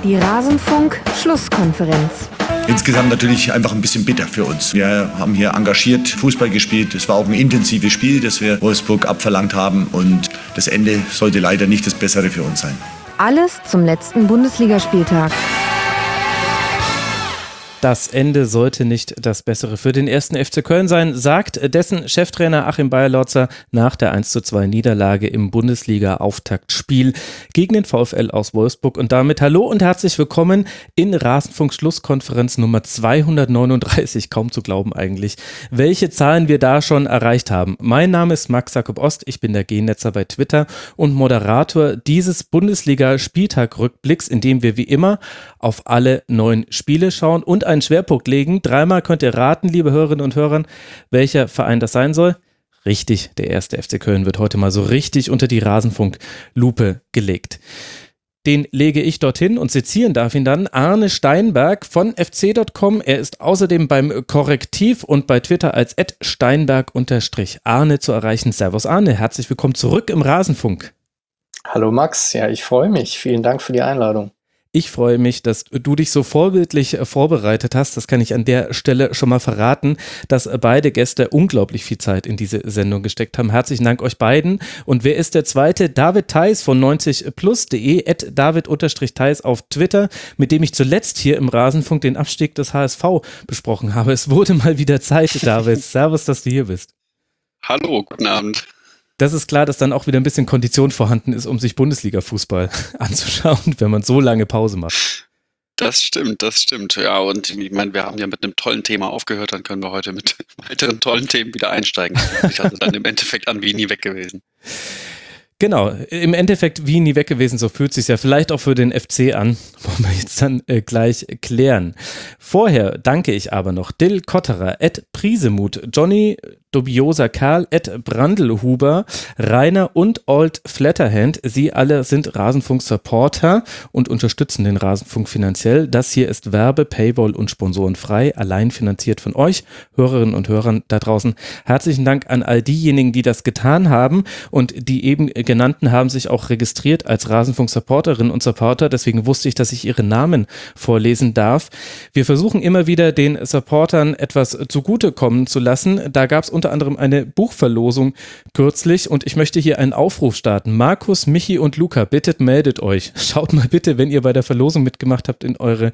Die Rasenfunk-Schlusskonferenz. Insgesamt natürlich einfach ein bisschen bitter für uns. Wir haben hier engagiert Fußball gespielt. Es war auch ein intensives Spiel, das wir Wolfsburg abverlangt haben. Und das Ende sollte leider nicht das Bessere für uns sein. Alles zum letzten Bundesligaspieltag. Das Ende sollte nicht das Bessere für den 1. FC Köln sein, sagt dessen Cheftrainer Achim Beierlorzer nach der 1:2 Niederlage im Bundesliga-Auftaktspiel gegen den VfL aus Wolfsburg. Und damit hallo und herzlich willkommen in Rasenfunk-Schlusskonferenz Nummer 239. Kaum zu glauben eigentlich, welche Zahlen wir da schon erreicht haben. Mein Name ist Max Jakob Ost, ich bin der G-Netzer bei Twitter und Moderator dieses Bundesliga-Spieltag-Rückblicks, in dem wir wie immer auf alle 9 Spiele schauen und einen Schwerpunkt legen. Dreimal könnt ihr raten, liebe Hörerinnen und Hörer, welcher Verein das sein soll. Richtig, der 1. FC Köln wird heute mal so richtig unter die Rasenfunk-Lupe gelegt. Den lege ich dorthin und sezieren darf ihn dann Arne Steinberg von fc.com. Er ist außerdem beim Korrektiv und bei Twitter als @steinberg_Arne zu erreichen. Servus Arne, herzlich willkommen zurück im Rasenfunk. Hallo Max, ja, ich freue mich. Vielen Dank für die Einladung. Ich freue mich, dass du dich so vorbildlich vorbereitet hast. Das kann ich an der Stelle schon mal verraten, dass beide Gäste unglaublich viel Zeit in diese Sendung gesteckt haben. Herzlichen Dank euch beiden. Und wer ist der Zweite? David Theis von 90plus.de, @David_Theis auf Twitter, mit dem ich zuletzt hier im Rasenfunk den Abstieg des HSV besprochen habe. Es wurde mal wieder Zeit, David. Servus, dass du hier bist. Hallo, guten Abend. Das ist klar, dass dann auch wieder ein bisschen Kondition vorhanden ist, um sich Bundesliga-Fußball anzuschauen, wenn man so lange Pause macht. Das stimmt. Ja, und ich meine, wir haben ja mit einem tollen Thema aufgehört, dann können wir heute mit weiteren tollen Themen wieder einsteigen. Ich hatte dann im Endeffekt an wie nie weg gewesen. Genau, im Endeffekt wie nie weg gewesen, so fühlt es sich ja vielleicht auch für den FC an, wollen wir jetzt dann gleich klären. Vorher danke ich aber noch Dill Kotterer, @Prisemut, Johnny Dubioser Kerl, @Brandelhuber, Rainer und Old Flatterhand. Sie alle sind Rasenfunk-Supporter und unterstützen den Rasenfunk finanziell. Das hier ist Werbe-, Paywall- und Sponsorenfrei, allein finanziert von euch, Hörerinnen und Hörern da draußen. Herzlichen Dank an all diejenigen, die das getan haben, und die eben genannten haben sich auch registriert als Rasenfunk-Supporterinnen und Supporter. Deswegen wusste ich, dass ich ihre Namen vorlesen darf. Wir versuchen immer wieder, den Supportern etwas zugutekommen zu lassen. Da gab es unter anderem eine Buchverlosung kürzlich und ich möchte hier einen Aufruf starten. Markus, Michi und Luca, bitte meldet euch. Schaut mal bitte, wenn ihr bei der Verlosung mitgemacht habt, in eure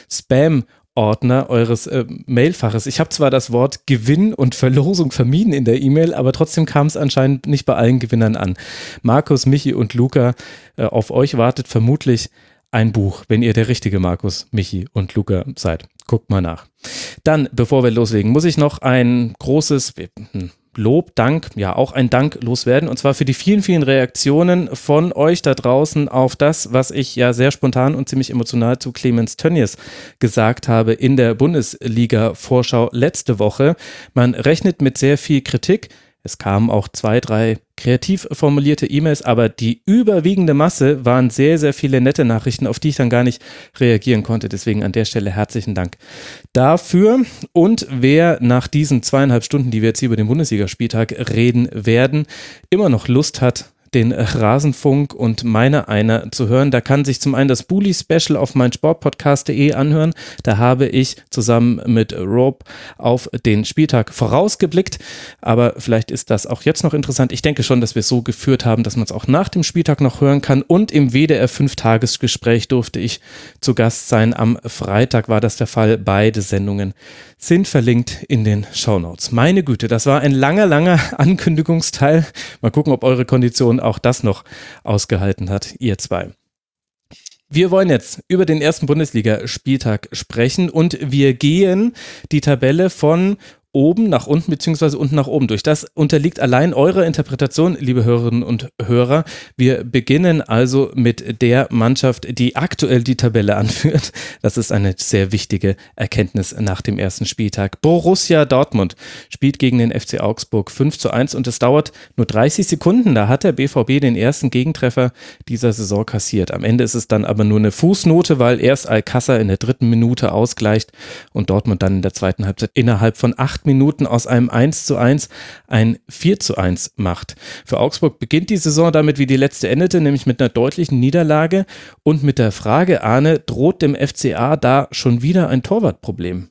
Spam-Ordner eures Mailfaches. Ich habe zwar das Wort Gewinn und Verlosung vermieden in der E-Mail, aber trotzdem kam es anscheinend nicht bei allen Gewinnern an. Markus, Michi und Luca, auf euch wartet vermutlich ein Buch, wenn ihr der richtige Markus, Michi und Luca seid. Guckt mal nach. Dann, bevor wir loslegen, muss ich noch ein großes Lob, Dank, ja auch ein Dank loswerden, und zwar für die vielen, vielen Reaktionen von euch da draußen auf das, was ich ja sehr spontan und ziemlich emotional zu Clemens Tönnies gesagt habe in der Bundesliga-Vorschau letzte Woche. Man rechnet mit sehr viel Kritik. Es kamen auch 2, 3 kreativ formulierte E-Mails, aber die überwiegende Masse waren sehr, sehr viele nette Nachrichten, auf die ich dann gar nicht reagieren konnte. Deswegen an der Stelle herzlichen Dank dafür. Und wer nach diesen 2,5 Stunden, die wir jetzt hier über den Bundesligaspieltag reden werden, immer noch Lust hat, den Rasenfunk und einer zu hören, da kann sich zum einen das Bully-Special auf meinsportpodcast.de anhören. Da habe ich zusammen mit Rob auf den Spieltag vorausgeblickt, aber vielleicht ist das auch jetzt noch interessant. Ich denke schon, dass wir es so geführt haben, dass man es auch nach dem Spieltag noch hören kann, und im WDR 5-Tagesgespräch durfte ich zu Gast sein. Am Freitag war das der Fall. Beide Sendungen sind verlinkt in den Shownotes. Meine Güte, das war ein langer Ankündigungsteil. Mal gucken, ob eure Kondition auch das noch ausgehalten hat, ihr zwei. Wir wollen jetzt über den ersten Bundesligaspieltag sprechen und wir gehen die Tabelle von oben nach unten beziehungsweise unten nach oben durch. Das unterliegt allein eurer Interpretation, liebe Hörerinnen und Hörer. Wir beginnen also mit der Mannschaft, die aktuell die Tabelle anführt. Das ist eine sehr wichtige Erkenntnis nach dem ersten Spieltag. Borussia Dortmund spielt gegen den FC Augsburg 5:1 und es dauert nur 30 Sekunden. Da hat der BVB den ersten Gegentreffer dieser Saison kassiert. Am Ende ist es dann aber nur eine Fußnote, weil erst Alcázar in der 3. Minute ausgleicht und Dortmund dann in der zweiten Halbzeit innerhalb von 8 8 Minuten aus einem 1:1 ein 4:1 macht. Für Augsburg beginnt die Saison damit, wie die letzte endete, nämlich mit einer deutlichen Niederlage und mit der Frage, Arne, droht dem FCA da schon wieder ein Torwartproblem?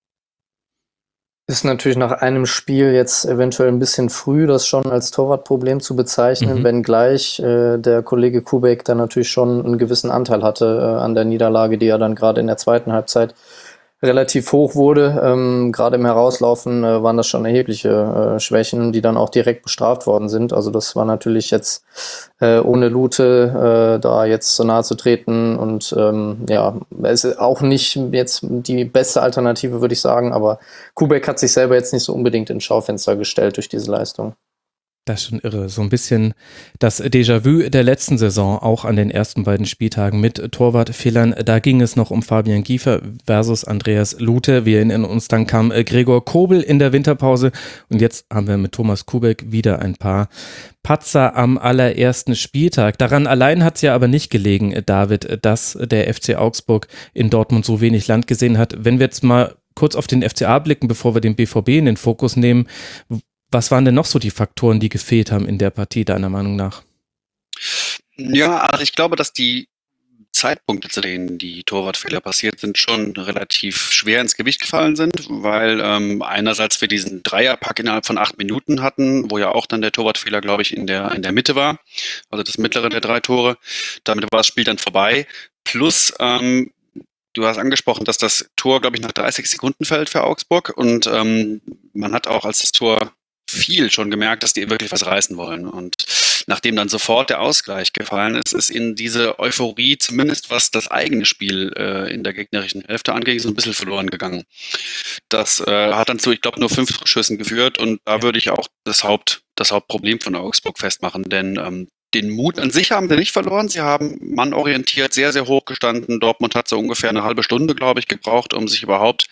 Ist natürlich nach einem Spiel jetzt eventuell ein bisschen früh, das schon als Torwartproblem zu bezeichnen, wenngleich der Kollege Kubek da natürlich schon einen gewissen Anteil hatte an der Niederlage, die ja dann gerade in der zweiten Halbzeit relativ hoch wurde. Gerade im Herauslaufen waren das schon erhebliche Schwächen, die dann auch direkt bestraft worden sind. Also das war natürlich jetzt ohne Lute da jetzt so nahe zu treten und es ist auch nicht jetzt die beste Alternative, würde ich sagen, aber Kubek hat sich selber jetzt nicht so unbedingt ins Schaufenster gestellt durch diese Leistung. Das ist schon irre. So ein bisschen das Déjà-vu der letzten Saison, auch an den ersten beiden Spieltagen mit Torwartfehlern. Da ging es noch um Fabian Giefer versus Andreas Lute. Wir erinnern uns, dann kam Gregor Kobel in der Winterpause und jetzt haben wir mit Thomas Kubek wieder ein paar Patzer am allerersten Spieltag. Daran allein hat es ja aber nicht gelegen, David, dass der FC Augsburg in Dortmund so wenig Land gesehen hat. Wenn wir jetzt mal kurz auf den FCA blicken, bevor wir den BVB in den Fokus nehmen, was waren denn noch so die Faktoren, die gefehlt haben in der Partie, deiner Meinung nach? Ja, also ich glaube, dass die Zeitpunkte, zu denen die Torwartfehler passiert sind, schon relativ schwer ins Gewicht gefallen sind, weil einerseits wir diesen Dreierpack innerhalb von 8 Minuten hatten, wo ja auch dann der Torwartfehler, glaube ich, in der Mitte war, also das mittlere der 3 Tore. Damit war das Spiel dann vorbei. Plus, du hast angesprochen, dass das Tor, glaube ich, nach 30 Sekunden fällt für Augsburg und man hat auch, als das Tor viel schon gemerkt, dass die wirklich was reißen wollen. Und nachdem dann sofort der Ausgleich gefallen ist, ist in diese Euphorie, zumindest was das eigene Spiel in der gegnerischen Hälfte anging, so ein bisschen verloren gegangen. Das hat dann zu, ich glaube, nur 5 Schüssen geführt und da würde ich auch das Hauptproblem von Augsburg festmachen, denn den Mut an sich haben sie nicht verloren. Sie haben mannorientiert sehr, sehr hoch gestanden. Dortmund hat so ungefähr eine halbe Stunde, glaube ich, gebraucht, um sich überhaupt,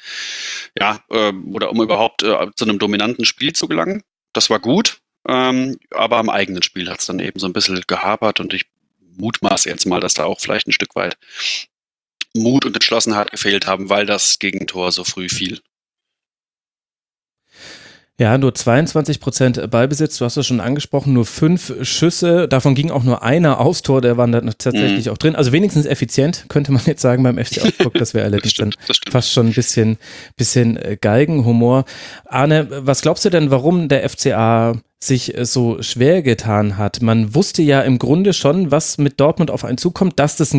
zu einem dominanten Spiel zu gelangen. Das war gut, aber am eigenen Spiel hat es dann eben so ein bisschen gehapert und ich mutmaße jetzt mal, dass da auch vielleicht ein Stück weit Mut und Entschlossenheit gefehlt haben, weil das Gegentor so früh fiel. Ja, nur 22% Ballbesitz, du hast es schon angesprochen, nur 5 Schüsse, davon ging auch nur einer aufs Tor, der war dann tatsächlich auch drin, also wenigstens effizient, könnte man jetzt sagen beim FC Augsburg, das wäre allerdings dann fast schon ein bisschen Galgenhumor. Arne, was glaubst du denn, warum der FCA sich so schwer getan hat? Man wusste ja im Grunde schon, was mit Dortmund auf einen zukommt, dass das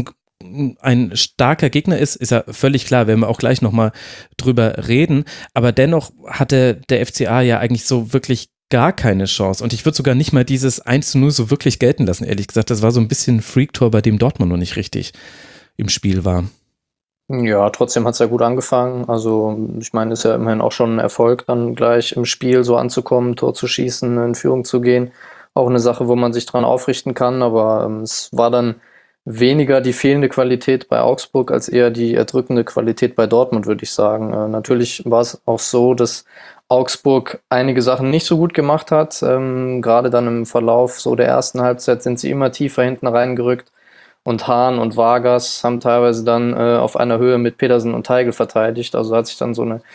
ein starker Gegner ist ja völlig klar, werden wir auch gleich nochmal drüber reden, aber dennoch hatte der FCA ja eigentlich so wirklich gar keine Chance und ich würde sogar nicht mal dieses 1:0 so wirklich gelten lassen, ehrlich gesagt, das war so ein bisschen ein Freak-Tor, bei dem Dortmund noch nicht richtig im Spiel war. Ja, trotzdem hat es ja gut angefangen, also ich meine, ist ja immerhin auch schon ein Erfolg, dann gleich im Spiel so anzukommen, Tor zu schießen, in Führung zu gehen, auch eine Sache, wo man sich dran aufrichten kann, aber es war dann weniger die fehlende Qualität bei Augsburg als eher die erdrückende Qualität bei Dortmund, würde ich sagen. Natürlich war es auch so, dass Augsburg einige Sachen nicht so gut gemacht hat. Gerade dann im Verlauf so der ersten Halbzeit sind sie immer tiefer hinten reingerückt und Hahn und Vargas haben teilweise dann auf einer Höhe mit Pedersen und Teigl verteidigt. Also hat sich dann so eine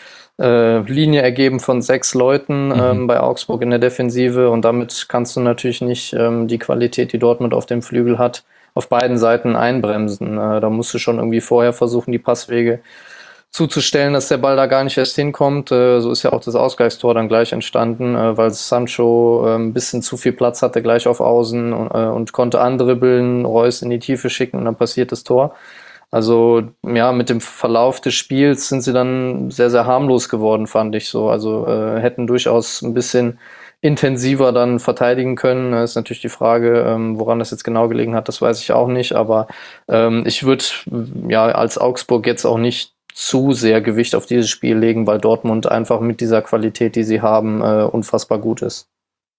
Linie ergeben von 6 Leuten bei Augsburg in der Defensive und damit kannst du natürlich nicht die Qualität, die Dortmund auf dem Flügel hat, auf beiden Seiten einbremsen. Da musst du schon irgendwie vorher versuchen, die Passwege zuzustellen, dass der Ball da gar nicht erst hinkommt. So ist ja auch das Ausgleichstor dann gleich entstanden, weil Sancho ein bisschen zu viel Platz hatte gleich auf Außen und konnte andribbeln, Reus in die Tiefe schicken und dann passiert das Tor. Also ja, mit dem Verlauf des Spiels sind sie dann sehr, sehr harmlos geworden, fand ich so. Also hätten durchaus ein bisschen intensiver dann verteidigen können. Das ist natürlich die Frage, woran das jetzt genau gelegen hat, das weiß ich auch nicht, aber ich würde ja als Augsburg jetzt auch nicht zu sehr Gewicht auf dieses Spiel legen, weil Dortmund einfach mit dieser Qualität, die sie haben, unfassbar gut ist.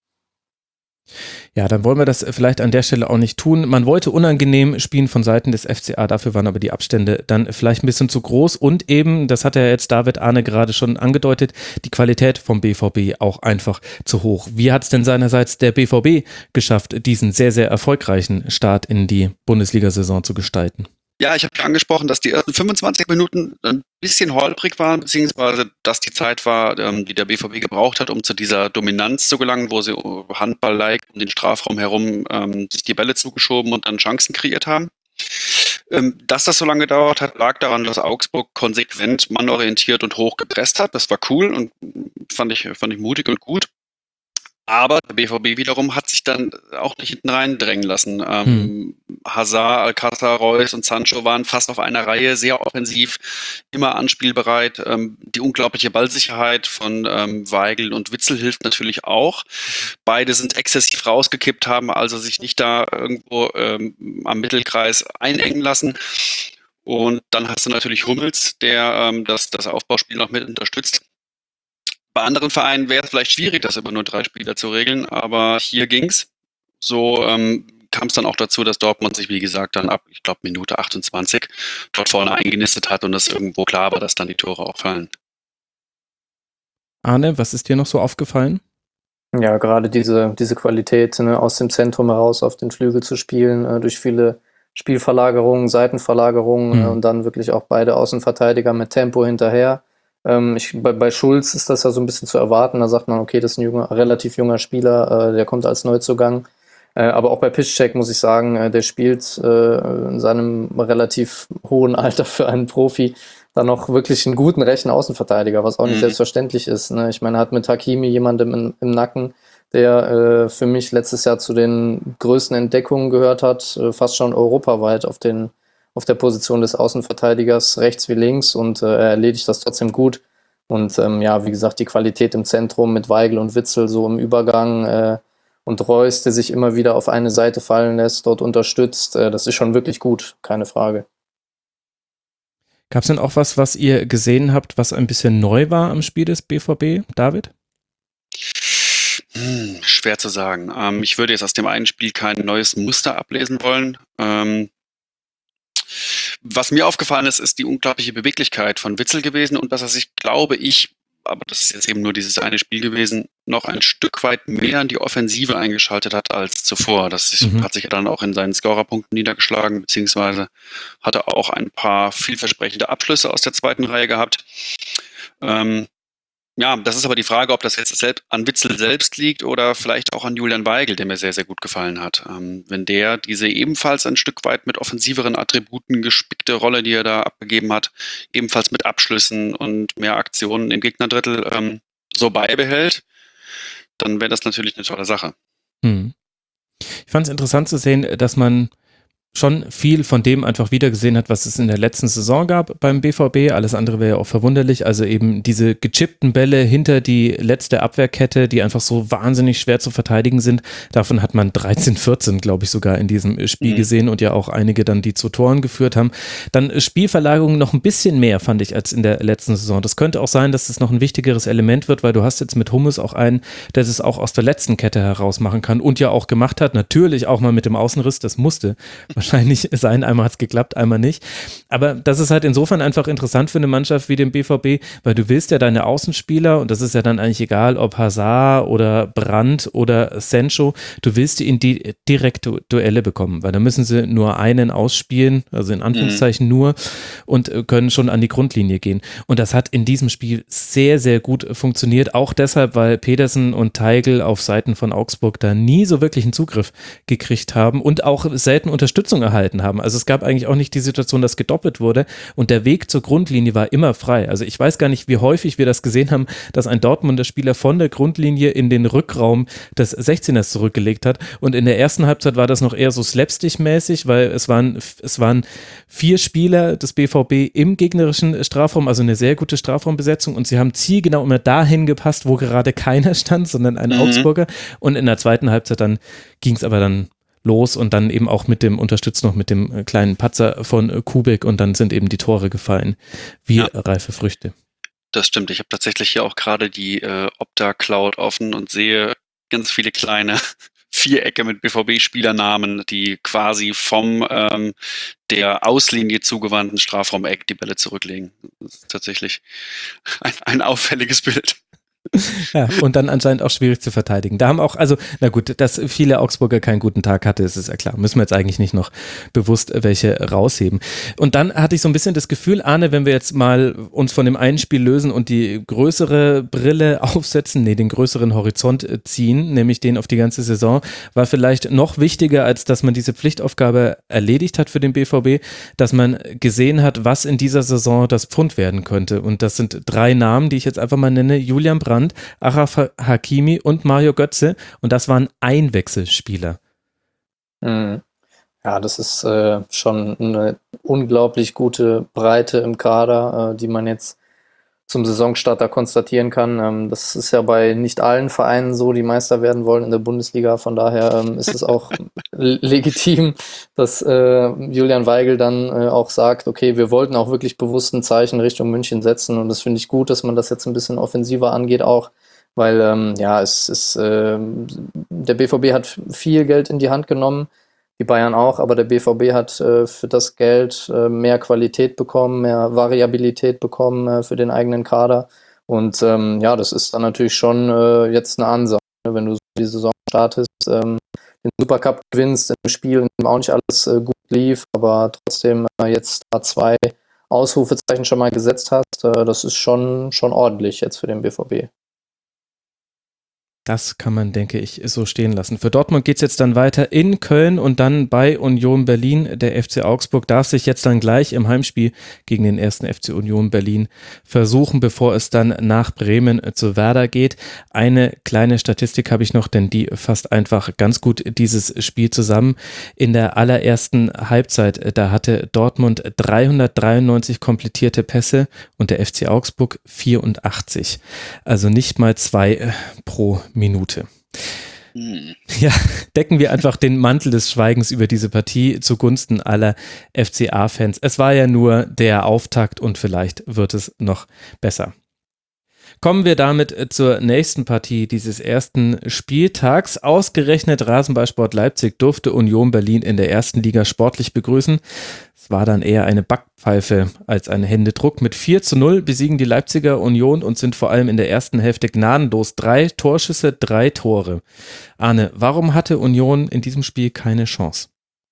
Ja, dann wollen wir das vielleicht an der Stelle auch nicht tun. Man wollte unangenehm spielen von Seiten des FCA, dafür waren aber die Abstände dann vielleicht ein bisschen zu groß und eben, das hat ja jetzt David Arne gerade schon angedeutet, die Qualität vom BVB auch einfach zu hoch. Wie hat es denn seinerseits der BVB geschafft, diesen sehr, sehr erfolgreichen Start in die Bundesliga-Saison zu gestalten? Ja, ich habe ja angesprochen, dass die ersten 25 Minuten ein bisschen holprig waren, beziehungsweise dass die Zeit war, die der BVB gebraucht hat, um zu dieser Dominanz zu gelangen, wo sie Handball-like um den Strafraum herum sich die Bälle zugeschoben und dann Chancen kreiert haben. Dass das so lange gedauert hat, lag daran, dass Augsburg konsequent mannorientiert und hoch gepresst hat. Das war cool und fand ich mutig und gut. Aber der BVB wiederum hat sich dann auch nicht hinten rein drängen lassen. Hazard, Alcázar, Reus und Sancho waren fast auf einer Reihe, sehr offensiv, immer anspielbereit. Die unglaubliche Ballsicherheit von Weigl und Witzel hilft natürlich auch. Beide sind exzessiv rausgekippt, haben also sich nicht da irgendwo am Mittelkreis einengen lassen. Und dann hast du natürlich Hummels, der das Aufbauspiel noch mit unterstützt. Bei anderen Vereinen wäre es vielleicht schwierig, das über nur 3 Spieler zu regeln, aber hier ging's. So kam es dann auch dazu, dass Dortmund sich, wie gesagt, dann ab, ich glaube, Minute 28 dort vorne eingenistet hat und es irgendwo klar war, dass dann die Tore auch fallen. Arne, was ist dir noch so aufgefallen? Ja, gerade diese Qualität, ne, aus dem Zentrum heraus auf den Flügel zu spielen, durch viele Spielverlagerungen, Seitenverlagerungen und dann wirklich auch beide Außenverteidiger mit Tempo hinterher. Bei Schulz ist das ja so ein bisschen zu erwarten. Da sagt man, okay, das ist ein relativ junger Spieler, der kommt als Neuzugang. Aber auch bei Piszczek muss ich sagen, der spielt in seinem relativ hohen Alter für einen Profi dann noch wirklich einen guten rechten Außenverteidiger, was auch nicht selbstverständlich ist. Ne? Ich meine, er hat mit Hakimi jemanden im Nacken, der für mich letztes Jahr zu den größten Entdeckungen gehört hat, fast schon europaweit auf der Position des Außenverteidigers, rechts wie links, und er erledigt das trotzdem gut. Und ja, wie gesagt, die Qualität im Zentrum mit Weigl und Witzel so im Übergang und Reus, der sich immer wieder auf eine Seite fallen lässt, dort unterstützt, das ist schon wirklich gut, keine Frage. Gab es denn auch was ihr gesehen habt, was ein bisschen neu war am Spiel des BVB, David? Schwer zu sagen. Ich würde jetzt aus dem einen Spiel kein neues Muster ablesen wollen. Was mir aufgefallen ist, ist die unglaubliche Beweglichkeit von Witzel gewesen und dass er sich, glaube ich, aber das ist jetzt eben nur dieses eine Spiel gewesen, noch ein Stück weit mehr in die Offensive eingeschaltet hat als zuvor. Das hat sich dann auch in seinen Scorerpunkten niedergeschlagen, beziehungsweise hatte auch ein paar vielversprechende Abschlüsse aus der zweiten Reihe gehabt. Ja, das ist aber die Frage, ob das jetzt an Witzel selbst liegt oder vielleicht auch an Julian Weigl, der mir sehr, sehr gut gefallen hat. Wenn der diese ebenfalls ein Stück weit mit offensiveren Attributen gespickte Rolle, die er da abgegeben hat, ebenfalls mit Abschlüssen und mehr Aktionen im Gegnerdrittel so beibehält, dann wäre das natürlich eine tolle Sache. Ich fand es interessant zu sehen, dass man schon viel von dem einfach wieder gesehen hat, was es in der letzten Saison gab beim BVB. Alles andere wäre ja auch verwunderlich. Also eben diese gechippten Bälle hinter die letzte Abwehrkette, die einfach so wahnsinnig schwer zu verteidigen sind. Davon hat man 13, 14, glaube ich, sogar in diesem Spiel gesehen und ja auch einige dann, die zu Toren geführt haben. Dann Spielverlagerung noch ein bisschen mehr, fand ich, als in der letzten Saison. Das könnte auch sein, dass das noch ein wichtigeres Element wird, weil du hast jetzt mit Hummels auch einen, der das auch aus der letzten Kette heraus machen kann und ja auch gemacht hat. Natürlich auch mal mit dem Außenriss, das musste wahrscheinlich sein. Einmal hat es geklappt, einmal nicht. Aber das ist halt insofern einfach interessant für eine Mannschaft wie den BVB, weil du willst ja deine Außenspieler, und das ist ja dann eigentlich egal, ob Hazard oder Brandt oder Sancho, du willst die in die direkte Duelle bekommen, weil da müssen sie nur einen ausspielen, also in Anführungszeichen nur, und können schon an die Grundlinie gehen. Und das hat in diesem Spiel sehr, sehr gut funktioniert, auch deshalb, weil Pedersen und Teigl auf Seiten von Augsburg da nie so wirklich einen Zugriff gekriegt haben und auch selten Unterstützung erhalten haben. Also es gab eigentlich auch nicht die Situation, dass gedoppelt wurde und der Weg zur Grundlinie war immer frei. Also ich weiß gar nicht, wie häufig wir das gesehen haben, dass ein Dortmunder Spieler von der Grundlinie in den Rückraum des 16ers zurückgelegt hat, und in der ersten Halbzeit war das noch eher so slapstick-mäßig, weil es waren 4 Spieler des BVB im gegnerischen Strafraum, also eine sehr gute Strafraumbesetzung, und sie haben zielgenau immer dahin gepasst, wo gerade keiner stand, sondern ein Augsburger, und in der zweiten Halbzeit dann ging es aber dann los und dann eben auch mit dem Unterstützt noch mit dem kleinen Patzer von Kubik, und dann sind eben die Tore gefallen, wie reife Früchte. Das stimmt. Ich habe tatsächlich hier auch gerade die Opta-Cloud offen und sehe ganz viele kleine Vierecke mit BVB-Spielernamen, die quasi vom der Auslinie zugewandten Strafraumeck die Bälle zurücklegen. Das ist tatsächlich ein auffälliges Bild. Ja, und dann anscheinend auch schwierig zu verteidigen. Da haben auch, also, na gut, dass viele Augsburger keinen guten Tag hatte, ist ja klar. Müssen wir jetzt eigentlich nicht noch bewusst welche rausheben. Und dann hatte ich so ein bisschen das Gefühl, Arne, wenn wir jetzt mal uns von dem einen Spiel lösen und die größere Brille aufsetzen, den größeren Horizont ziehen, nämlich den auf die ganze Saison, war vielleicht noch wichtiger, als dass man diese Pflichtaufgabe erledigt hat für den BVB, dass man gesehen hat, was in dieser Saison das Pfund werden könnte. Und das sind 3 Namen, die ich jetzt einfach mal nenne: Julian Brandt, Achraf Hakimi und Mario Götze, und das waren Einwechselspieler. Mhm. Ja, das ist schon eine unglaublich gute Breite im Kader, die man jetzt zum Saisonstart da konstatieren kann. Das ist ja bei nicht allen Vereinen so, die Meister werden wollen in der Bundesliga. Von daher ist es auch legitim, dass Julian Weigl dann auch sagt, okay, wir wollten auch wirklich bewusst ein Zeichen Richtung München setzen, und das finde ich gut, dass man das jetzt ein bisschen offensiver angeht auch, weil der BVB hat viel Geld in die Hand genommen, die Bayern auch, aber der BVB hat für das Geld mehr Qualität bekommen, mehr Variabilität bekommen für den eigenen Kader. Und das ist dann natürlich schon jetzt eine Ansage, wenn du die Saison startest, den Supercup gewinnst, im Spiel, in dem auch nicht alles gut lief, aber trotzdem jetzt da 2 Ausrufezeichen schon mal gesetzt hast, das ist schon ordentlich jetzt für den BVB. Das kann man, denke ich, so stehen lassen. Für Dortmund geht es jetzt dann weiter in Köln und dann bei Union Berlin. Der FC Augsburg darf sich jetzt dann gleich im Heimspiel gegen den 1. FC Union Berlin versuchen, bevor es dann nach Bremen zu Werder geht. Eine kleine Statistik habe ich noch, denn die fasst einfach ganz gut dieses Spiel zusammen. In der allerersten Halbzeit, da hatte Dortmund 393 komplettierte Pässe und der FC Augsburg 84. Also nicht mal 2 pro Minute. Ja, decken wir einfach den Mantel des Schweigens über diese Partie zugunsten aller FCA-Fans. Es war ja nur der Auftakt und vielleicht wird es noch besser. Kommen wir damit zur nächsten Partie dieses ersten Spieltags. Ausgerechnet Rasenballsport Leipzig durfte Union Berlin in der ersten Liga sportlich begrüßen. Es war dann eher eine Backpfeife als ein Händedruck. Mit 4:0 besiegen die Leipziger Union und sind vor allem in der ersten Hälfte gnadenlos. 3 Torschüsse, 3 Tore. Arne, warum hatte Union in diesem Spiel keine Chance?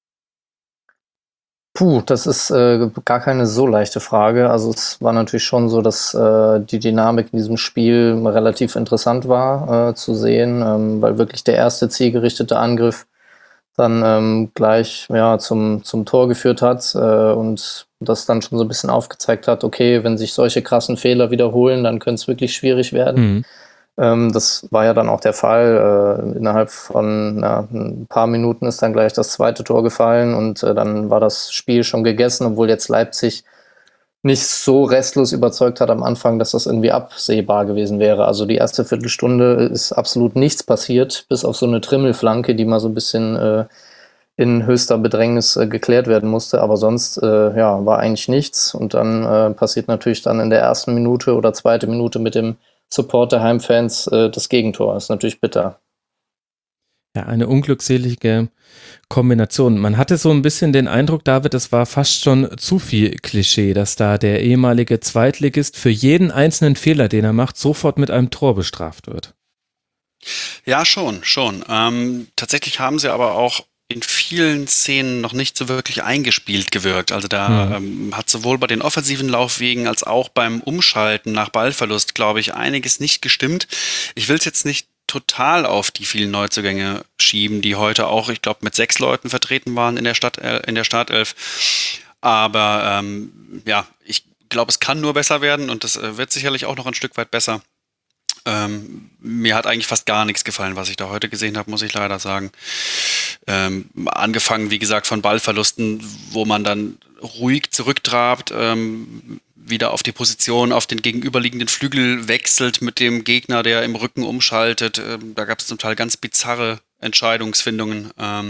Das ist gar keine so leichte Frage. Also es war natürlich schon so, dass die Dynamik in diesem Spiel relativ interessant war zu sehen, weil wirklich der erste zielgerichtete Angriff dann gleich zum Tor geführt hat und das dann schon so ein bisschen aufgezeigt hat, okay, wenn sich solche krassen Fehler wiederholen, dann könnte es wirklich schwierig werden. Das war ja dann auch der Fall. Innerhalb von ein paar Minuten ist dann gleich das zweite Tor gefallen und dann war das Spiel schon gegessen, obwohl jetzt Leipzig nicht so restlos überzeugt hat am Anfang, dass das irgendwie absehbar gewesen wäre. Also die erste Viertelstunde ist absolut nichts passiert, bis auf so eine Trimmelflanke, die mal so ein bisschen in höchster Bedrängnis geklärt werden musste. Aber sonst war eigentlich nichts. Und dann passiert natürlich dann in der ersten Minute oder zweite Minute mit dem Support der Heimfans das Gegentor. Das ist natürlich bitter. Ja, eine unglückselige Kombination. Man hatte so ein bisschen den Eindruck, David, das war fast schon zu viel Klischee, dass da der ehemalige Zweitligist für jeden einzelnen Fehler, den er macht, sofort mit einem Tor bestraft wird. Ja, schon. Tatsächlich haben sie aber auch in vielen Szenen noch nicht so wirklich eingespielt gewirkt. Also da hat sowohl bei den offensiven Laufwegen als auch beim Umschalten nach Ballverlust, glaube ich, einiges nicht gestimmt. Ich will es jetzt nicht total auf die vielen Neuzugänge schieben, die heute auch, ich glaube, mit 6 Leuten vertreten waren in der Startelf. Aber ich glaube, es kann nur besser werden und das wird sicherlich auch noch ein Stück weit besser. Mir hat eigentlich fast gar nichts gefallen, was ich da heute gesehen habe, muss ich leider sagen. Angefangen, wie gesagt, von Ballverlusten, wo man dann ruhig zurücktrabt, wieder auf die Position, auf den gegenüberliegenden Flügel wechselt mit dem Gegner, der im Rücken umschaltet. Da gab es zum Teil ganz bizarre Entscheidungsfindungen.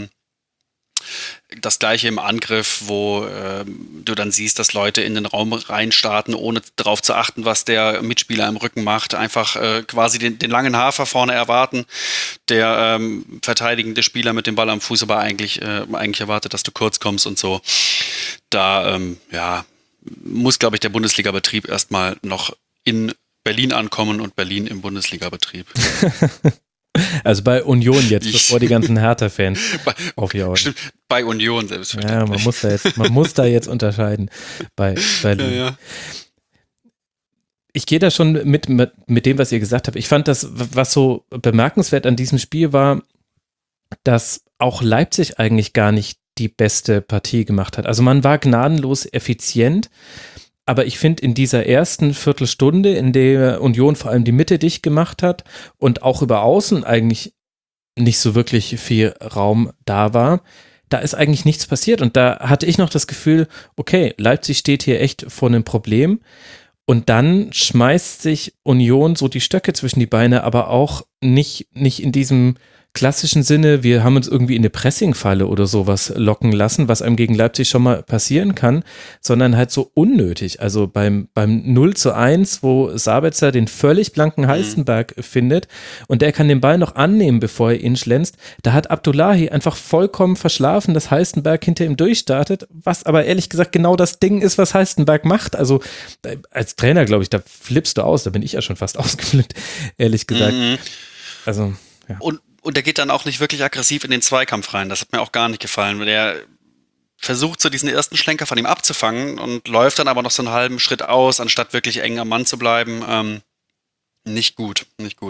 Das gleiche im Angriff, wo du dann siehst, dass Leute in den Raum reinstarten, ohne darauf zu achten, was der Mitspieler im Rücken macht. Einfach quasi den langen Hafer vorne erwarten. Der verteidigende Spieler mit dem Ball am Fuß aber eigentlich erwartet, dass du kurz kommst und so. Da muss, glaube ich, der Bundesliga-Betrieb erstmal noch in Berlin ankommen und Berlin im Bundesliga-Betrieb. Also bei Union jetzt, bevor die ganzen Hertha-Fans aufjauen. Stimmt, bei Union selbstverständlich. Ja, man muss da jetzt unterscheiden bei Berlin. Ja. Ich gehe da schon mit dem, was ihr gesagt habt. Ich fand das, was so bemerkenswert an diesem Spiel war, dass auch Leipzig eigentlich gar nicht die beste Partie gemacht hat. Also man war gnadenlos effizient, aber ich finde in dieser ersten Viertelstunde, in der Union vor allem die Mitte dicht gemacht hat und auch über Außen eigentlich nicht so wirklich viel Raum da war, da ist eigentlich nichts passiert. Und da hatte ich noch das Gefühl, okay, Leipzig steht hier echt vor einem Problem. Und dann schmeißt sich Union so die Stöcke zwischen die Beine, aber auch nicht in diesem klassischen Sinne, wir haben uns irgendwie in eine Pressingfalle oder sowas locken lassen, was einem gegen Leipzig schon mal passieren kann, sondern halt so unnötig. Also beim 0:1, wo Sabitzer den völlig blanken Halstenberg findet und der kann den Ball noch annehmen, bevor er ihn schlänzt, da hat Abdullahi einfach vollkommen verschlafen, dass Halstenberg hinter ihm durchstartet, was aber ehrlich gesagt genau das Ding ist, was Halstenberg macht. Also als Trainer, glaube ich, da flippst du aus, da bin ich ja schon fast ausgeflippt, ehrlich gesagt. Also, ja. Und der geht dann auch nicht wirklich aggressiv in den Zweikampf rein. Das hat mir auch gar nicht gefallen. Der versucht so diesen ersten Schlenker von ihm abzufangen und läuft dann aber noch so einen halben Schritt aus, anstatt wirklich eng am Mann zu bleiben. Nicht gut.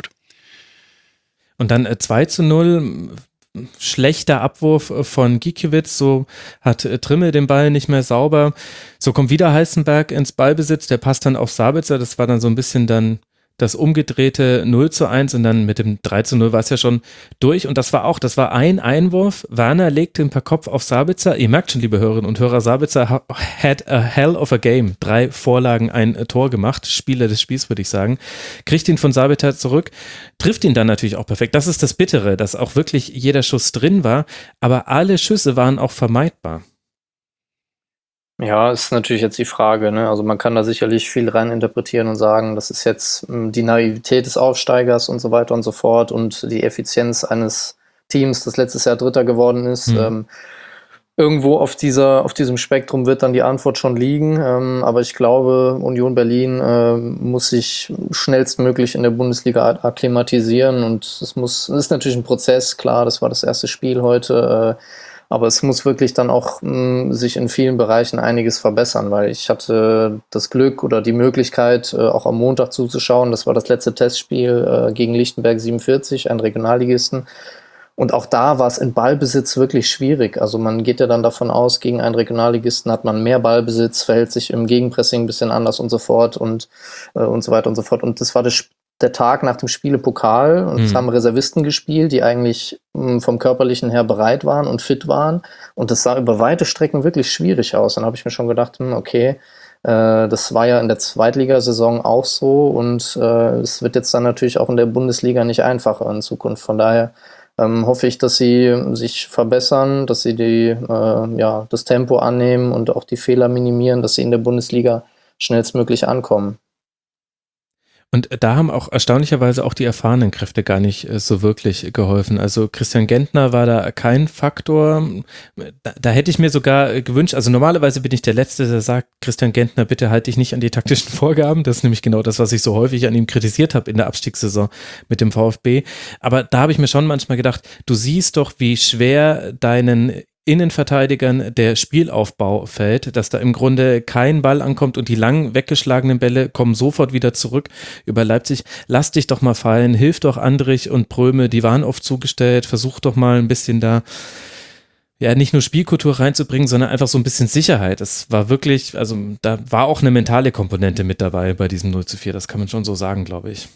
Und dann 2:0, schlechter Abwurf von Gikiewicz, so hat Trimmel den Ball nicht mehr sauber. So kommt wieder Halstenberg ins Ballbesitz, der passt dann auf Sabitzer. Das war dann so ein bisschen dann das umgedrehte 0:1 und dann mit dem 3:0 war es ja schon durch und das war ein Einwurf. Werner legte ihn per Kopf auf Sabitzer. Ihr merkt schon, liebe Hörerinnen und Hörer, Sabitzer had a hell of a game. 3 Vorlagen, ein Tor gemacht. Spieler des Spiels, würde ich sagen. Kriegt ihn von Sabitzer zurück, trifft ihn dann natürlich auch perfekt. Das ist das Bittere, dass auch wirklich jeder Schuss drin war, aber alle Schüsse waren auch vermeidbar. Ja, ist natürlich jetzt die Frage, ne? Also man kann da sicherlich viel rein interpretieren und sagen, das ist jetzt die Naivität des Aufsteigers und so weiter und so fort und die Effizienz eines Teams, das letztes Jahr Dritter geworden ist. Irgendwo auf diesem Spektrum wird dann die Antwort schon liegen. Aber ich glaube, Union Berlin muss sich schnellstmöglich in der Bundesliga akklimatisieren und es ist natürlich ein Prozess, klar, das war das erste Spiel heute, aber es muss wirklich dann auch sich in vielen Bereichen einiges verbessern, weil ich hatte das Glück oder die Möglichkeit, auch am Montag zuzuschauen. Das war das letzte Testspiel gegen Lichtenberg 47, einen Regionalligisten. Und auch da war es in Ballbesitz wirklich schwierig. Also man geht ja dann davon aus, gegen einen Regionalligisten hat man mehr Ballbesitz, verhält sich im Gegenpressing ein bisschen anders und so fort und so weiter und so fort. Und das war der Tag nach dem Spiel im Pokal und es haben Reservisten gespielt, die eigentlich vom Körperlichen her bereit waren und fit waren und das sah über weite Strecken wirklich schwierig aus. Dann habe ich mir schon gedacht, okay, das war ja in der Zweitligasaison auch so und es wird jetzt dann natürlich auch in der Bundesliga nicht einfacher in Zukunft. Von daher hoffe ich, dass sie sich verbessern, dass sie das Tempo annehmen und auch die Fehler minimieren, dass sie in der Bundesliga schnellstmöglich ankommen. Und da haben auch erstaunlicherweise auch die erfahrenen Kräfte gar nicht so wirklich geholfen. Also Christian Gentner war da kein Faktor. Da hätte ich mir sogar gewünscht, also normalerweise bin ich der Letzte, der sagt, Christian Gentner, bitte halt dich nicht an die taktischen Vorgaben. Das ist nämlich genau das, was ich so häufig an ihm kritisiert habe in der Abstiegssaison mit dem VfB. Aber da habe ich mir schon manchmal gedacht, du siehst doch, wie schwer deinen Innenverteidigern der Spielaufbau fällt, dass da im Grunde kein Ball ankommt und die lang weggeschlagenen Bälle kommen sofort wieder zurück über Leipzig. Lass dich doch mal fallen, hilf doch Andrich und Pröme, die waren oft zugestellt, versuch doch mal ein bisschen da, ja, nicht nur Spielkultur reinzubringen, sondern einfach so ein bisschen Sicherheit. Es war wirklich, also da war auch eine mentale Komponente mit dabei bei diesem 0:4, das kann man schon so sagen, glaube ich.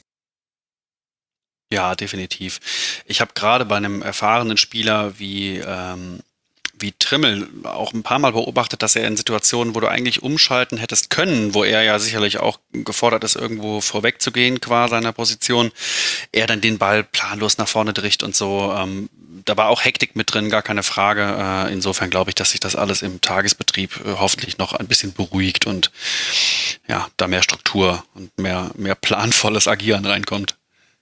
Ja, definitiv. Ich habe gerade bei einem erfahrenen Spieler wie Trimmel auch ein paar Mal beobachtet, dass er in Situationen, wo du eigentlich umschalten hättest können, wo er ja sicherlich auch gefordert ist, irgendwo vorwegzugehen qua seiner Position, er dann den Ball planlos nach vorne dricht und so. Da war auch Hektik mit drin, gar keine Frage. Insofern glaube ich, dass sich das alles im Tagesbetrieb hoffentlich noch ein bisschen beruhigt und ja, da mehr Struktur und mehr planvolles Agieren reinkommt.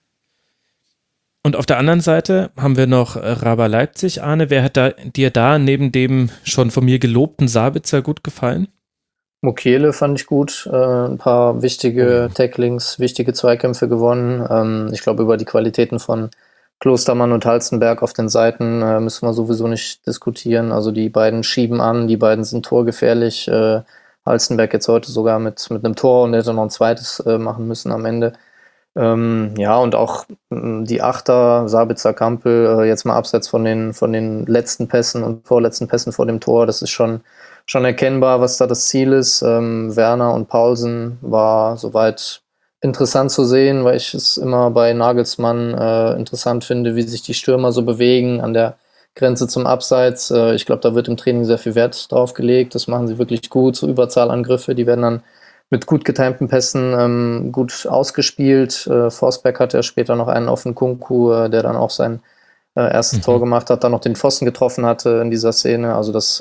Und auf der anderen Seite haben wir noch Raba Leipzig. Arne, wer hat dir da neben dem schon von mir gelobten Sabitzer gut gefallen? Mukiele fand ich gut. Ein paar wichtige Tacklings, wichtige Zweikämpfe gewonnen. Ich glaube, über die Qualitäten von Klostermann und Halstenberg auf den Seiten müssen wir sowieso nicht diskutieren. Also die beiden schieben an, die beiden sind torgefährlich. Halstenberg jetzt heute sogar mit einem Tor und hätte noch ein zweites machen müssen am Ende. Ja, und auch die Achter, Sabitzer, Kampel, jetzt mal abseits von den letzten Pässen und vorletzten Pässen vor dem Tor, das ist schon erkennbar, was da das Ziel ist. Werner und Paulsen war soweit interessant zu sehen, weil ich es immer bei Nagelsmann interessant finde, wie sich die Stürmer so bewegen an der Grenze zum Abseits. Ich glaube, da wird im Training sehr viel Wert drauf gelegt. Das machen sie wirklich gut, so Überzahlangriffe, die werden dann mit gut getimten Pässen gut ausgespielt. Forsberg hat ja später noch einen auf den Kunku, der dann auch sein erstes Tor gemacht hat, dann noch den Pfosten getroffen hatte in dieser Szene. Also das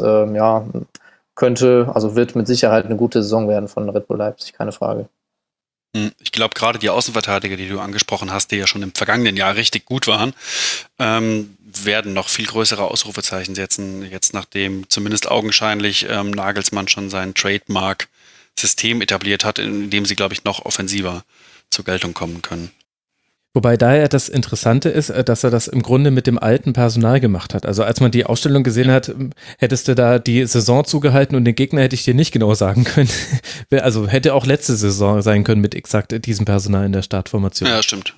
wird mit Sicherheit eine gute Saison werden von Red Bull Leipzig, keine Frage. Ich glaube, gerade die Außenverteidiger, die du angesprochen hast, die ja schon im vergangenen Jahr richtig gut waren, werden noch viel größere Ausrufezeichen setzen, jetzt nachdem zumindest augenscheinlich Nagelsmann schon sein Trademark-System etabliert hat, in dem sie, glaube ich, noch offensiver zur Geltung kommen können. Wobei daher das Interessante ist, dass er das im Grunde mit dem alten Personal gemacht hat. Also als man die Ausstellung gesehen hat, hättest du da die Saison zugehalten und den Gegner hätte ich dir nicht genau sagen können. Also hätte auch letzte Saison sein können mit exakt diesem Personal in der Startformation. Ja, stimmt.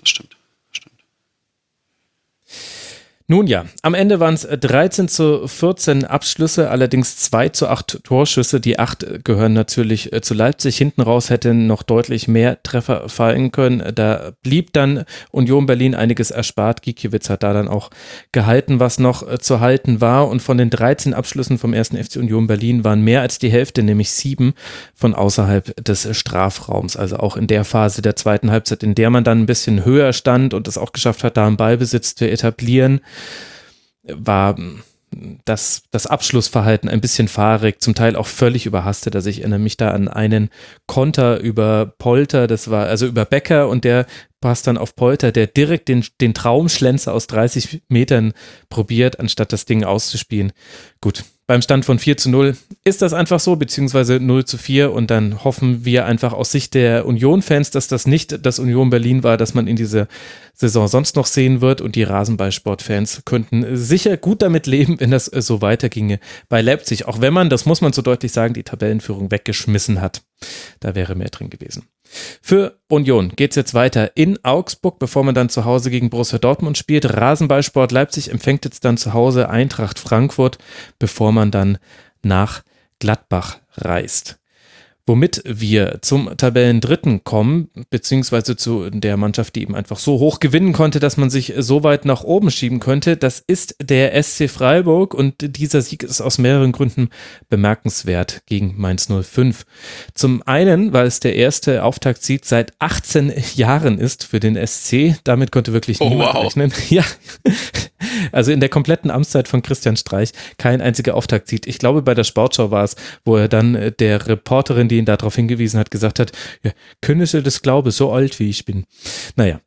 Nun ja, am Ende waren es 13:14 Abschlüsse, allerdings 2:8 Torschüsse. Die 8 gehören natürlich zu Leipzig. Hinten raus hätten noch deutlich mehr Treffer fallen können. Da blieb dann Union Berlin einiges erspart. Gikiewicz hat da dann auch gehalten, was noch zu halten war. Und von den 13 Abschlüssen vom 1. FC Union Berlin waren mehr als die Hälfte, nämlich 7 von außerhalb des Strafraums. Also auch in der Phase der zweiten Halbzeit, in der man dann ein bisschen höher stand und es auch geschafft hat, da einen Ballbesitz zu etablieren, war das Abschlussverhalten ein bisschen fahrig, zum Teil auch völlig überhastet. Also ich erinnere mich da an einen Konter über Polter, das war also über Becker und der passt dann auf Polter, der direkt den Traumschlenzer aus 30 Metern probiert, anstatt das Ding auszuspielen. Gut, beim Stand von 4:0 ist das einfach so, beziehungsweise 0:4 und dann hoffen wir einfach aus Sicht der Union-Fans, dass das nicht das Union Berlin war, das man in dieser Saison sonst noch sehen wird und die Rasenballsport-Fans könnten sicher gut damit leben, wenn das so weiterginge bei Leipzig, auch wenn man, das muss man so deutlich sagen, die Tabellenführung weggeschmissen hat. Da wäre mehr drin gewesen. Für Union geht es jetzt weiter in Augsburg, bevor man dann zu Hause gegen Borussia Dortmund spielt. Rasenballsport Leipzig empfängt jetzt dann zu Hause Eintracht Frankfurt, bevor man dann nach Gladbach reist. Womit wir zum Tabellendritten kommen, beziehungsweise zu der Mannschaft, die eben einfach so hoch gewinnen konnte, dass man sich so weit nach oben schieben könnte. Das ist der SC Freiburg und dieser Sieg ist aus mehreren Gründen bemerkenswert gegen Mainz 05. Zum einen, weil es der erste Auftaktsieg seit 18 Jahren ist für den SC. Damit konnte wirklich niemand rechnen. Ja, also in der kompletten Amtszeit von Christian Streich kein einziger Auftaktsieg. Ich glaube, bei der Sportschau war es, wo er dann der Reporterin, die ihn darauf hingewiesen hat, gesagt hat, ja, können Sie das glauben, so alt wie ich bin. Naja.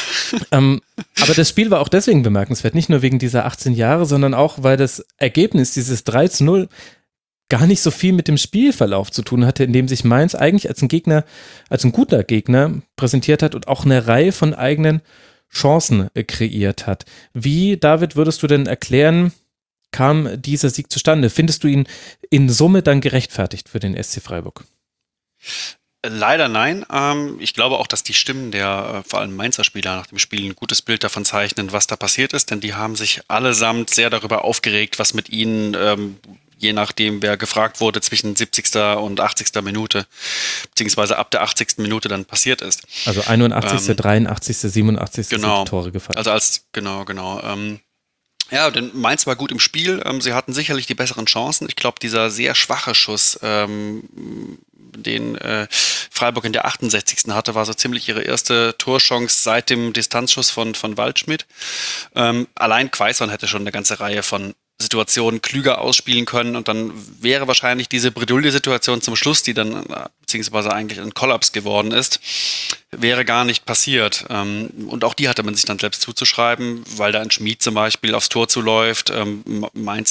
Aber das Spiel war auch deswegen bemerkenswert, nicht nur wegen dieser 18 Jahre, sondern auch, weil das Ergebnis, dieses 3:0, gar nicht so viel mit dem Spielverlauf zu tun hatte, in dem sich Mainz eigentlich als ein guter Gegner präsentiert hat und auch eine Reihe von eigenen Chancen kreiert hat. Wie, David, würdest du denn erklären, kam dieser Sieg zustande? Findest du ihn in Summe dann gerechtfertigt für den SC Freiburg? Leider nein. Ich glaube auch, dass die Stimmen der vor allem Mainzer Spieler nach dem Spiel ein gutes Bild davon zeichnen, was da passiert ist, denn die haben sich allesamt sehr darüber aufgeregt, was mit ihnen, je nachdem wer gefragt wurde, zwischen 70. und 80. Minute, beziehungsweise ab der 80. Minute dann passiert ist. Also 81., 83., 87. Genau. sind Tore gefallen. Also genau. Ja, denn Mainz war gut im Spiel. Sie hatten sicherlich die besseren Chancen. Ich glaube, dieser sehr schwache Schuss, den Freiburg in der 68. hatte, war so ziemlich ihre erste Torchance seit dem Distanzschuss von Waldschmidt. Allein Quaison hätte schon eine ganze Reihe von Situationen klüger ausspielen können und dann wäre wahrscheinlich diese Bredouille-Situation zum Schluss, die dann beziehungsweise eigentlich ein Kollaps geworden ist, wäre gar nicht passiert. Und auch die hatte man sich dann selbst zuzuschreiben, weil da ein Schmied zum Beispiel aufs Tor zuläuft. Mainz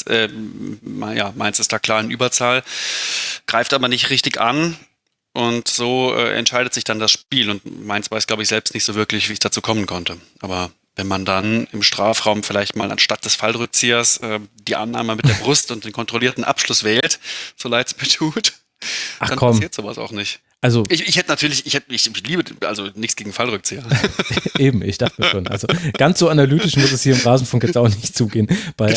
ist da klar in Überzahl, greift aber nicht richtig an. Und so entscheidet sich dann das Spiel. Und Mainz weiß, glaube ich, selbst nicht so wirklich, wie es dazu kommen konnte. Aber wenn man dann im Strafraum vielleicht mal anstatt des Fallrückziehers die Annahme mit der Brust und den kontrollierten Abschluss wählt, so leid es mir tut, dann passiert sowas auch nicht. Also ich liebe, also nichts gegen Fallrückzieher. Eben, ich dachte mir schon. Also ganz so analytisch muss es hier im Rasenfunk jetzt auch nicht zugehen.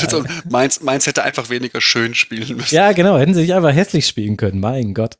Mainz hätte einfach weniger schön spielen müssen. Ja, genau, hätten sie sich einfach hässlich spielen können, mein Gott.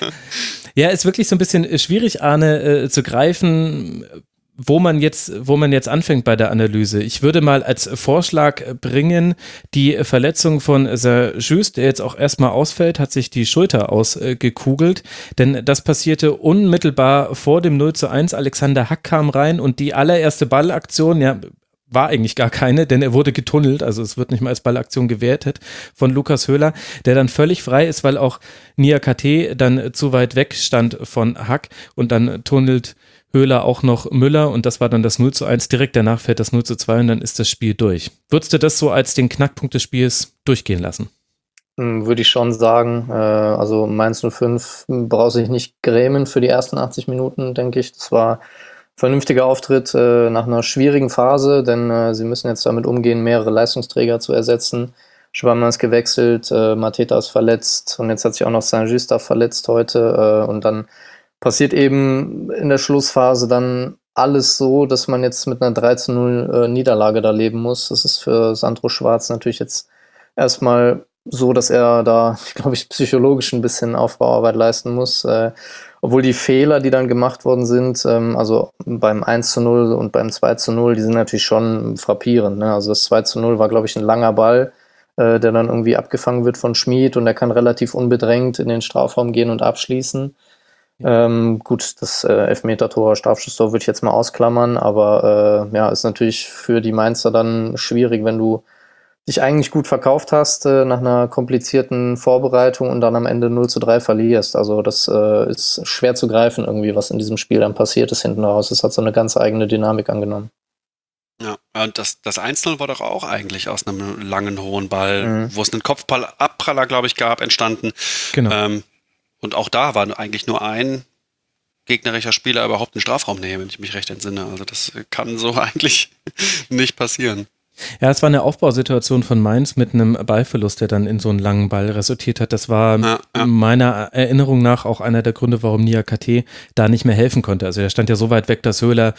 Ja, ist wirklich so ein bisschen schwierig, Arne, zu greifen, wo man jetzt anfängt bei der Analyse. Ich würde mal als Vorschlag bringen, die Verletzung von Saint-Just, der jetzt auch erstmal ausfällt, hat sich die Schulter ausgekugelt, denn das passierte unmittelbar vor dem 0:1. Alexander Hack kam rein und die allererste Ballaktion, ja, war eigentlich gar keine, denn er wurde getunnelt, also es wird nicht mal als Ballaktion gewertet von Lukas Höhler, der dann völlig frei ist, weil auch Niakate dann zu weit weg stand von Hack und dann tunnelt Höhler auch noch Müller und das war dann das 0:1. Direkt danach fällt das 0:2 und dann ist das Spiel durch. Würdest du das so als den Knackpunkt des Spiels durchgehen lassen? Würde ich schon sagen. Also Mainz 05 braucht sich nicht grämen für die ersten 80 Minuten, denke ich. Das war ein vernünftiger Auftritt nach einer schwierigen Phase, denn sie müssen jetzt damit umgehen, mehrere Leistungsträger zu ersetzen. Schwammer ist gewechselt, Mateta ist verletzt und jetzt hat sich auch noch Saint-Just verletzt heute und dann passiert eben in der Schlussphase dann alles so, dass man jetzt mit einer 3:0 Niederlage da leben muss. Das ist für Sandro Schwarz natürlich jetzt erstmal so, dass er da, glaube ich, psychologisch ein bisschen Aufbauarbeit leisten muss. Obwohl die Fehler, die dann gemacht worden sind, also beim 1:0 und beim 2:0, die sind natürlich schon frappierend. Ne? Also das 2:0 war, glaube ich, ein langer Ball, der dann irgendwie abgefangen wird von Schmied und der kann relativ unbedrängt in den Strafraum gehen und abschließen. Gut, das Elfmeter-Tor, Strafschusstor würde ich jetzt mal ausklammern, aber ist natürlich für die Mainzer dann schwierig, wenn du dich eigentlich gut verkauft hast nach einer komplizierten Vorbereitung und dann am Ende 0:3 verlierst. Also das ist schwer zu greifen irgendwie, was in diesem Spiel dann passiert ist hinten raus. Es hat so eine ganz eigene Dynamik angenommen. Ja, und das 1:0 war doch auch eigentlich aus einem langen, hohen Ball, wo es einen Kopfballabpraller, glaube ich, gab, entstanden. Genau. Und auch da war eigentlich nur ein gegnerischer Spieler überhaupt einen Strafraum nehmen, wenn ich mich recht entsinne. Also das kann so eigentlich nicht passieren. Ja, es war eine Aufbausituation von Mainz mit einem Ballverlust, der dann in so einen langen Ball resultiert hat. Das war meiner Erinnerung nach auch einer der Gründe, warum Niakate da nicht mehr helfen konnte. Also er stand ja so weit weg, dass Höhler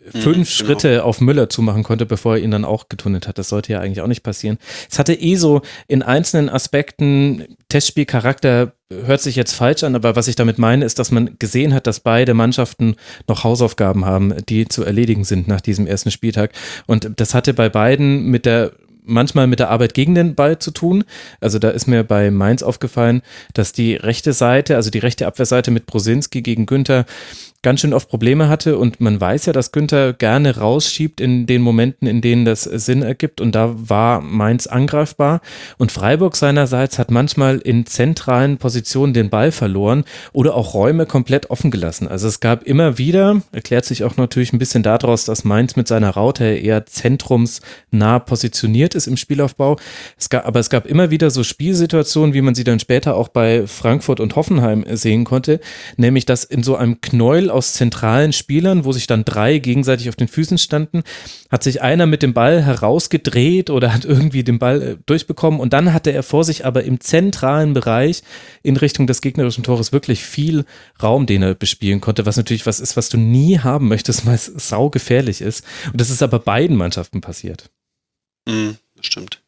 5 Schritte auf Müller zumachen konnte, bevor er ihn dann auch getunnelt hat. Das sollte ja eigentlich auch nicht passieren. Es hatte so in einzelnen Aspekten Testspielcharakter, hört sich jetzt falsch an, aber was ich damit meine, ist, dass man gesehen hat, dass beide Mannschaften noch Hausaufgaben haben, die zu erledigen sind nach diesem ersten Spieltag. Und das hatte bei beiden manchmal mit der Arbeit gegen den Ball zu tun. Also da ist mir bei Mainz aufgefallen, dass die rechte Seite, also die rechte Abwehrseite mit Brosinski gegen Günther ganz schön oft Probleme hatte und man weiß ja, dass Günther gerne rausschiebt in den Momenten, in denen das Sinn ergibt und da war Mainz angreifbar und Freiburg seinerseits hat manchmal in zentralen Positionen den Ball verloren oder auch Räume komplett offen gelassen. Also es gab immer wieder, erklärt sich auch natürlich ein bisschen daraus, dass Mainz mit seiner Raute eher zentrumsnah positioniert ist im Spielaufbau. Aber es gab immer wieder so Spielsituationen, wie man sie dann später auch bei Frankfurt und Hoffenheim sehen konnte, nämlich dass in so einem Knäuel aus zentralen Spielern, wo sich dann 3 gegenseitig auf den Füßen standen, hat sich einer mit dem Ball herausgedreht oder hat irgendwie den Ball durchbekommen und dann hatte er vor sich aber im zentralen Bereich in Richtung des gegnerischen Tores wirklich viel Raum, den er bespielen konnte, was natürlich was ist, was du nie haben möchtest, weil es saugefährlich ist. Und das ist aber beiden Mannschaften passiert. Das stimmt.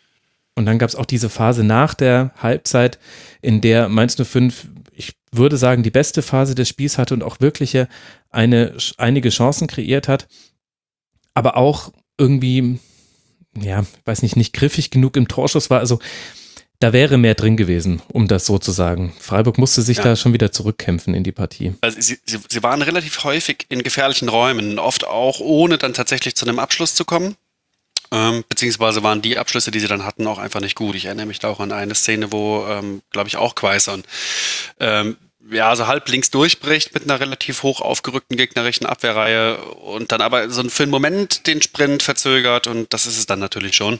Und dann gab es auch diese Phase nach der Halbzeit, in der Mainz 05, ich würde sagen, die beste Phase des Spiels hatte und auch wirklich einige Chancen kreiert hat, aber auch irgendwie, weiß nicht griffig genug im Torschuss war. Also da wäre mehr drin gewesen, um das so zu sagen. Freiburg musste sich da schon wieder zurückkämpfen in die Partie. Also sie waren relativ häufig in gefährlichen Räumen, oft auch ohne dann tatsächlich zu einem Abschluss zu kommen. beziehungsweise waren die Abschlüsse, die sie dann hatten, auch einfach nicht gut. Ich erinnere mich da auch an eine Szene, wo, glaube ich, auch Quaison so halb links durchbricht mit einer relativ hoch aufgerückten gegnerischen Abwehrreihe und dann aber so für einen Moment den Sprint verzögert und das ist es dann natürlich schon.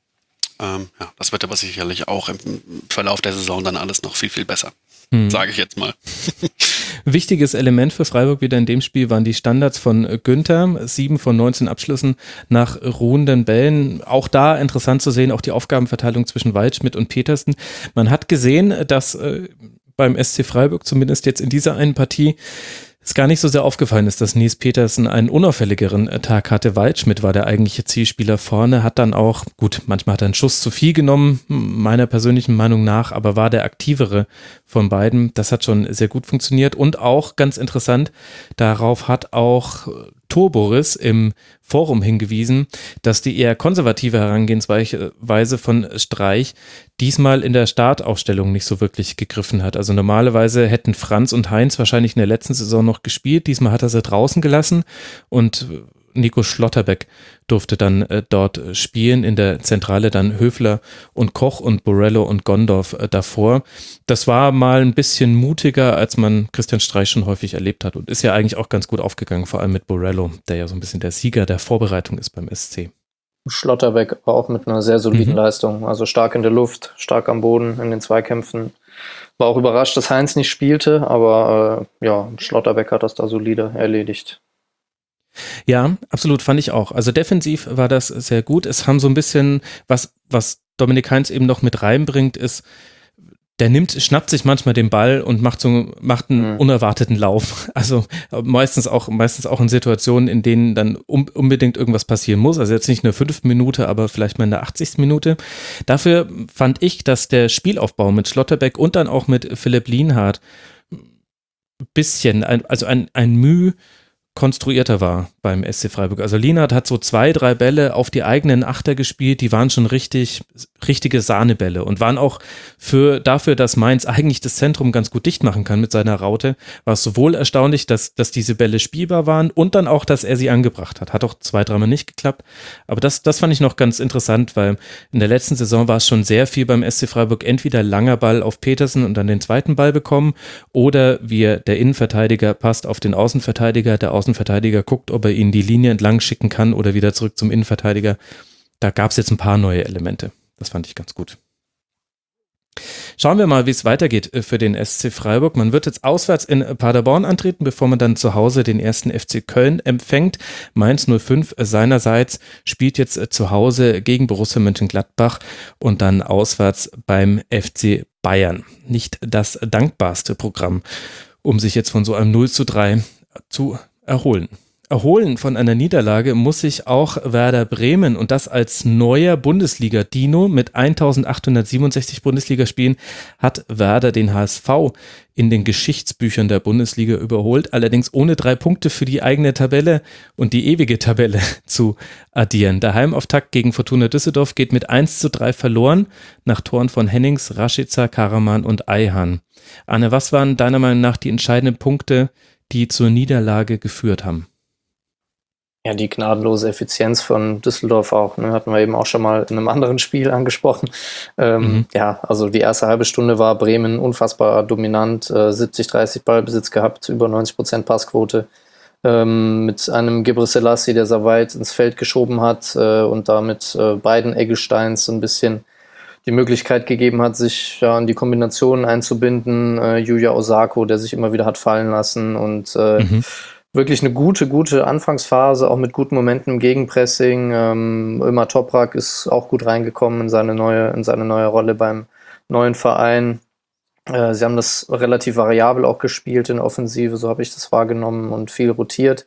Das wird aber sicherlich auch im Verlauf der Saison dann alles noch viel, viel besser. Sage ich jetzt mal. Wichtiges Element für Freiburg wieder in dem Spiel waren die Standards von Günther. 7 von 19 Abschlüssen nach ruhenden Bällen. Auch da interessant zu sehen, auch die Aufgabenverteilung zwischen Waldschmidt und Petersen. Man hat gesehen, dass beim SC Freiburg zumindest jetzt in dieser einen Partie es gar nicht so sehr aufgefallen ist, dass Nies Petersen einen unauffälligeren Tag hatte. Waldschmidt war der eigentliche Zielspieler vorne, hat dann auch, gut, manchmal hat er einen Schuss zu viel genommen, meiner persönlichen Meinung nach, aber war der aktivere von beiden. Das hat schon sehr gut funktioniert und auch ganz interessant, darauf hat auch Torboris im Forum hingewiesen, dass die eher konservative Herangehensweise von Streich diesmal in der Startaufstellung nicht so wirklich gegriffen hat. Also normalerweise hätten Franz und Heinz wahrscheinlich in der letzten Saison noch gespielt. Diesmal hat er sie draußen gelassen und Nico Schlotterbeck durfte dann dort spielen, in der Zentrale dann Höfler und Koch und Borello und Gondorf davor. Das war mal ein bisschen mutiger, als man Christian Streich schon häufig erlebt hat und ist ja eigentlich auch ganz gut aufgegangen, vor allem mit Borello, der ja so ein bisschen der Sieger der Vorbereitung ist beim SC. Schlotterbeck war auch mit einer sehr soliden Leistung, also stark in der Luft, stark am Boden in den Zweikämpfen. War auch überrascht, dass Heinz nicht spielte, aber Schlotterbeck hat das da solide erledigt. Ja, absolut, fand ich auch. Also defensiv war das sehr gut. Es haben so ein bisschen, was Dominik Heinz eben noch mit reinbringt, ist, der schnappt sich manchmal den Ball und macht einen unerwarteten Lauf. Also meistens auch in Situationen, in denen dann unbedingt irgendwas passieren muss. Also jetzt nicht eine 5. Minute, aber vielleicht mal in der 80. Minute. Dafür fand ich, dass der Spielaufbau mit Schlotterbeck und dann auch mit Philipp Lienhardt ein bisschen, also ein Mühe konstruierter war beim SC Freiburg. Also Lienhardt hat so 2, 3 Bälle auf die eigenen Achter gespielt, die waren schon richtige Sahnebälle und waren auch dafür, dass Mainz eigentlich das Zentrum ganz gut dicht machen kann mit seiner Raute, war es sowohl erstaunlich, dass diese Bälle spielbar waren und dann auch, dass er sie angebracht hat. Hat auch 2, 3 Mal nicht geklappt, aber das fand ich noch ganz interessant, weil in der letzten Saison war es schon sehr viel beim SC Freiburg, entweder langer Ball auf Petersen und dann den zweiten Ball bekommen oder der Innenverteidiger passt auf den Außenverteidiger, der Außenverteidiger guckt, ob er ihn die Linie entlang schicken kann oder wieder zurück zum Innenverteidiger. Da gab es jetzt ein paar neue Elemente. Das fand ich ganz gut. Schauen wir mal, wie es weitergeht für den SC Freiburg. Man wird jetzt auswärts in Paderborn antreten, bevor man dann zu Hause den ersten FC Köln empfängt. Mainz 05 seinerseits spielt jetzt zu Hause gegen Borussia Mönchengladbach und dann auswärts beim FC Bayern. Nicht das dankbarste Programm, um sich jetzt von so einem 0:3 zu erholen. Erholen von einer Niederlage muss sich auch Werder Bremen und das als neuer Bundesliga-Dino mit 1867 Bundesligaspielen hat Werder den HSV in den Geschichtsbüchern der Bundesliga überholt, allerdings ohne 3 Punkte für die eigene Tabelle und die ewige Tabelle zu addieren. Der Heimauftakt gegen Fortuna Düsseldorf geht mit 1:3 verloren, nach Toren von Hennings, Rashica, Karaman und Ayhan. Arne, was waren deiner Meinung nach die entscheidenden Punkte, die zur Niederlage geführt haben? Ja, die gnadenlose Effizienz von Düsseldorf auch, ne? Hatten wir eben auch schon mal in einem anderen Spiel angesprochen. Ja, also die erste halbe Stunde war Bremen unfassbar dominant, 70-30 Ballbesitz gehabt, über 90% Passquote, mit einem Gebre Selassie, der sehr weit ins Feld geschoben hat und damit beiden Eggesteins so ein bisschen die Möglichkeit gegeben hat, sich in die Kombinationen einzubinden. Yuya Osako, der sich immer wieder hat fallen lassen und wirklich eine gute Anfangsphase, auch mit guten Momenten im Gegenpressing. Ömer Toprak ist auch gut reingekommen in seine neue Rolle beim neuen Verein. Sie haben das relativ variabel auch gespielt in der Offensive, so habe ich das wahrgenommen und viel rotiert.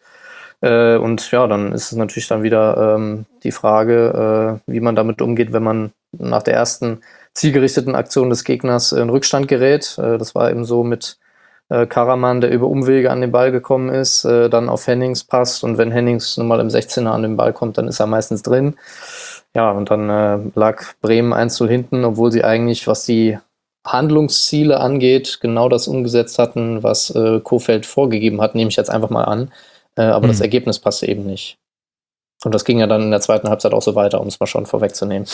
Und ja, dann ist es natürlich dann wieder die Frage, wie man damit umgeht, wenn man nach der ersten zielgerichteten Aktion des Gegners in Rückstand gerät. Das war eben so mit Karaman, der über Umwege an den Ball gekommen ist, dann auf Hennings passt und wenn Hennings nun mal im 16er an den Ball kommt, dann ist er meistens drin. Ja, und dann lag Bremen 1:0 hinten, obwohl sie eigentlich, was die Handlungsziele angeht, genau das umgesetzt hatten, was Kohfeldt vorgegeben hat, nehme ich jetzt einfach mal an. Aber das Ergebnis passte eben nicht. Und das ging ja dann in der zweiten Halbzeit auch so weiter, um es mal schon vorwegzunehmen.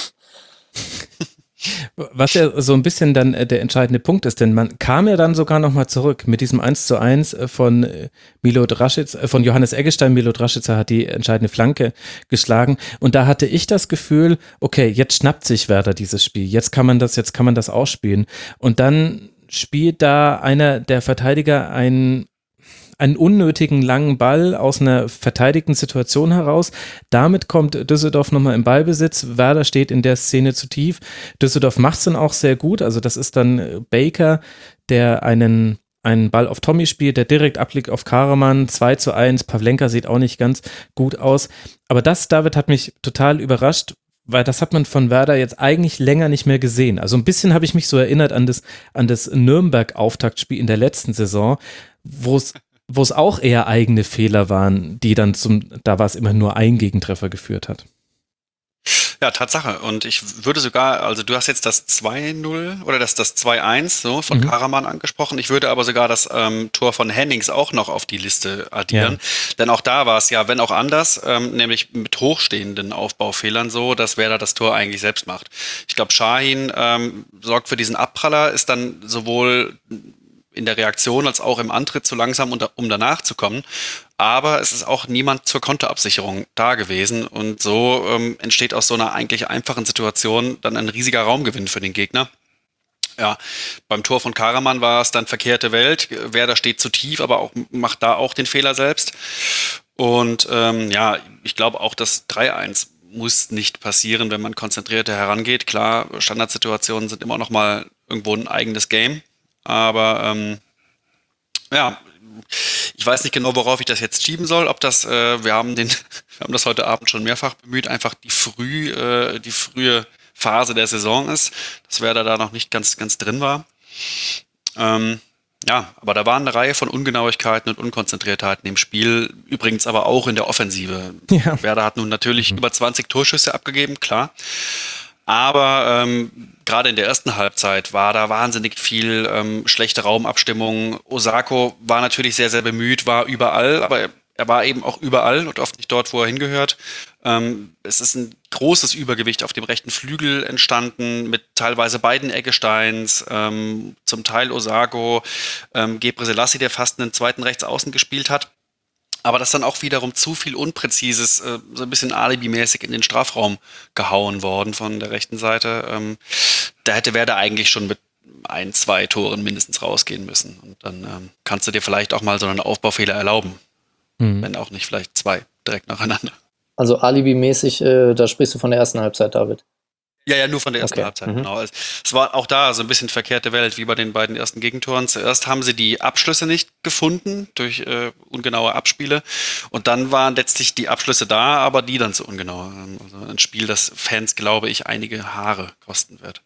Was ja so ein bisschen dann der entscheidende Punkt ist, denn man kam ja dann sogar nochmal zurück mit diesem 1:1 von Milot Rashica, von Johannes Eggestein. Milot Rashica hat die entscheidende Flanke geschlagen und da hatte ich das Gefühl, okay, jetzt schnappt sich Werder dieses Spiel, jetzt kann man das ausspielen und dann spielt da einer der Verteidiger einen unnötigen langen Ball aus einer verteidigten Situation heraus. Damit kommt Düsseldorf nochmal im Ballbesitz. Werder steht in der Szene zu tief. Düsseldorf macht es dann auch sehr gut. Also das ist dann Baker, der einen Ball auf Tommy spielt, der direkt ablegt auf Karaman. 2:1. Pavlenka sieht auch nicht ganz gut aus. Aber das, David, hat mich total überrascht, weil das hat man von Werder jetzt eigentlich länger nicht mehr gesehen. Also ein bisschen habe ich mich so erinnert an das Nürnberg-Auftaktspiel in der letzten Saison, wo es auch eher eigene Fehler waren, die dann da war es immer nur ein Gegentreffer geführt hat. Ja, Tatsache. Und ich würde sogar, also du hast jetzt das 2:0 oder das 2:1 so von Karaman angesprochen. Ich würde aber sogar das Tor von Hennings auch noch auf die Liste addieren. Ja. Denn auch da war es ja, wenn auch anders, nämlich mit hochstehenden Aufbaufehlern so, dass Werder das Tor eigentlich selbst macht. Ich glaube, Şahin sorgt für diesen Abpraller, ist dann sowohl in der Reaktion als auch im Antritt zu langsam, um danach zu kommen. Aber es ist auch niemand zur Konterabsicherung da gewesen. Und so entsteht aus so einer eigentlich einfachen Situation dann ein riesiger Raumgewinn für den Gegner. Ja, beim Tor von Karaman war es dann verkehrte Welt. Werder steht zu tief, aber auch macht da auch den Fehler selbst. Und ja, ich glaube auch, das 3:1 muss nicht passieren, wenn man konzentrierter herangeht. Klar, Standardsituationen sind immer noch mal irgendwo ein eigenes Game. Aber ja, ich weiß nicht genau, worauf ich das jetzt schieben soll. Ob das, wir haben das heute Abend schon mehrfach bemüht, einfach die frühe Phase der Saison ist, dass Werder da noch nicht ganz drin war. Ja, aber da waren eine Reihe von Ungenauigkeiten und Unkonzentriertheiten im Spiel, übrigens aber auch in der Offensive. Ja. Werder hat nun natürlich über 20 Torschüsse abgegeben, klar. Aber gerade in der ersten Halbzeit war da wahnsinnig viel schlechte Raumabstimmung. Osako war natürlich sehr, sehr bemüht, war überall, aber er war eben auch überall und oft nicht dort, wo er hingehört. Es ist ein großes Übergewicht auf dem rechten Flügel entstanden, mit teilweise beiden Eggesteins, zum Teil Osako, Gebre Selassie, der fast einen zweiten Rechtsaußen gespielt hat. Aber das dann auch wiederum zu viel Unpräzises, so ein bisschen alibimäßig in den Strafraum gehauen worden von der rechten Seite. Da hätte Werder eigentlich schon mit 1-2 Toren mindestens rausgehen müssen. Und dann kannst du dir vielleicht auch mal so einen Aufbaufehler erlauben. Wenn auch nicht vielleicht 2 direkt nacheinander. Also alibimäßig, da sprichst du von der ersten Halbzeit, David. Ja, nur von der ersten Halbzeit, genau. Es war auch da so ein bisschen verkehrte Welt, wie bei den beiden ersten Gegentoren. Zuerst haben sie die Abschlüsse nicht gefunden durch ungenaue Abspiele und dann waren letztlich die Abschlüsse da, aber die dann zu ungenau. Also ein Spiel, das Fans, glaube ich, einige Haare kosten wird.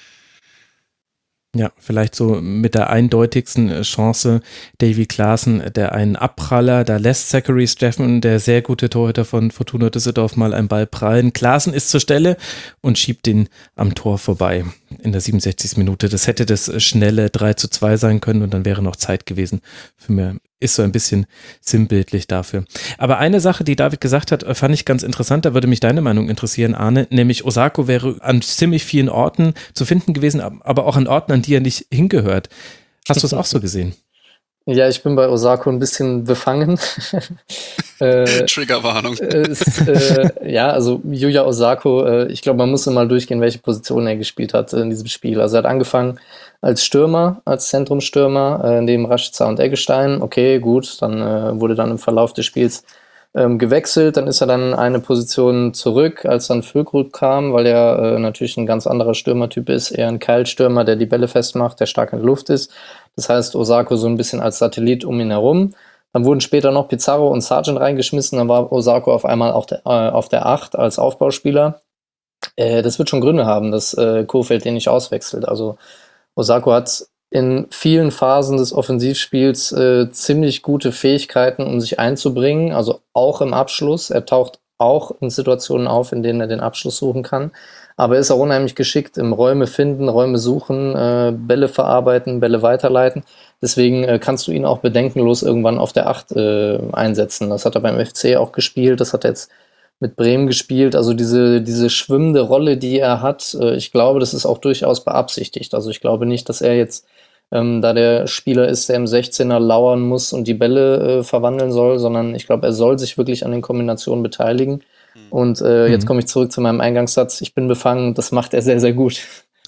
Ja, vielleicht so mit der eindeutigsten Chance Davy Klaassen, der einen Abpraller, da lässt Zachary Steffen, der sehr gute Torhüter von Fortuna Düsseldorf, mal einen Ball prallen. Klaassen ist zur Stelle und schiebt ihn am Tor vorbei in der 67. Minute. Das hätte das schnelle 3:2 sein können und dann wäre noch Zeit gewesen für mehr. Ist so ein bisschen sinnbildlich dafür. Aber eine Sache, die David gesagt hat, fand ich ganz interessant, da würde mich deine Meinung interessieren, Arne, nämlich Osako wäre an ziemlich vielen Orten zu finden gewesen, aber auch an Orten, an die er nicht hingehört. Hast du es auch so gesehen? Ja, ich bin bei Osako ein bisschen befangen. Triggerwarnung. Ja, also Yuya Osako, ich glaube, man muss mal durchgehen, welche Position er gespielt hat in diesem Spiel. Also er hat angefangen als Stürmer, als Zentrumsstürmer, neben Rashica und Eggestein. Okay, gut, dann wurde dann im Verlauf des Spiels gewechselt. Dann ist er dann eine Position zurück, als dann Füllkrug kam, weil er natürlich ein ganz anderer Stürmertyp ist, eher ein Keilstürmer, der die Bälle festmacht, der stark in der Luft ist. Das heißt, Osako so ein bisschen als Satellit um ihn herum. Dann wurden später noch Pizarro und Sargent reingeschmissen, dann war Osako auf einmal auch auf der 8 als Aufbauspieler. Das wird schon Gründe haben, dass Kohfeldt den nicht auswechselt. Also Osako hat in vielen Phasen des Offensivspiels ziemlich gute Fähigkeiten, um sich einzubringen, also auch im Abschluss. Er taucht auch in Situationen auf, in denen er den Abschluss suchen kann. Aber er ist auch unheimlich geschickt im Räume finden, Räume suchen, Bälle verarbeiten, Bälle weiterleiten. Deswegen kannst du ihn auch bedenkenlos irgendwann auf der 8 einsetzen. Das hat er beim FC auch gespielt, das hat er jetzt mit Bremen gespielt. Also diese schwimmende Rolle, die er hat, ich glaube, das ist auch durchaus beabsichtigt. Also ich glaube nicht, dass er jetzt da der Spieler ist, der im 16er lauern muss und die Bälle verwandeln soll, sondern ich glaube, er soll sich wirklich an den Kombinationen beteiligen. Und jetzt komme ich zurück zu meinem Eingangssatz. Ich bin befangen, das macht er sehr, sehr gut.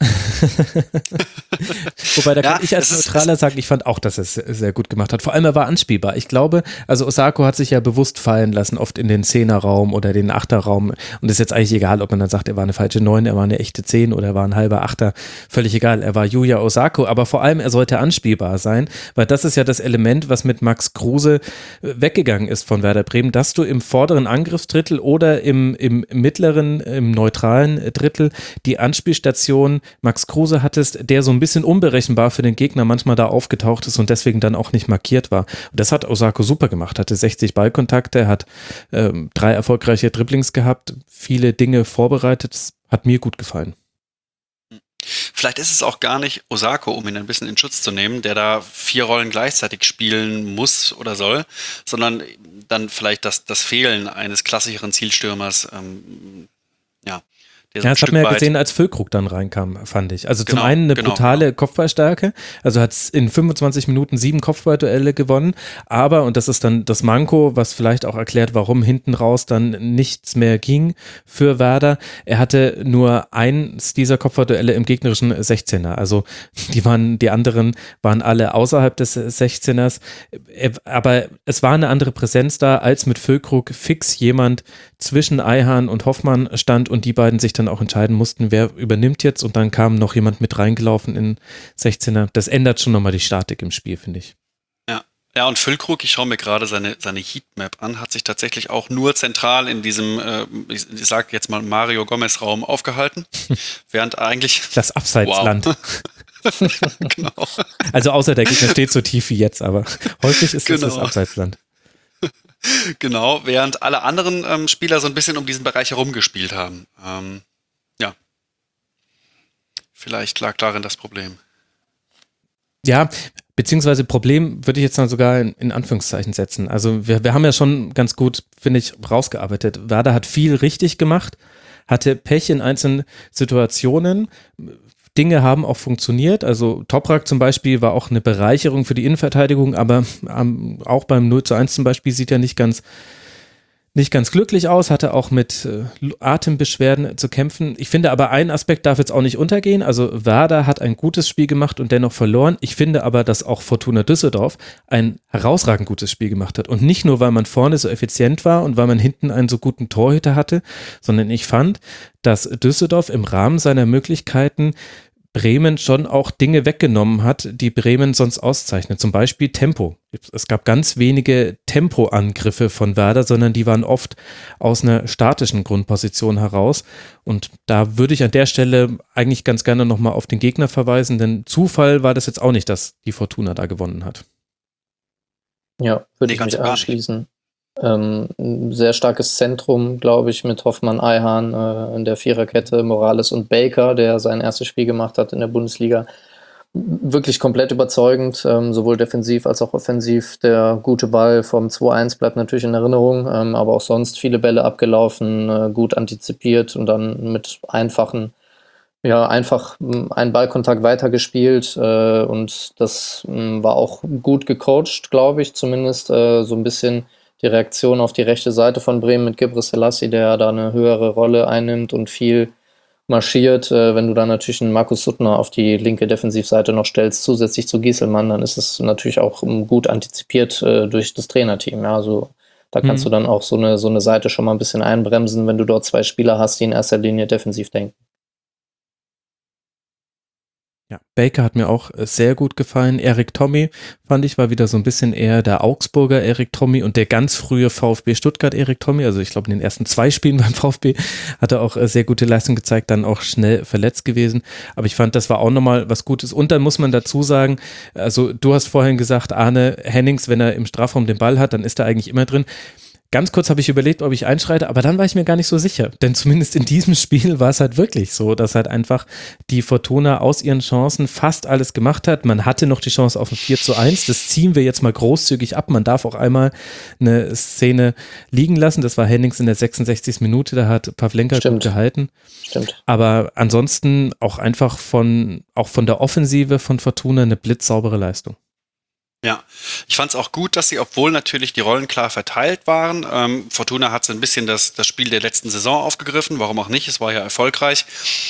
Wobei, da kann ich als Neutraler sagen, ich fand auch, dass er es sehr gut gemacht hat. Vor allem, er war anspielbar. Ich glaube, also Osako hat sich ja bewusst fallen lassen, oft in den 10er-Raum oder den 8er-Raum. Und es ist jetzt eigentlich egal, ob man dann sagt, er war eine falsche 9, er war eine echte 10 oder er war ein halber 8er. Völlig egal, er war Yuya Osako. Aber vor allem, er sollte anspielbar sein, weil das ist ja das Element, was mit Max Kruse weggegangen ist von Werder Bremen, dass du im vorderen Angriffsdrittel oder im mittleren, im neutralen Drittel die Anspielstation Max Kruse hattest, der so ein bisschen unberechenbar für den Gegner manchmal da aufgetaucht ist und deswegen dann auch nicht markiert war. Und das hat Osako super gemacht, hatte 60 Ballkontakte, hat 3 erfolgreiche Dribblings gehabt, viele Dinge vorbereitet, das hat mir gut gefallen. Vielleicht ist es auch gar nicht Osako, um ihn ein bisschen in Schutz zu nehmen, der da 4 Rollen gleichzeitig spielen muss oder soll, sondern dann vielleicht das Fehlen eines klassischeren Zielstürmers, Ja, das hat man ja gesehen, als Füllkrug dann reinkam, fand ich. Also zum einen eine brutale Kopfballstärke, also hat es in 25 Minuten 7 Kopfballduelle gewonnen, aber, und das ist dann das Manko, was vielleicht auch erklärt, warum hinten raus dann nichts mehr ging für Werder, er hatte nur eins dieser Kopfballduelle im gegnerischen 16er, also die anderen waren alle außerhalb des 16ers, aber es war eine andere Präsenz da, als mit Füllkrug fix jemand zwischen Ayhan und Hoffmann stand und die beiden sich dann auch entscheiden mussten, wer übernimmt jetzt, und dann kam noch jemand mit reingelaufen in 16er. Das ändert schon nochmal die Statik im Spiel, finde ich. Ja, und Füllkrug, ich schaue mir gerade seine Heatmap an, hat sich tatsächlich auch nur zentral in diesem, ich sage jetzt mal Mario Gomez-Raum aufgehalten, während eigentlich... Das Abseitsland. Wow. Genau. Also außer der Gegner steht so tief wie jetzt, aber häufig ist das Abseitsland. Genau, während alle anderen Spieler so ein bisschen um diesen Bereich herumgespielt haben. Vielleicht lag darin das Problem. Ja, beziehungsweise Problem würde ich jetzt dann sogar in Anführungszeichen setzen. Also wir haben ja schon ganz gut, finde ich, rausgearbeitet. Werder hat viel richtig gemacht, hatte Pech in einzelnen Situationen. Dinge haben auch funktioniert, also Toprak zum Beispiel war auch eine Bereicherung für die Innenverteidigung, aber auch beim 0:1 zum Beispiel sieht er nicht ganz glücklich aus, hatte auch mit Atembeschwerden zu kämpfen. Ich finde aber, ein Aspekt darf jetzt auch nicht untergehen, also Werder hat ein gutes Spiel gemacht und dennoch verloren. Ich finde aber, dass auch Fortuna Düsseldorf ein herausragend gutes Spiel gemacht hat und nicht nur, weil man vorne so effizient war und weil man hinten einen so guten Torhüter hatte, sondern ich fand, dass Düsseldorf im Rahmen seiner Möglichkeiten Bremen schon auch Dinge weggenommen hat, die Bremen sonst auszeichnet. Zum Beispiel Tempo. Es gab ganz wenige Tempoangriffe von Werder, sondern die waren oft aus einer statischen Grundposition heraus. Und da würde ich an der Stelle eigentlich ganz gerne nochmal auf den Gegner verweisen, denn Zufall war das jetzt auch nicht, dass die Fortuna da gewonnen hat. Ja, würde ich mich anschließen. Ein sehr starkes Zentrum, glaube ich, mit Hoffmann, Ayhan in der Viererkette, Morales und Baker, der sein erstes Spiel gemacht hat in der Bundesliga. Wirklich komplett überzeugend, sowohl defensiv als auch offensiv. Der gute Ball vom 2:1 bleibt natürlich in Erinnerung, aber auch sonst viele Bälle abgelaufen, gut antizipiert und dann mit einfach einen Ballkontakt weitergespielt und das war auch gut gecoacht, glaube ich, zumindest so ein bisschen die Reaktion auf die rechte Seite von Bremen mit Gebre Selassie, der da eine höhere Rolle einnimmt und viel marschiert. Wenn du dann natürlich einen Markus Suttner auf die linke Defensivseite noch stellst, zusätzlich zu Gieselmann, dann ist es natürlich auch gut antizipiert durch das Trainerteam. Ja, also da kannst du dann auch so eine Seite schon mal ein bisschen einbremsen, wenn du dort 2 Spieler hast, die in erster Linie defensiv denken. Ja, Baker hat mir auch sehr gut gefallen. Erik Tommy, fand ich, war wieder so ein bisschen eher der Augsburger Erik Tommy und der ganz frühe VfB Stuttgart Erik Tommy. Also ich glaube, in den ersten 2 Spielen beim VfB hat er auch sehr gute Leistung gezeigt, dann auch schnell verletzt gewesen. Aber ich fand, das war auch nochmal was Gutes. Und dann muss man dazu sagen, also du hast vorhin gesagt, Arne Hennings, wenn er im Strafraum den Ball hat, dann ist er eigentlich immer drin. Ganz kurz habe ich überlegt, ob ich einschreite, aber dann war ich mir gar nicht so sicher. Denn zumindest in diesem Spiel war es halt wirklich so, dass halt einfach die Fortuna aus ihren Chancen fast alles gemacht hat. Man hatte noch die Chance auf ein 4:1. Das ziehen wir jetzt mal großzügig ab. Man darf auch einmal eine Szene liegen lassen. Das war Hennings in der 66. Minute. Da hat Pavlenka gut gehalten. Stimmt. Aber ansonsten auch einfach von der Offensive von Fortuna eine blitzsaubere Leistung. Ja, ich fand es auch gut, dass sie, obwohl natürlich die Rollen klar verteilt waren, Fortuna hat so ein bisschen das Spiel der letzten Saison aufgegriffen, warum auch nicht, es war ja erfolgreich,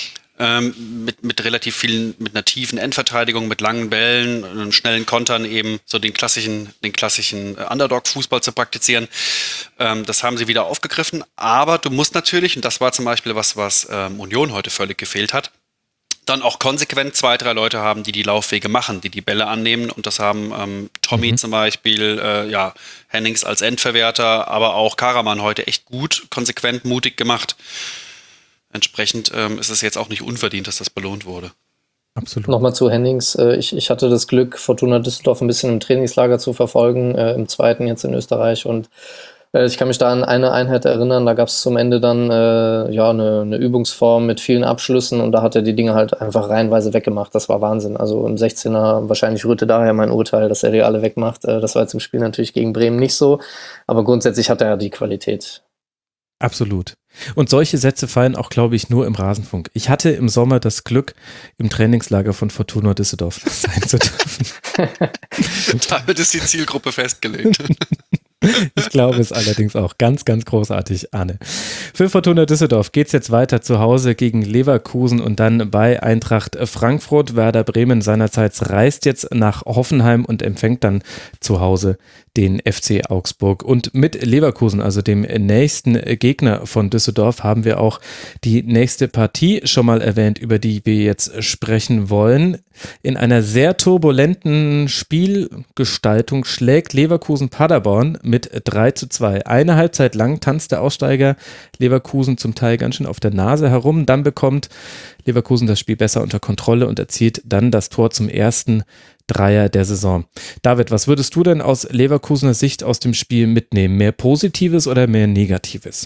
mit relativ vielen, mit einer tiefen Endverteidigung, mit langen Bällen, schnellen Kontern eben so den klassischen Underdog-Fußball zu praktizieren. Das haben sie wieder aufgegriffen, aber du musst natürlich, und das war zum Beispiel was Union heute völlig gefehlt hat, dann auch konsequent 2, 3 Leute haben, die Laufwege machen, die Bälle annehmen. Und das haben Tommy zum Beispiel, Hennings als Endverwerter, aber auch Karaman heute echt gut, konsequent, mutig gemacht. Entsprechend ist es jetzt auch nicht unverdient, dass das belohnt wurde. Absolut. Nochmal zu Hennings. Ich hatte das Glück, Fortuna Düsseldorf ein bisschen im Trainingslager zu verfolgen, im zweiten jetzt in Österreich. Und ich kann mich da an eine Einheit erinnern, da gab es zum Ende dann eine Übungsform mit vielen Abschlüssen und da hat er die Dinge halt einfach reihenweise weggemacht. Das war Wahnsinn. Also im 16er, wahrscheinlich rührte daher mein Urteil, dass er die alle wegmacht. Das war jetzt im Spiel natürlich gegen Bremen nicht so, aber grundsätzlich hat er ja die Qualität. Absolut. Und solche Sätze fallen auch, glaube ich, nur im Rasenfunk. Ich hatte im Sommer das Glück, im Trainingslager von Fortuna Düsseldorf sein zu dürfen. Damit ist die Zielgruppe festgelegt. Ich glaube es allerdings auch. Ganz, ganz großartig, Arne. Für Fortuna Düsseldorf geht es jetzt weiter zu Hause gegen Leverkusen und dann bei Eintracht Frankfurt. Werder Bremen seinerseits reist jetzt nach Hoffenheim und empfängt dann zu Hause den FC Augsburg. Und mit Leverkusen, also dem nächsten Gegner von Düsseldorf, haben wir auch die nächste Partie schon mal erwähnt, über die wir jetzt sprechen wollen. In einer sehr turbulenten Spielgestaltung schlägt Leverkusen Paderborn mit 3:2. Eine Halbzeit lang tanzt der Aussteiger Leverkusen zum Teil ganz schön auf der Nase herum. Dann bekommt Leverkusen das Spiel besser unter Kontrolle und erzielt dann das Tor zum ersten Dreier der Saison. David, was würdest du denn aus Leverkusener Sicht aus dem Spiel mitnehmen? Mehr Positives oder mehr Negatives?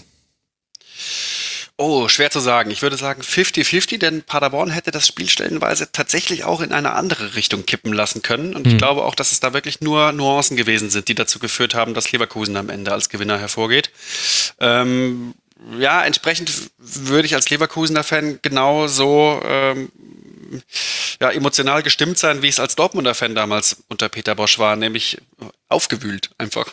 Oh, schwer zu sagen. Ich würde sagen 50-50, denn Paderborn hätte das Spiel stellenweise tatsächlich auch in eine andere Richtung kippen lassen können. Und ich glaube auch, dass es da wirklich nur Nuancen gewesen sind, die dazu geführt haben, dass Leverkusen am Ende als Gewinner hervorgeht. Entsprechend würde ich als Leverkusener Fan genauso emotional gestimmt sein, wie ich es als Dortmunder Fan damals unter Peter Bosch war, nämlich aufgewühlt einfach.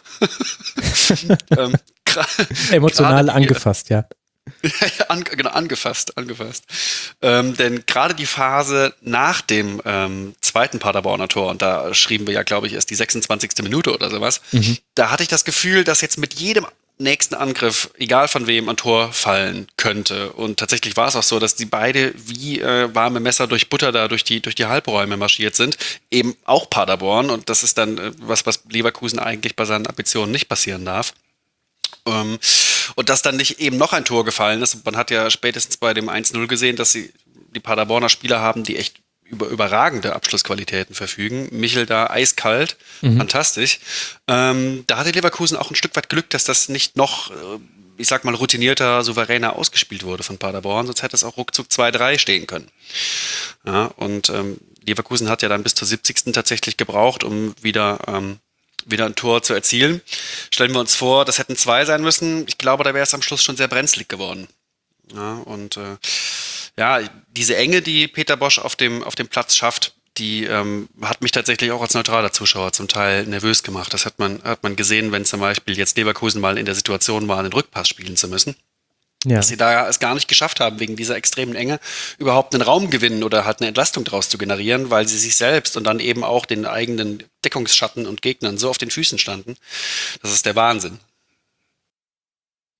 Emotional angefasst, ja. Angefasst. Denn gerade die Phase nach dem zweiten Paderborner Tor, und da schrieben wir ja, glaube ich, erst die 26. Minute oder sowas, da hatte ich das Gefühl, dass jetzt mit jedem nächsten Angriff, egal von wem, ein Tor fallen könnte. Und tatsächlich war es auch so, dass die beide wie warme Messer durch Butter da durch die Halbräume marschiert sind. Eben auch Paderborn. Und das ist dann was Leverkusen eigentlich bei seinen Ambitionen nicht passieren darf. Und dass dann nicht eben noch ein Tor gefallen ist. Und man hat ja spätestens bei dem 1:0 gesehen, dass die Paderborner Spieler haben, die echt über überragende Abschlussqualitäten verfügen. Michel da eiskalt, fantastisch. Da hatte Leverkusen auch ein Stück weit Glück, dass das nicht noch, ich sag mal, routinierter, souveräner ausgespielt wurde von Paderborn, sonst hätte es auch ruckzuck 2-3 stehen können. Ja, und Leverkusen hat ja dann bis zur 70. tatsächlich gebraucht, um wieder ein Tor zu erzielen. Stellen wir uns vor, das hätten 2 sein müssen. Ich glaube, da wäre es am Schluss schon sehr brenzlig geworden. Ja, und diese Enge, die Peter Bosch auf dem Platz schafft, die hat mich tatsächlich auch als neutraler Zuschauer zum Teil nervös gemacht. Das hat man gesehen, wenn zum Beispiel jetzt Leverkusen mal in der Situation war, einen Rückpass spielen zu müssen. Ja. Dass sie da es gar nicht geschafft haben, wegen dieser extremen Enge überhaupt einen Raum gewinnen oder halt eine Entlastung daraus zu generieren, weil sie sich selbst und dann eben auch den eigenen Deckungsschatten und Gegnern so auf den Füßen standen. Das ist der Wahnsinn.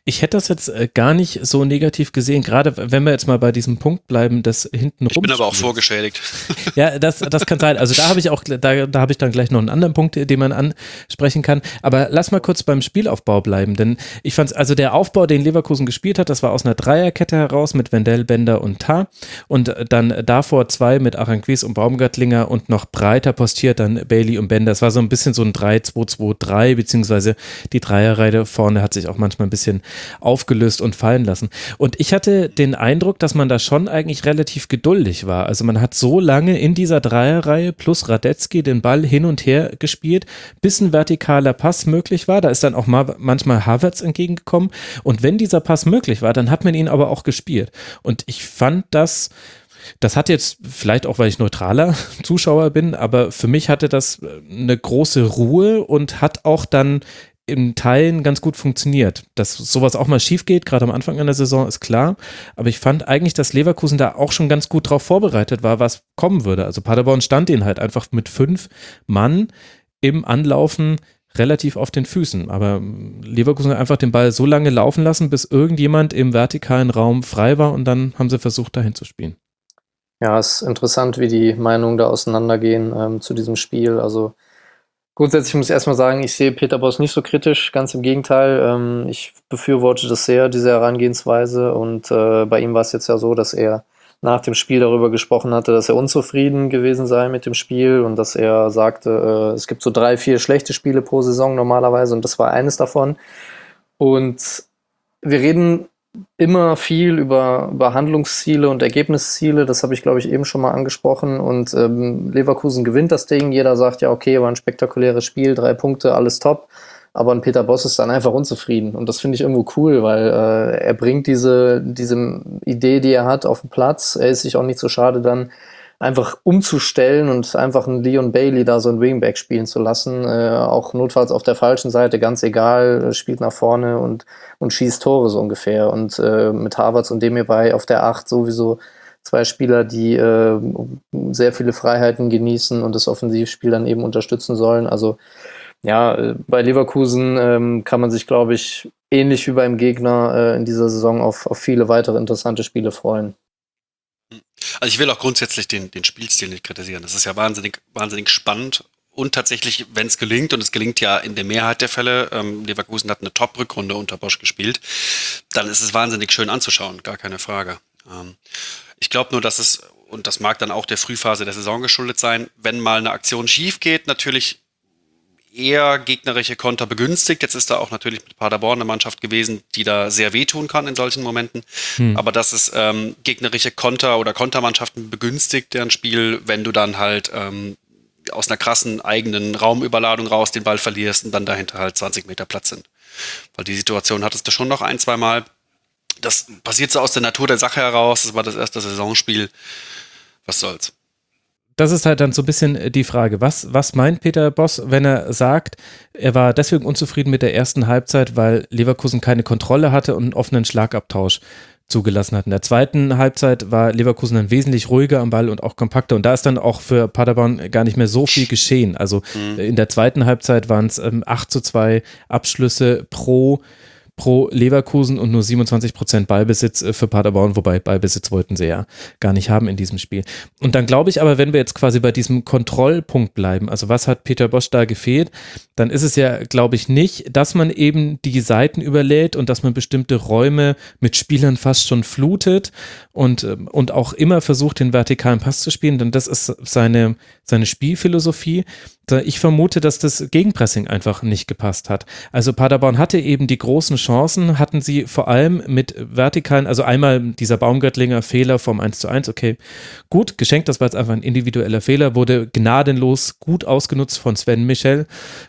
Ich hätte das jetzt gar nicht so negativ gesehen, gerade wenn wir jetzt mal bei diesem Punkt bleiben, das hinten rum. Ich bin aber auch vorgeschädigt. Ja, das kann sein. Also da habe ich auch, da habe ich dann gleich noch einen anderen Punkt, den man ansprechen kann. Aber lass mal kurz beim Spielaufbau bleiben, denn ich fand, also der Aufbau, den Leverkusen gespielt hat, das war aus einer Dreierkette heraus mit Wendell, Bender und Tah und dann davor 2 mit Aranguiz und Baumgartlinger und noch breiter postiert dann Bailey und Bender. Das war so ein bisschen so ein 3-2-2-3, beziehungsweise die Dreierreihe vorne hat sich auch manchmal ein bisschen aufgelöst und fallen lassen. Und ich hatte den Eindruck, dass man da schon eigentlich relativ geduldig war. Also man hat so lange in dieser Dreierreihe plus Radetzky den Ball hin und her gespielt, bis ein vertikaler Pass möglich war. Da ist dann auch mal manchmal Havertz entgegengekommen. Und wenn dieser Pass möglich war, dann hat man ihn aber auch gespielt. Und ich fand das hat jetzt vielleicht auch, weil ich neutraler Zuschauer bin, aber für mich hatte das eine große Ruhe und hat auch dann in Teilen ganz gut funktioniert. Dass sowas auch mal schief geht, gerade am Anfang einer Saison, ist klar. Aber ich fand eigentlich, dass Leverkusen da auch schon ganz gut drauf vorbereitet war, was kommen würde. Also Paderborn stand denen halt einfach mit 5 Mann im Anlaufen relativ auf den Füßen. Aber Leverkusen hat einfach den Ball so lange laufen lassen, bis irgendjemand im vertikalen Raum frei war und dann haben sie versucht, dahin zu spielen. Ja, es ist interessant, wie die Meinungen da auseinandergehen zu diesem Spiel. Also grundsätzlich muss ich erstmal sagen, ich sehe Peter Bosz nicht so kritisch, ganz im Gegenteil. Ich befürworte das sehr, diese Herangehensweise. Und bei ihm war es jetzt ja so, dass er nach dem Spiel darüber gesprochen hatte, dass er unzufrieden gewesen sei mit dem Spiel und dass er sagte, es gibt so 3-4 schlechte Spiele pro Saison normalerweise und das war eines davon. Und wir reden immer viel über Handlungsziele und Ergebnisziele, das habe ich, glaube ich, eben schon mal angesprochen und Leverkusen gewinnt das Ding, jeder sagt, ja okay, war ein spektakuläres Spiel, 3 Punkte, alles top, aber ein Peter Bosz ist dann einfach unzufrieden und das finde ich irgendwo cool, weil er bringt diese Idee, die er hat, auf den Platz, er ist sich auch nicht so schade dann einfach umzustellen und einfach einen Leon Bailey da so ein Wingback spielen zu lassen, auch notfalls auf der falschen Seite, ganz egal, spielt nach vorne und schießt Tore so ungefähr und mit Havertz und Demirbay auf der 8 sowieso 2 Spieler, die sehr viele Freiheiten genießen und das Offensivspiel dann eben unterstützen sollen, also ja, bei Leverkusen kann man sich, glaube ich, ähnlich wie beim Gegner in dieser Saison auf viele weitere interessante Spiele freuen. Also ich will auch grundsätzlich den Spielstil nicht kritisieren. Das ist ja wahnsinnig spannend und tatsächlich, wenn es gelingt, und es gelingt ja in der Mehrheit der Fälle, Leverkusen hat eine Top-Rückrunde unter Bosz gespielt, dann ist es wahnsinnig schön anzuschauen, gar keine Frage. Ich glaube nur, dass es, und das mag dann auch der Frühphase der Saison geschuldet sein, wenn mal eine Aktion schief geht, natürlich eher gegnerische Konter begünstigt. Jetzt ist da auch natürlich mit Paderborn eine Mannschaft gewesen, die da sehr wehtun kann in solchen Momenten. Aber dass es gegnerische Konter oder Kontermannschaften begünstigt, deren Spiel, wenn du dann halt aus einer krassen eigenen Raumüberladung raus den Ball verlierst und dann dahinter halt 20 Meter Platz sind. Weil die Situation hattest du schon noch 1-2 Mal. Das passiert so aus der Natur der Sache heraus. Das war das erste Saisonspiel. Was soll's? Das ist halt dann so ein bisschen die Frage, was meint Peter Bosz, wenn er sagt, er war deswegen unzufrieden mit der ersten Halbzeit, weil Leverkusen keine Kontrolle hatte und einen offenen Schlagabtausch zugelassen hat. In der zweiten Halbzeit war Leverkusen dann wesentlich ruhiger am Ball und auch kompakter und da ist dann auch für Paderborn gar nicht mehr so viel geschehen. Also in der zweiten Halbzeit waren es 8:2 Abschlüsse pro Leverkusen und nur 27% Ballbesitz für Paderborn, wobei Ballbesitz wollten sie ja gar nicht haben in diesem Spiel. Und dann glaube ich aber, wenn wir jetzt quasi bei diesem Kontrollpunkt bleiben, also was hat Peter Bosz da gefehlt, dann ist es ja, glaube ich, nicht, dass man eben die Seiten überlädt und dass man bestimmte Räume mit Spielern fast schon flutet und auch immer versucht, den vertikalen Pass zu spielen, denn das ist seine Spielphilosophie. Ich vermute, dass das Gegenpressing einfach nicht gepasst hat. Also Paderborn hatte eben die großen Chancen, hatten sie vor allem mit vertikalen, also einmal dieser Baumgartlinger Fehler vom 1:1, okay, gut, geschenkt, das war jetzt einfach ein individueller Fehler, wurde gnadenlos gut ausgenutzt von Sven Michel,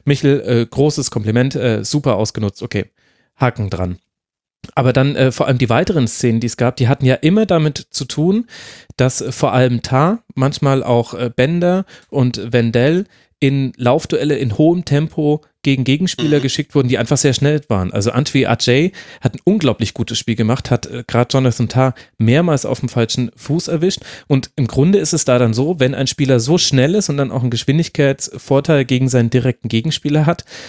großes Kompliment, super ausgenutzt, okay, Haken dran. Aber dann vor allem die weiteren Szenen, die es gab, die hatten ja immer damit zu tun, dass vor allem Tah, manchmal auch Bender und Wendell in Laufduelle in hohem Tempo gegen Gegenspieler geschickt wurden, die einfach sehr schnell waren. Also Antwi Ajay hat ein unglaublich gutes Spiel gemacht, hat gerade Jonathan Tah mehrmals auf dem falschen Fuß erwischt und im Grunde ist es da dann so, wenn ein Spieler so schnell ist und dann auch einen Geschwindigkeitsvorteil gegen seinen direkten Gegenspieler hat,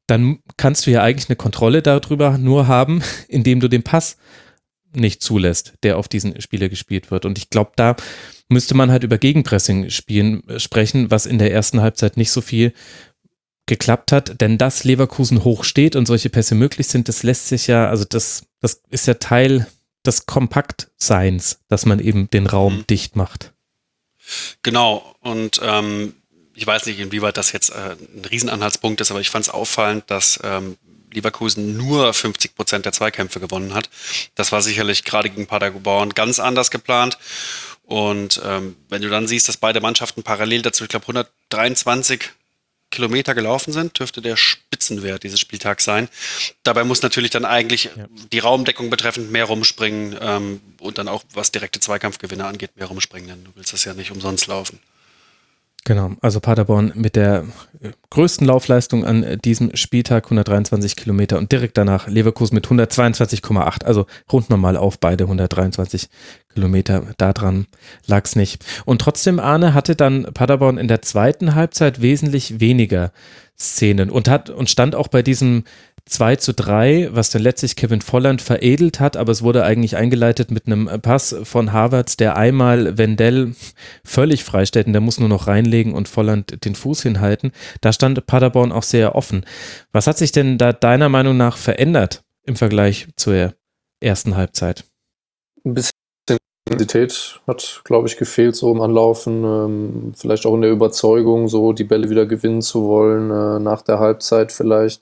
dann kannst du ja eigentlich eine Kontrolle darüber nur haben, indem du den Pass nicht zulässt, der auf diesen Spieler gespielt wird. Und ich glaube, da müsste man halt über Gegenpressing sprechen, was in der ersten Halbzeit nicht so viel geklappt hat, denn dass Leverkusen hoch steht und solche Pässe möglich sind, das lässt sich ja, also das ist ja Teil des Kompaktseins, dass man eben den Raum dicht macht. Genau, und ich weiß nicht, inwieweit das jetzt ein Riesenanhaltspunkt ist, aber ich fand es auffallend, dass Leverkusen nur 50% der Zweikämpfe gewonnen hat. Das war sicherlich gerade gegen Paderborn ganz anders geplant. Und wenn du dann siehst, dass beide Mannschaften parallel dazu, ich glaube, 123 Kilometer gelaufen sind, dürfte der Spitzenwert dieses Spieltags sein. Dabei muss natürlich dann eigentlich die Raumdeckung betreffend mehr rumspringen und dann auch, was direkte Zweikampfgewinne angeht, mehr rumspringen, denn du willst das ja nicht umsonst laufen. Genau, also Paderborn mit der größten Laufleistung an diesem Spieltag, 123 Kilometer und direkt danach Leverkusen mit 122,8, also runden wir mal auf beide 123 Kilometer, daran lag es nicht. Und trotzdem, Arne, hatte dann Paderborn in der zweiten Halbzeit wesentlich weniger Szenen und stand auch bei diesem 2:3, was dann letztlich Kevin Volland veredelt hat, aber es wurde eigentlich eingeleitet mit einem Pass von Havertz, der einmal Wendell völlig freistellt und der muss nur noch reinlegen und Volland den Fuß hinhalten. Da stand Paderborn auch sehr offen. Was hat sich denn da deiner Meinung nach verändert im Vergleich zur ersten Halbzeit? Ein bisschen Intensität hat, glaube ich, gefehlt so im Anlaufen, vielleicht auch in der Überzeugung, so die Bälle wieder gewinnen zu wollen, nach der Halbzeit vielleicht.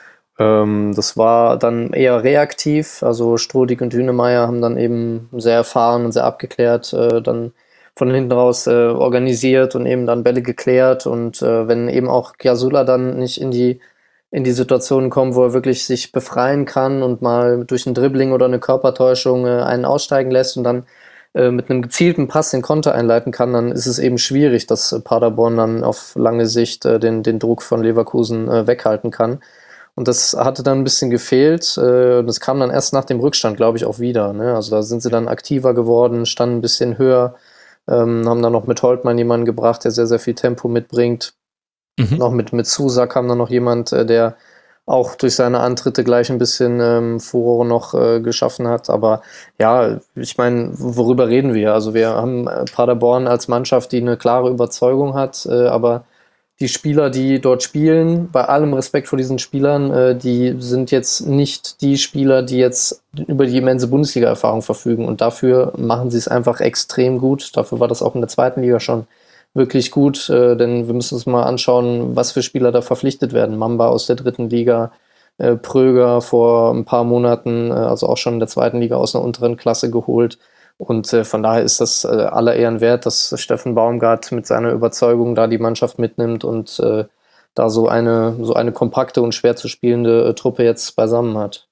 Das war dann eher reaktiv, also Strodig und Hünemeyer haben dann eben sehr erfahren und sehr abgeklärt, dann von hinten raus organisiert und eben dann Bälle geklärt und wenn eben auch Gyasula dann nicht in die Situation kommt, wo er wirklich sich befreien kann und mal durch ein Dribbling oder eine Körpertäuschung einen aussteigen lässt und dann mit einem gezielten Pass den Konter einleiten kann, dann ist es eben schwierig, dass Paderborn dann auf lange Sicht den Druck von Leverkusen weghalten kann. Und das hatte dann ein bisschen gefehlt. Das kam dann erst nach dem Rückstand, glaube ich, auch wieder. Ne? Also da sind sie dann aktiver geworden, standen ein bisschen höher, haben dann noch mit Holtmann jemanden gebracht, der sehr, sehr viel Tempo mitbringt. Noch mit Sousa kam dann noch jemand, der auch durch seine Antritte gleich ein bisschen Furore noch geschaffen hat. Aber ja, ich meine, worüber reden wir? Also wir haben Paderborn als Mannschaft, die eine klare Überzeugung hat, aber die Spieler, die dort spielen, bei allem Respekt vor diesen Spielern, die sind jetzt nicht die Spieler, die jetzt über die immense Bundesliga-Erfahrung verfügen. Und dafür machen sie es einfach extrem gut. Dafür war das auch in der zweiten Liga schon wirklich gut, denn wir müssen uns mal anschauen, was für Spieler da verpflichtet werden. Mamba aus der dritten Liga, Pröger vor ein paar Monaten, also auch schon in der zweiten Liga aus einer unteren Klasse geholt. Und von daher ist das aller Ehren wert, dass Steffen Baumgart mit seiner Überzeugung da die Mannschaft mitnimmt und da so eine kompakte und schwer zu spielende Truppe jetzt beisammen hat.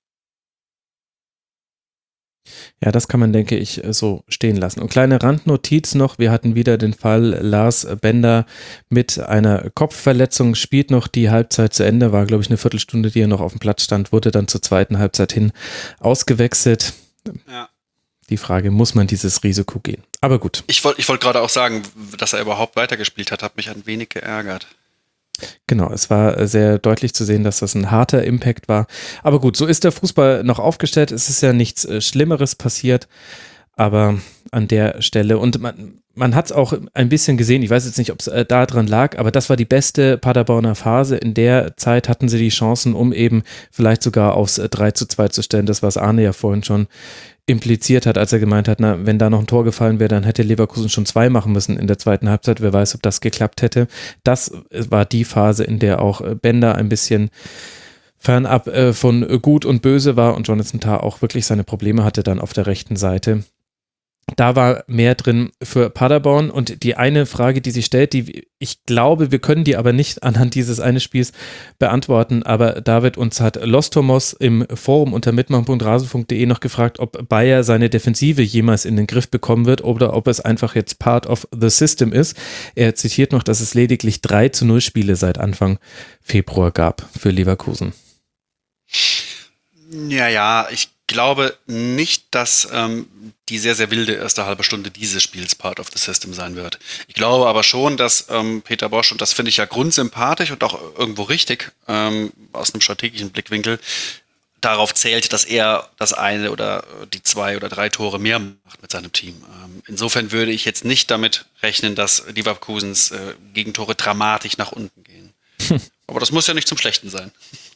Ja, das kann man, denke ich, so stehen lassen. Und kleine Randnotiz noch, wir hatten wieder den Fall Lars Bender mit einer Kopfverletzung, spielt noch die Halbzeit zu Ende, war, glaube ich, eine Viertelstunde, die er noch auf dem Platz stand, wurde dann zur zweiten Halbzeit hin ausgewechselt. Ja. Die Frage, muss man dieses Risiko gehen? Aber gut. Ich wollte gerade auch sagen, dass er überhaupt weitergespielt hat mich ein wenig geärgert. Genau, es war sehr deutlich zu sehen, dass das ein harter Impact war. Aber gut, so ist der Fußball noch aufgestellt. Es ist ja nichts Schlimmeres passiert, aber an der Stelle. Und man hat es auch ein bisschen gesehen, ich weiß jetzt nicht, ob es da dran lag, aber das war die beste Paderborner Phase. In der Zeit hatten sie die Chancen, um eben vielleicht sogar aufs 3:2 zu stellen. Das, was Arne ja vorhin schon impliziert hat, als er gemeint hat, na, wenn da noch ein Tor gefallen wäre, dann hätte Leverkusen schon 2 machen müssen in der zweiten Halbzeit. Wer weiß, ob das geklappt hätte. Das war die Phase, in der auch Bender ein bisschen fernab von Gut und Böse war und Jonathan Tah auch wirklich seine Probleme hatte dann auf der rechten Seite. Da war mehr drin für Paderborn und die eine Frage, die sich stellt, die ich glaube, wir können die aber nicht anhand dieses einen Spiels beantworten, aber David, uns hat Los Tomos im Forum unter mitmachen.rasen.de noch gefragt, ob Bayer seine Defensive jemals in den Griff bekommen wird oder ob es einfach jetzt part of the system ist. Er zitiert noch, dass es lediglich 3:0 Spiele seit Anfang Februar gab für Leverkusen. Ja, ich glaube nicht, dass die sehr, sehr wilde erste halbe Stunde dieses Spiels Part of the System sein wird. Ich glaube aber schon, dass Peter Bosz, und das finde ich ja grundsympathisch und auch irgendwo richtig aus einem strategischen Blickwinkel, darauf zählt, dass er das eine oder die 2 oder 3 Tore mehr macht mit seinem Team. Insofern würde ich jetzt nicht damit rechnen, dass Leverkusens Gegentore dramatisch nach unten gehen. Aber das muss ja nicht zum Schlechten sein.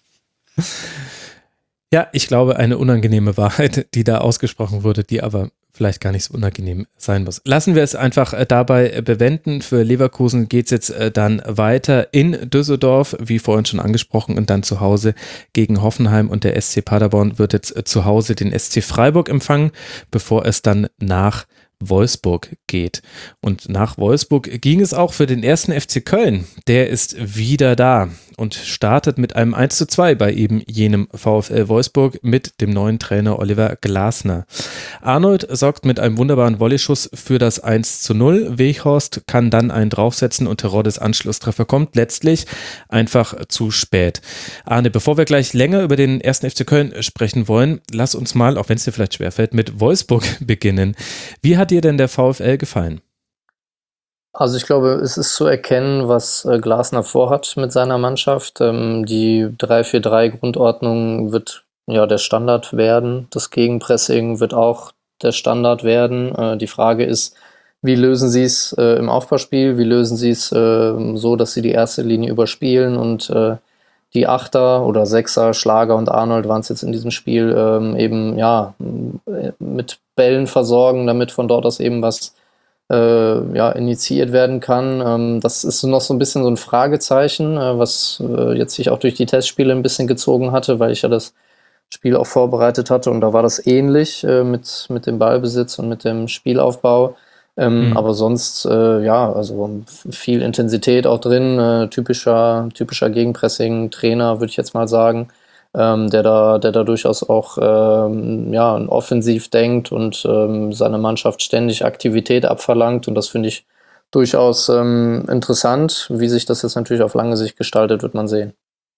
Ja, ich glaube, eine unangenehme Wahrheit, die da ausgesprochen wurde, die aber vielleicht gar nicht so unangenehm sein muss. Lassen wir es einfach dabei bewenden. Für Leverkusen geht es jetzt dann weiter in Düsseldorf, wie vorhin schon angesprochen, und dann zu Hause gegen Hoffenheim, und der SC Paderborn wird jetzt zu Hause den SC Freiburg empfangen, bevor es dann nach Wolfsburg geht. Und nach Wolfsburg ging es auch für den ersten FC Köln. Der ist wieder da und startet mit einem 1:2 bei eben jenem VfL Wolfsburg mit dem neuen Trainer Oliver Glasner. Arnold sorgt mit einem wunderbaren Volleyschuss für das 1:0. Weghorst kann dann einen draufsetzen und Teroddes Anschlusstreffer kommt letztlich einfach zu spät. Arne, bevor wir gleich länger über den ersten FC Köln sprechen wollen, lass uns mal, auch wenn es dir vielleicht schwerfällt, mit Wolfsburg beginnen. Wie hat dir denn der VfL gefallen? Also ich glaube, es ist zu erkennen, was Glasner vorhat mit seiner Mannschaft. Die 3-4-3-Grundordnung wird ja der Standard werden. Das Gegenpressing wird auch der Standard werden. Die Frage ist, wie lösen sie es im Aufbauspiel? Wie lösen sie es so, dass sie die erste Linie überspielen und die Achter oder Sechser, Schlager und Arnold waren es jetzt in diesem Spiel, eben ja mit Bällen versorgen, damit von dort aus eben was initiiert werden kann. Das ist noch so ein bisschen so ein Fragezeichen, was jetzt sich auch durch die Testspiele ein bisschen gezogen hatte, weil ich ja das Spiel auch vorbereitet hatte, und da war das ähnlich mit dem Ballbesitz und mit dem Spielaufbau. Aber sonst, also viel Intensität auch drin, typischer Gegenpressing-Trainer, würde ich jetzt mal sagen, der da durchaus auch offensiv denkt und seine Mannschaft ständig Aktivität abverlangt, und das finde ich durchaus interessant. Wie sich das jetzt natürlich auf lange Sicht gestaltet, wird man sehen.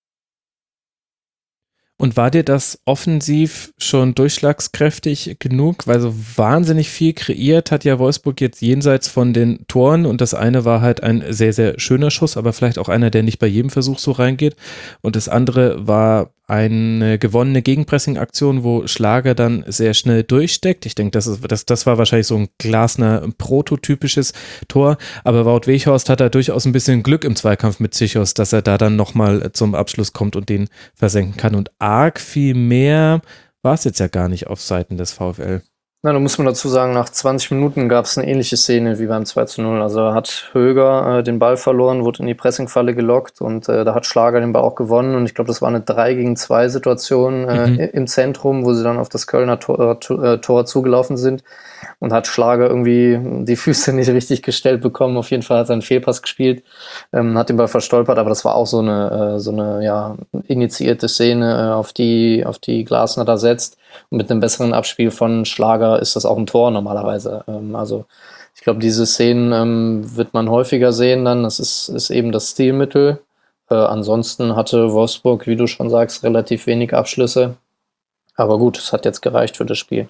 Und war dir das offensiv schon durchschlagskräftig genug? Weil so wahnsinnig viel kreiert hat ja Wolfsburg jetzt jenseits von den Toren, und das eine war halt ein sehr, sehr schöner Schuss, aber vielleicht auch einer, der nicht bei jedem Versuch so reingeht, und das andere war eine gewonnene Gegenpressing-Aktion, wo Schlager dann sehr schnell durchsteckt. Ich denke, das war wahrscheinlich so ein Glasner prototypisches Tor, aber Wout Weghorst hat da durchaus ein bisschen Glück im Zweikampf mit Zichos, dass er da dann nochmal zum Abschluss kommt und den versenken kann, und arg viel mehr war es jetzt ja gar nicht auf Seiten des VfL. Na, da muss man dazu sagen, nach 20 Minuten gab es eine ähnliche Szene wie beim 2:0. Also hat Höger den Ball verloren, wurde in die Pressingfalle gelockt, und da hat Schlager den Ball auch gewonnen, und ich glaube, das war eine 3-gegen-2-Situation im Zentrum, wo sie dann auf das Kölner Tor zugelaufen sind, und hat Schlager irgendwie die Füße nicht richtig gestellt bekommen. Auf jeden Fall hat er einen Fehlpass gespielt, hat den Ball verstolpert, aber das war auch so eine initiierte Szene, auf die Glasner da setzt. Und mit einem besseren Abspiel von Schlager ist das auch ein Tor normalerweise. Also ich glaube, diese Szenen wird man häufiger sehen dann. Das ist eben das Stilmittel. Ansonsten hatte Wolfsburg, wie du schon sagst, relativ wenig Abschlüsse. Aber gut, es hat jetzt gereicht für das Spiel.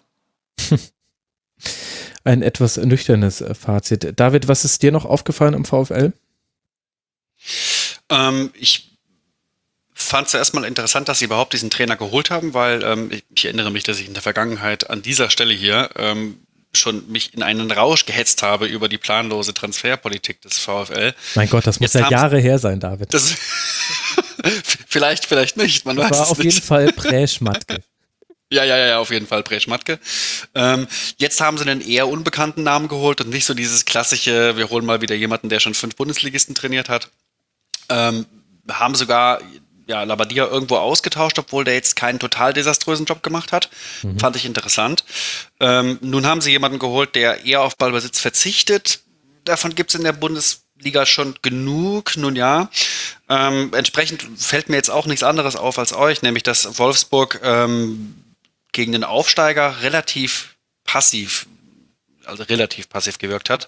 Ein etwas nüchternes Fazit. David, was ist dir noch aufgefallen im VfL? Ich fand es ja erstmal interessant, dass sie überhaupt diesen Trainer geholt haben, weil ich erinnere mich, dass ich in der Vergangenheit an dieser Stelle hier schon mich in einen Rausch gehetzt habe über die planlose Transferpolitik des VfL. Mein Gott, das muss ja Jahre her sein, David. Das vielleicht nicht, man das weiß es nicht. War auf jeden Fall Prä-Schmatke. Ja, auf jeden Fall Prä-Schmatke. Jetzt haben sie einen eher unbekannten Namen geholt und nicht so dieses klassische, wir holen mal wieder jemanden, der schon 5 Bundesligisten trainiert hat. Haben sogar Labadia irgendwo ausgetauscht, obwohl der jetzt keinen total desaströsen Job gemacht hat. Fand ich interessant. Nun haben sie jemanden geholt, der eher auf Ballbesitz verzichtet. Davon gibt es in der Bundesliga schon genug. Nun ja, entsprechend fällt mir jetzt auch nichts anderes auf als euch, nämlich dass Wolfsburg gegen den Aufsteiger relativ passiv gewirkt hat.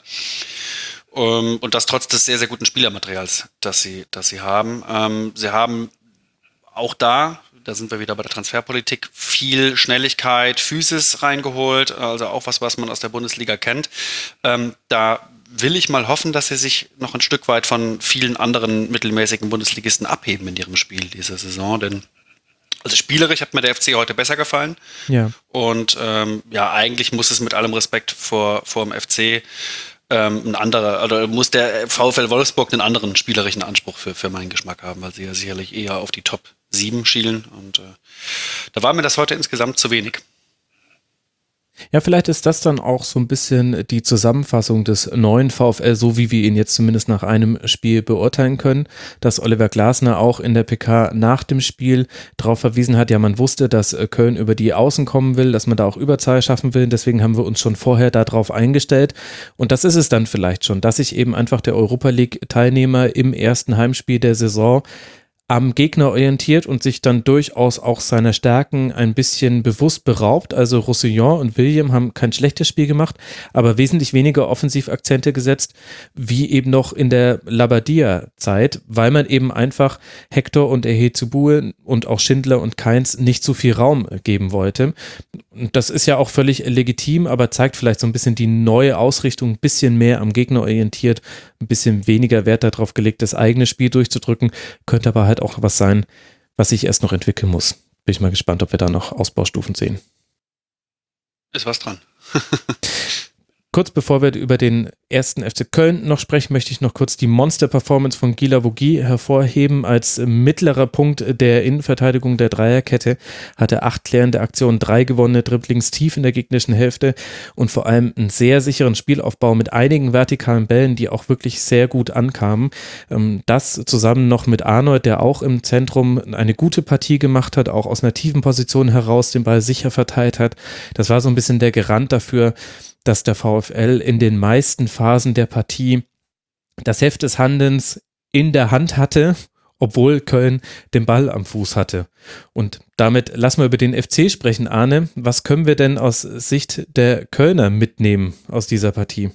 Und das trotz des sehr, sehr guten Spielermaterials, das sie haben. Sie haben auch da sind wir wieder bei der Transferpolitik, viel Schnelligkeit, Physis reingeholt, also auch was man aus der Bundesliga kennt. Da will ich mal hoffen, dass sie sich noch ein Stück weit von vielen anderen mittelmäßigen Bundesligisten abheben in ihrem Spiel diese Saison, denn also spielerisch hat mir der FC heute besser gefallen. Ja. Und eigentlich muss es mit allem Respekt vor dem FC muss der VfL Wolfsburg einen anderen spielerischen Anspruch für meinen Geschmack haben, weil sie ja sicherlich eher auf die Top 7 schielen. Und da war mir das heute insgesamt zu wenig. Ja, vielleicht ist das dann auch so ein bisschen die Zusammenfassung des neuen VfL, so wie wir ihn jetzt zumindest nach einem Spiel beurteilen können, dass Oliver Glasner auch in der PK nach dem Spiel darauf verwiesen hat, ja, man wusste, dass Köln über die Außen kommen will, dass man da auch Überzahl schaffen will, deswegen haben wir uns schon vorher darauf eingestellt und das ist es dann vielleicht schon, dass sich eben einfach der Europa-League-Teilnehmer im ersten Heimspiel der Saison am Gegner orientiert und sich dann durchaus auch seiner Stärken ein bisschen bewusst beraubt. Also Roussillon und William haben kein schlechtes Spiel gemacht, aber wesentlich weniger Offensivakzente gesetzt, wie eben noch in der Labadia-Zeit, weil man eben einfach Hector und Ehezebue und auch Schindler und Kainz nicht so viel Raum geben wollte. Und das ist ja auch völlig legitim, aber zeigt vielleicht so ein bisschen die neue Ausrichtung, ein bisschen mehr am Gegner orientiert, ein bisschen weniger Wert darauf gelegt, das eigene Spiel durchzudrücken, könnte aber halt auch was sein, was sich erst noch entwickeln muss. Bin ich mal gespannt, ob wir da noch Ausbaustufen sehen. Ist was dran. Kurz bevor wir über den ersten FC Köln noch sprechen, möchte ich noch kurz die Monster-Performance von Guy Lavogui hervorheben. Als mittlerer Punkt der Innenverteidigung der Dreierkette hatte 8 klärende Aktionen, 3 gewonnene Dribblings tief in der gegnerischen Hälfte und vor allem einen sehr sicheren Spielaufbau mit einigen vertikalen Bällen, die auch wirklich sehr gut ankamen. Das zusammen noch mit Arnold, der auch im Zentrum eine gute Partie gemacht hat, auch aus einer tiefen Position heraus den Ball sicher verteilt hat. Das war so ein bisschen der Garant dafür, dass der VfL in den meisten Phasen der Partie das Heft des Handelns in der Hand hatte, obwohl Köln den Ball am Fuß hatte. Und damit lassen wir über den FC sprechen. Arne, was können wir denn aus Sicht der Kölner mitnehmen aus dieser Partie?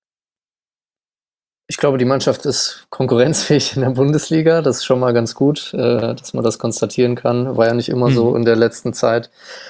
Ich glaube, die Mannschaft ist konkurrenzfähig in der Bundesliga. Das ist schon mal ganz gut, dass man das konstatieren kann. War ja nicht immer so in der letzten Zeit.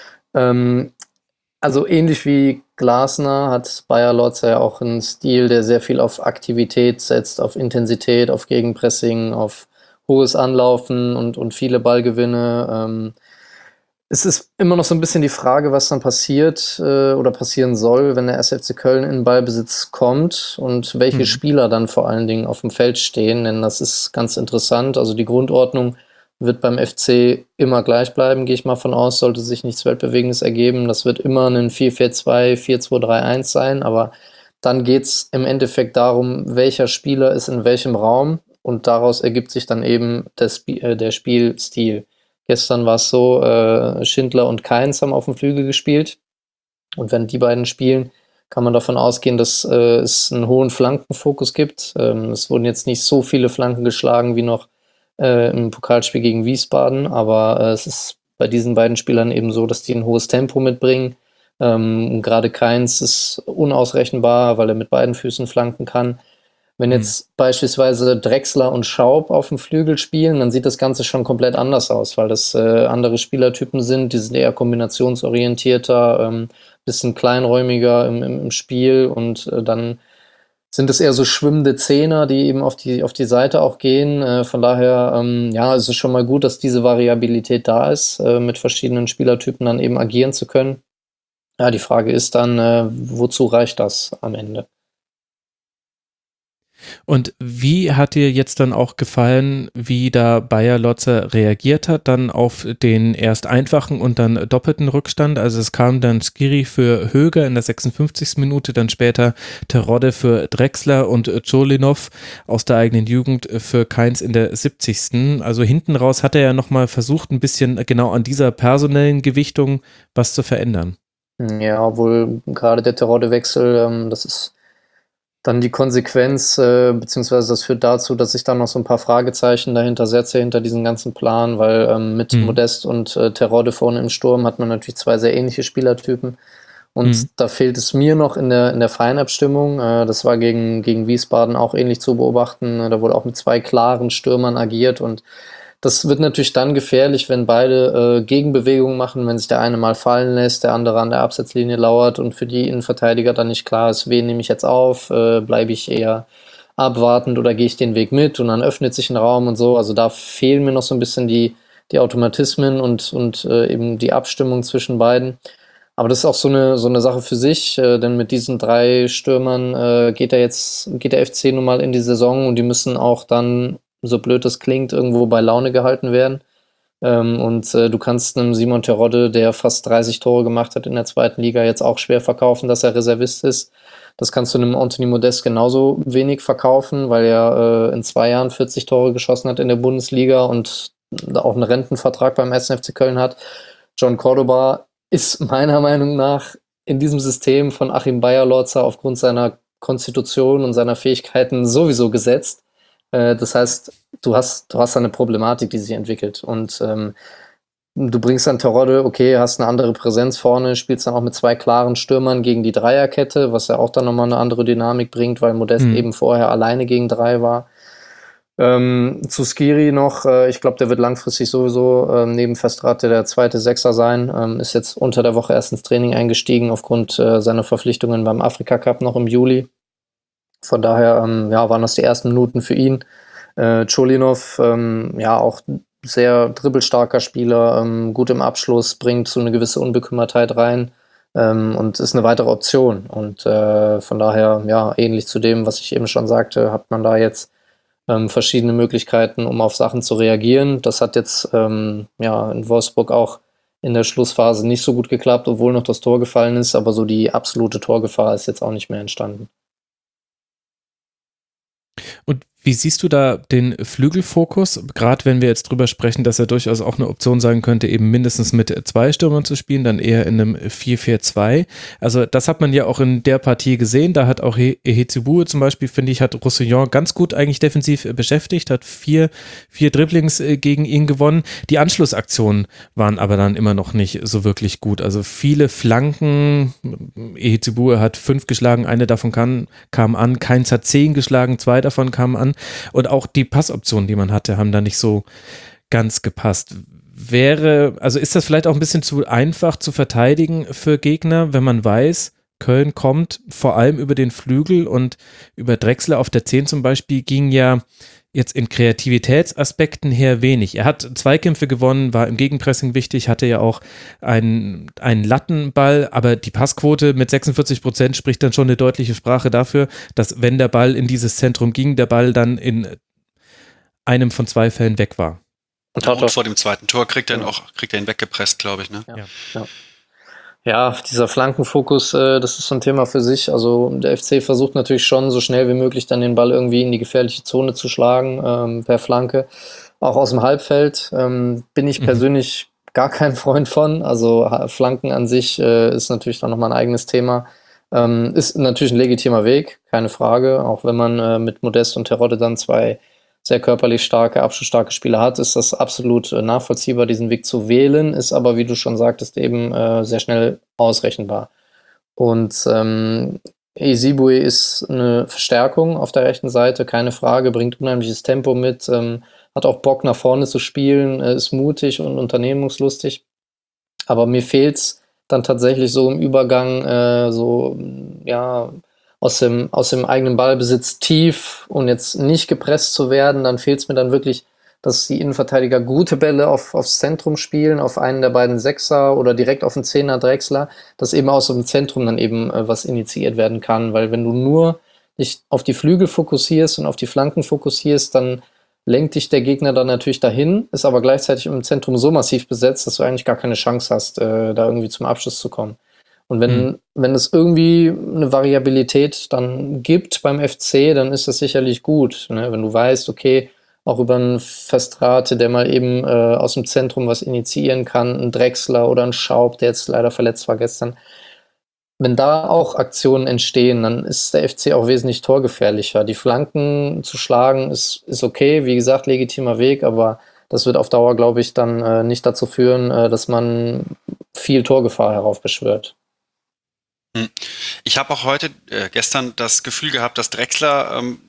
Also ähnlich wie Glasner hat Bayer Lotzer ja auch einen Stil, der sehr viel auf Aktivität setzt, auf Intensität, auf Gegenpressing, auf hohes Anlaufen und viele Ballgewinne. Es ist immer noch so ein bisschen die Frage, was dann passiert oder passieren soll, wenn der 1. FC Köln in Ballbesitz kommt und welche Spieler dann vor allen Dingen auf dem Feld stehen, denn das ist ganz interessant. Also die Grundordnung wird beim FC immer gleich bleiben, gehe ich mal von aus, sollte sich nichts Weltbewegendes ergeben. Das wird immer ein 4-4-2, 4-2-3-1 sein, aber dann geht es im Endeffekt darum, welcher Spieler ist in welchem Raum und daraus ergibt sich dann eben der Spielstil. Gestern war es so, Schindler und Kainz haben auf dem Flügel gespielt und wenn die beiden spielen, kann man davon ausgehen, dass es einen hohen Flankenfokus gibt. Es wurden jetzt nicht so viele Flanken geschlagen wie noch im Pokalspiel gegen Wiesbaden, aber es ist bei diesen beiden Spielern eben so, dass die ein hohes Tempo mitbringen. Gerade Kainz ist unausrechenbar, weil er mit beiden Füßen flanken kann. Wenn jetzt beispielsweise Drexler und Schaub auf dem Flügel spielen, dann sieht das Ganze schon komplett anders aus, weil das andere Spielertypen sind, die sind eher kombinationsorientierter, bisschen kleinräumiger im Spiel und dann sind es eher so schwimmende Zehner, die eben auf die Seite auch gehen. Von daher, es ist schon mal gut, dass diese Variabilität da ist, mit verschiedenen Spielertypen dann eben agieren zu können. Ja, die Frage ist dann, wozu reicht das am Ende? Und wie hat dir jetzt dann auch gefallen, wie da Bayer Lotzer reagiert hat, dann auf den erst einfachen und dann doppelten Rückstand? Also es kam dann Skiri für Höger in der 56. Minute, dann später Terodde für Drexler und Cholinov aus der eigenen Jugend für Kainz in der 70. Also hinten raus hat er ja nochmal versucht, ein bisschen genau an dieser personellen Gewichtung was zu verändern. Ja, obwohl gerade der Terodde-Wechsel, das ist dann die Konsequenz, beziehungsweise das führt dazu, dass ich dann noch so ein paar Fragezeichen dahinter setze, hinter diesem ganzen Plan, weil mit Modest und Terodde vorne im Sturm hat man natürlich 2 sehr ähnliche Spielertypen und da fehlt es mir noch in der Feinabstimmung. Das war gegen Wiesbaden auch ähnlich zu beobachten. Da wurde auch mit 2 klaren Stürmern agiert und Das wird natürlich dann gefährlich, wenn beide Gegenbewegungen machen, wenn sich der eine mal fallen lässt, der andere an der Absetzlinie lauert und für die Innenverteidiger dann nicht klar ist, wen nehme ich jetzt auf, bleibe ich eher abwartend oder gehe ich den Weg mit und dann öffnet sich ein Raum und so. Also da fehlen mir noch so ein bisschen die Automatismen und eben die Abstimmung zwischen beiden. Aber das ist auch so eine Sache für sich, denn mit diesen 3 Stürmern geht der FC nun mal in die Saison und die müssen auch dann, so blöd das klingt, irgendwo bei Laune gehalten werden. Du kannst einem Simon Terodde, der fast 30 Tore gemacht hat in der 2. Liga, jetzt auch schwer verkaufen, dass er Reservist ist. Das kannst du einem Anthony Modeste genauso wenig verkaufen, weil er in 2 Jahren 40 Tore geschossen hat in der Bundesliga und auch einen Rentenvertrag beim 1. FC Köln hat. John Cordoba ist meiner Meinung nach in diesem System von Achim Beierlorzer aufgrund seiner Konstitution und seiner Fähigkeiten sowieso gesetzt. Das heißt, du hast eine Problematik, die sich entwickelt. Und du bringst dann Terodde, okay, hast eine andere Präsenz vorne, spielst dann auch mit 2 klaren Stürmern gegen die Dreierkette, was ja auch dann nochmal eine andere Dynamik bringt, weil Modest eben vorher alleine gegen 3 war. Zu Skiri noch, ich glaube, der wird langfristig sowieso neben Verstraete der zweite Sechser sein, ist jetzt unter der Woche erst ins Training eingestiegen aufgrund seiner Verpflichtungen beim Afrika Cup noch im Juli. Von daher waren das die ersten Minuten für ihn. Cholinov, auch sehr dribbelstarker Spieler, gut im Abschluss, bringt so eine gewisse Unbekümmertheit rein und ist eine weitere Option. Und von daher, ähnlich zu dem, was ich eben schon sagte, hat man da jetzt verschiedene Möglichkeiten, um auf Sachen zu reagieren. Das hat jetzt in Wolfsburg auch in der Schlussphase nicht so gut geklappt, obwohl noch das Tor gefallen ist, aber so die absolute Torgefahr ist jetzt auch nicht mehr entstanden. Und wie siehst du da den Flügelfokus, gerade wenn wir jetzt drüber sprechen, dass er durchaus auch eine Option sein könnte, eben mindestens mit 2 Stürmern zu spielen, dann eher in einem 4-4-2. Also das hat man ja auch in der Partie gesehen, da hat auch Ehezibue zum Beispiel, finde ich, hat Roussillon ganz gut eigentlich defensiv beschäftigt, hat 4 Dribblings gegen ihn gewonnen. Die Anschlussaktionen waren aber dann immer noch nicht so wirklich gut, also viele Flanken, Ehezibue hat 5 geschlagen, eine davon kam an, Keins hat 10 geschlagen, 2 davon kamen an. Und auch die Passoptionen, die man hatte, haben da nicht so ganz gepasst. Ist das vielleicht auch ein bisschen zu einfach zu verteidigen für Gegner, wenn man weiß, Köln kommt vor allem über den Flügel und über Drexler auf der 10 zum Beispiel ging ja jetzt in Kreativitätsaspekten her wenig. Er hat Zweikämpfe gewonnen, war im Gegenpressing wichtig, hatte ja auch einen Lattenball, aber die Passquote mit 46% spricht dann schon eine deutliche Sprache dafür, dass wenn der Ball in dieses Zentrum ging, der Ball dann in einem von 2 Fällen weg war. Und vor dem zweiten Tor kriegt er ihn weggepresst, glaube ich. Ne? Ja, dieser Flankenfokus, das ist so ein Thema für sich. Also der FC versucht natürlich schon so schnell wie möglich dann den Ball irgendwie in die gefährliche Zone zu schlagen, per Flanke. Auch aus dem Halbfeld bin ich persönlich gar kein Freund von. Also Flanken an sich ist natürlich dann nochmal ein eigenes Thema. Ist natürlich ein legitimer Weg, keine Frage. Auch wenn man mit Modest und Terodde dann 2 sehr körperlich starke, abschlussstarke Spieler hat, ist das absolut nachvollziehbar, diesen Weg zu wählen, ist aber, wie du schon sagtest, eben sehr schnell ausrechenbar. Und Ehezibue ist eine Verstärkung auf der rechten Seite, keine Frage, bringt unheimliches Tempo mit, hat auch Bock nach vorne zu spielen, ist mutig und unternehmungslustig. Aber mir fehlt's dann tatsächlich so im Übergang aus dem eigenen Ballbesitz tief und jetzt nicht gepresst zu werden, dann fehlt es mir dann wirklich, dass die Innenverteidiger gute Bälle aufs Zentrum spielen, auf einen der beiden Sechser oder direkt auf den 10er Drexler, dass eben aus dem Zentrum dann eben was initiiert werden kann, weil wenn du nur dich auf die Flügel fokussierst und auf die Flanken fokussierst, dann lenkt dich der Gegner dann natürlich dahin, ist aber gleichzeitig im Zentrum so massiv besetzt, dass du eigentlich gar keine Chance hast, da irgendwie zum Abschluss zu kommen. Und wenn es irgendwie eine Variabilität dann gibt beim FC, dann ist das sicherlich gut. Ne? Wenn du weißt, okay, auch über einen Verstraete, der mal eben aus dem Zentrum was initiieren kann, ein Drexler oder ein Schaub, der jetzt leider verletzt war gestern. Wenn da auch Aktionen entstehen, dann ist der FC auch wesentlich torgefährlicher. Die Flanken zu schlagen ist okay, wie gesagt, legitimer Weg, aber das wird auf Dauer, glaube ich, dann nicht dazu führen, dass man viel Torgefahr heraufbeschwört. Ich habe auch gestern das Gefühl gehabt, dass Drexler,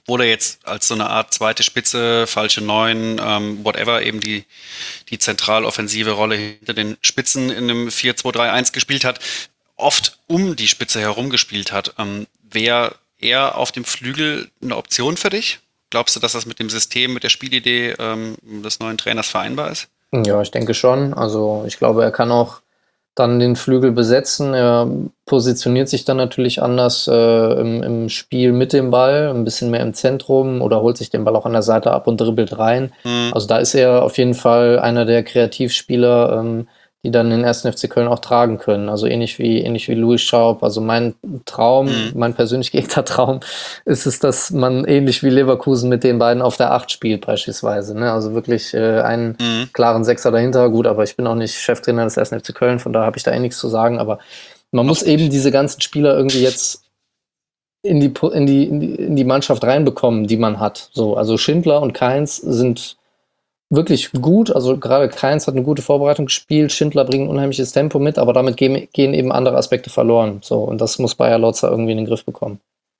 oder jetzt als so eine Art zweite Spitze, falsche Neun, whatever, eben die zentral-offensive Rolle hinter den Spitzen in einem 4-2-3-1 gespielt hat, oft um die Spitze herum gespielt hat. Wäre er auf dem Flügel eine Option für dich? Glaubst du, dass das mit dem System, mit der Spielidee des neuen Trainers vereinbar ist? Ja, ich denke schon. Also ich glaube, er kann auch dann den Flügel besetzen. Er positioniert sich dann natürlich anders im Spiel mit dem Ball, ein bisschen mehr im Zentrum oder holt sich den Ball auch an der Seite ab und dribbelt rein. Also da ist er auf jeden Fall einer der Kreativspieler, die dann den 1. FC Köln auch tragen können. Also ähnlich wie Louis Schaub. Also mein Traum, mein persönlich gehegter Traum ist es, dass man ähnlich wie Leverkusen mit den beiden auf der 8 spielt beispielsweise. Ne? Also wirklich einen klaren Sechser dahinter. Gut, aber ich bin auch nicht Cheftrainer des 1. FC Köln, von daher habe ich da nichts zu sagen. Aber man muss eben diese ganzen Spieler irgendwie jetzt in die Mannschaft reinbekommen, die man hat. So, also Schindler und Kainz sind wirklich gut, also gerade Kainz hat eine gute Vorbereitung gespielt, Schindler bringt ein unheimliches Tempo mit, aber damit gehen eben andere Aspekte verloren. So, und das muss Bayer Lotzer irgendwie in den Griff bekommen.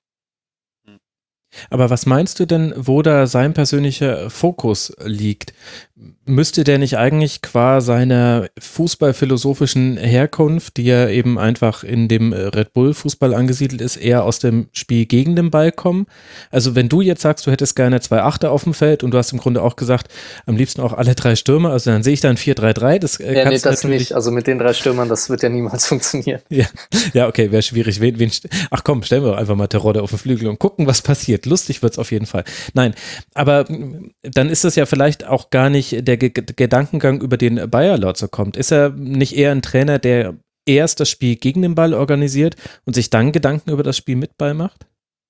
Aber was meinst du denn, wo da sein persönlicher Fokus liegt? Müsste der nicht eigentlich qua seiner fußballphilosophischen Herkunft, die ja eben einfach in dem Red Bull Fußball angesiedelt ist, eher aus dem Spiel gegen den Ball kommen? Also wenn du jetzt sagst, du hättest gerne 2 Achter auf dem Feld und du hast im Grunde auch gesagt, am liebsten auch alle 3 Stürmer, also dann sehe ich da ein 4-3-3. Das kannst das nicht. Also mit den 3 Stürmern, das wird ja niemals funktionieren. Ja, okay, wäre schwierig. Ach komm, stellen wir einfach mal Terodde auf den Flügel und gucken, was passiert. Lustig wird's auf jeden Fall. Nein, aber dann ist es ja vielleicht auch gar nicht der Gedankengang, über den Bayer Lotzer kommt. Ist er nicht eher ein Trainer, der erst das Spiel gegen den Ball organisiert und sich dann Gedanken über das Spiel mit Ball macht?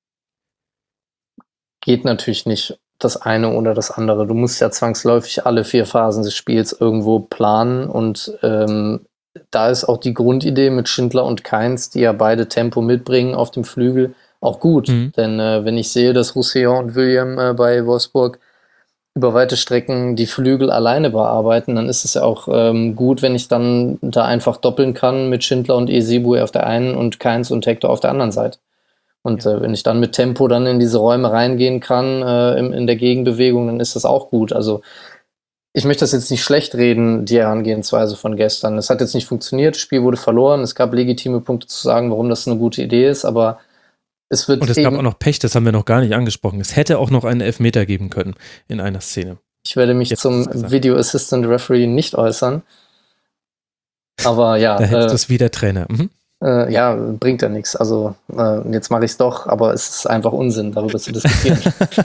Geht natürlich nicht das eine oder das andere. Du musst ja zwangsläufig alle 4 Phasen des Spiels irgendwo planen und da ist auch die Grundidee mit Schindler und Kainz, die ja beide Tempo mitbringen auf dem Flügel, auch gut. Denn wenn ich sehe, dass Roussillon und William bei Wolfsburg über weite Strecken die Flügel alleine bearbeiten, dann ist es ja auch gut, wenn ich dann da einfach doppeln kann mit Schindler und Ezebue auf der einen und Kainz und Hector auf der anderen Seite. Und wenn ich dann mit Tempo dann in diese Räume reingehen kann, in der Gegenbewegung, dann ist das auch gut. Also ich möchte das jetzt nicht schlecht reden, die Herangehensweise von gestern. Es hat jetzt nicht funktioniert, das Spiel wurde verloren, es gab legitime Punkte zu sagen, warum das eine gute Idee ist, aber es wird und es gab auch noch Pech, das haben wir noch gar nicht angesprochen. Es hätte auch noch einen Elfmeter geben können in einer Szene. Ich werde mich zum Video Assistant Referee nicht äußern. Aber ja. Da hättest du es wie der Trainer. Ja, bringt ja nichts. Also jetzt mache ich es doch, aber es ist einfach Unsinn, darüber zu diskutieren.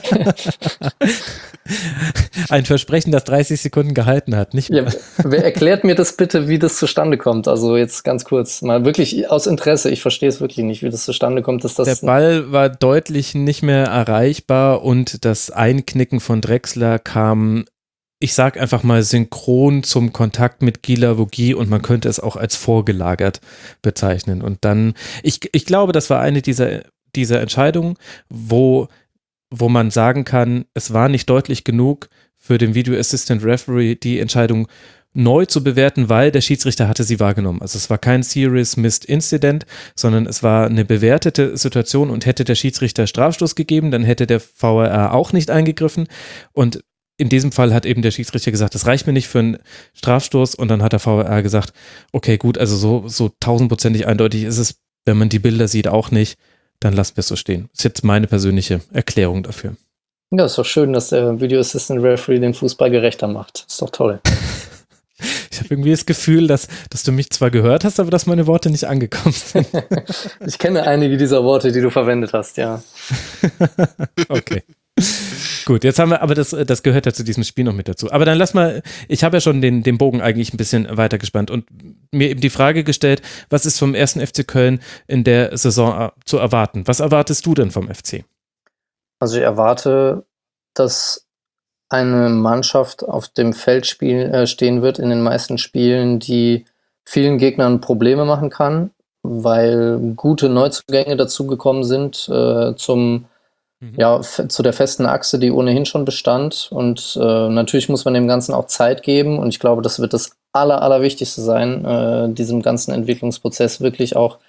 Ein Versprechen, das 30 Sekunden gehalten hat, nicht mehr. Ja, wer erklärt mir das bitte, wie das zustande kommt? Also jetzt ganz kurz, mal wirklich aus Interesse. Ich verstehe es wirklich nicht, wie das zustande kommt. Dass das der Ball war deutlich nicht mehr erreichbar und das Einknicken von Drexler kam, ich sag einfach mal, synchron zum Kontakt mit Guy Lavogui und man könnte es auch als vorgelagert bezeichnen. Und dann, ich glaube, das war eine dieser Entscheidungen, wo man sagen kann, es war nicht deutlich genug für den Video Assistant Referee, die Entscheidung neu zu bewerten, weil der Schiedsrichter hatte sie wahrgenommen. Also es war kein Serious Missed Incident, sondern es war eine bewertete Situation und hätte der Schiedsrichter Strafstoß gegeben, dann hätte der VAR auch nicht eingegriffen und in diesem Fall hat eben der Schiedsrichter gesagt, das reicht mir nicht für einen Strafstoß und dann hat der VAR gesagt, okay, gut, also so 1000%ig eindeutig ist es, wenn man die Bilder sieht, auch nicht, dann lassen wir es so stehen. Das ist jetzt meine persönliche Erklärung dafür. Ja, ist doch schön, dass der Video Assistant Referee den Fußball gerechter macht. Ist doch toll. Ich habe irgendwie das Gefühl, dass du mich zwar gehört hast, aber dass meine Worte nicht angekommen sind. Ich kenne einige dieser Worte, die du verwendet hast, ja. Okay. Gut, jetzt haben wir, aber das gehört ja zu diesem Spiel noch mit dazu. Aber dann lass mal, ich habe ja schon den Bogen eigentlich ein bisschen weiter gespannt und mir eben die Frage gestellt, was ist vom 1. FC Köln in der Saison zu erwarten? Was erwartest du denn vom FC? Also ich erwarte, dass eine Mannschaft auf dem Feld stehen wird in den meisten Spielen, die vielen Gegnern Probleme machen kann, weil gute Neuzugänge dazugekommen sind zu der festen Achse, die ohnehin schon bestand. Und natürlich muss man dem Ganzen auch Zeit geben. Und ich glaube, das wird das Allerwichtigste sein, diesem ganzen Entwicklungsprozess wirklich auch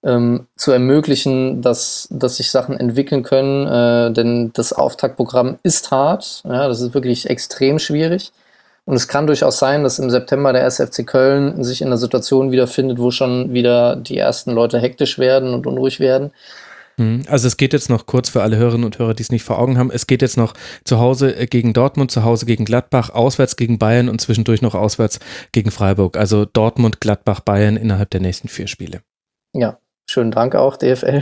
zu ermöglichen, dass sich Sachen entwickeln können, denn das Auftaktprogramm ist hart, ja, das ist wirklich extrem schwierig und es kann durchaus sein, dass im September der 1. FC Köln sich in einer Situation wiederfindet, wo schon wieder die ersten Leute hektisch werden und unruhig werden. Also es geht jetzt noch kurz für alle Hörerinnen und Hörer, die es nicht vor Augen haben, es geht jetzt noch zu Hause gegen Dortmund, zu Hause gegen Gladbach, auswärts gegen Bayern und zwischendurch noch auswärts gegen Freiburg. Also Dortmund, Gladbach, Bayern innerhalb der nächsten 4 Spiele. Ja, schönen Dank auch, DFL.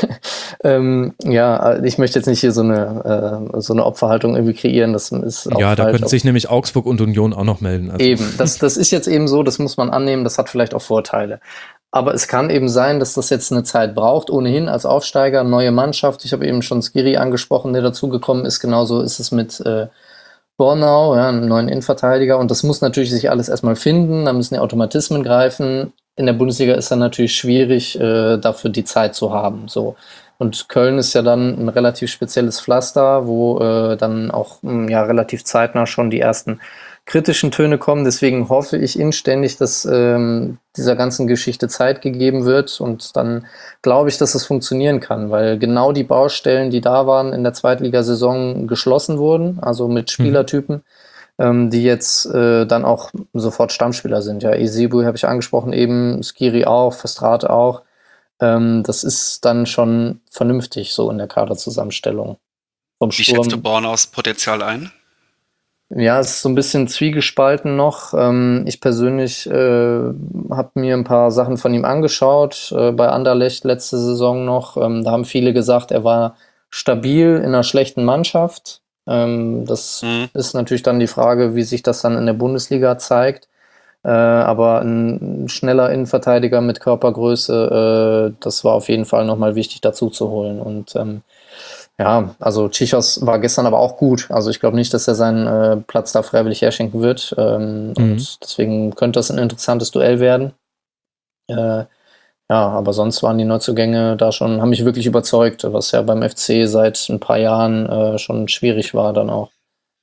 Ja, ich möchte jetzt nicht hier so eine Opferhaltung irgendwie kreieren, das ist auch ja, da falsch. könnten sich nämlich Augsburg und Union auch noch melden. Also. Eben, das ist jetzt eben so, das muss man annehmen, das hat vielleicht auch Vorteile. Aber es kann eben sein, dass das jetzt eine Zeit braucht, ohnehin als Aufsteiger, neue Mannschaft. Ich habe eben schon Skiri angesprochen, der dazugekommen ist. Genauso ist es mit Bornau, ja, einem neuen Innenverteidiger. Und das muss natürlich sich alles erstmal finden, da müssen die Automatismen greifen. In der Bundesliga ist dann natürlich schwierig, dafür die Zeit zu haben. So. Und Köln ist ja dann ein relativ spezielles Pflaster, wo dann auch relativ zeitnah schon die ersten kritischen Töne kommen. Deswegen hoffe ich inständig, dass dieser ganzen Geschichte Zeit gegeben wird und dann glaube ich, dass es funktionieren kann, weil genau die Baustellen, die da waren in der Zweitligasaison geschlossen wurden, also mit Spielertypen, die jetzt dann auch sofort Stammspieler sind. Ja, Ezebue habe ich angesprochen eben, Skiri auch, Verstraete auch. Das ist dann schon vernünftig so in der Kaderzusammenstellung. Wie schätzt du Bornaus Potenzial ein? Ja, es ist so ein bisschen zwiegespalten noch. Ich persönlich habe mir ein paar Sachen von ihm angeschaut, bei Anderlecht letzte Saison noch. Da haben viele gesagt, er war stabil in einer schlechten Mannschaft. Das ist natürlich dann die Frage, wie sich das dann in der Bundesliga zeigt. Aber ein schneller Innenverteidiger mit Körpergröße, das war auf jeden Fall nochmal wichtig dazu zu holen. Und ja, also Tschichos war gestern aber auch gut. Also ich glaube nicht, dass er seinen Platz da freiwillig herschenken wird. Und deswegen könnte das ein interessantes Duell werden. Ja, aber sonst waren die Neuzugänge da schon, haben mich wirklich überzeugt, was ja beim FC seit ein paar Jahren schon schwierig war dann auch.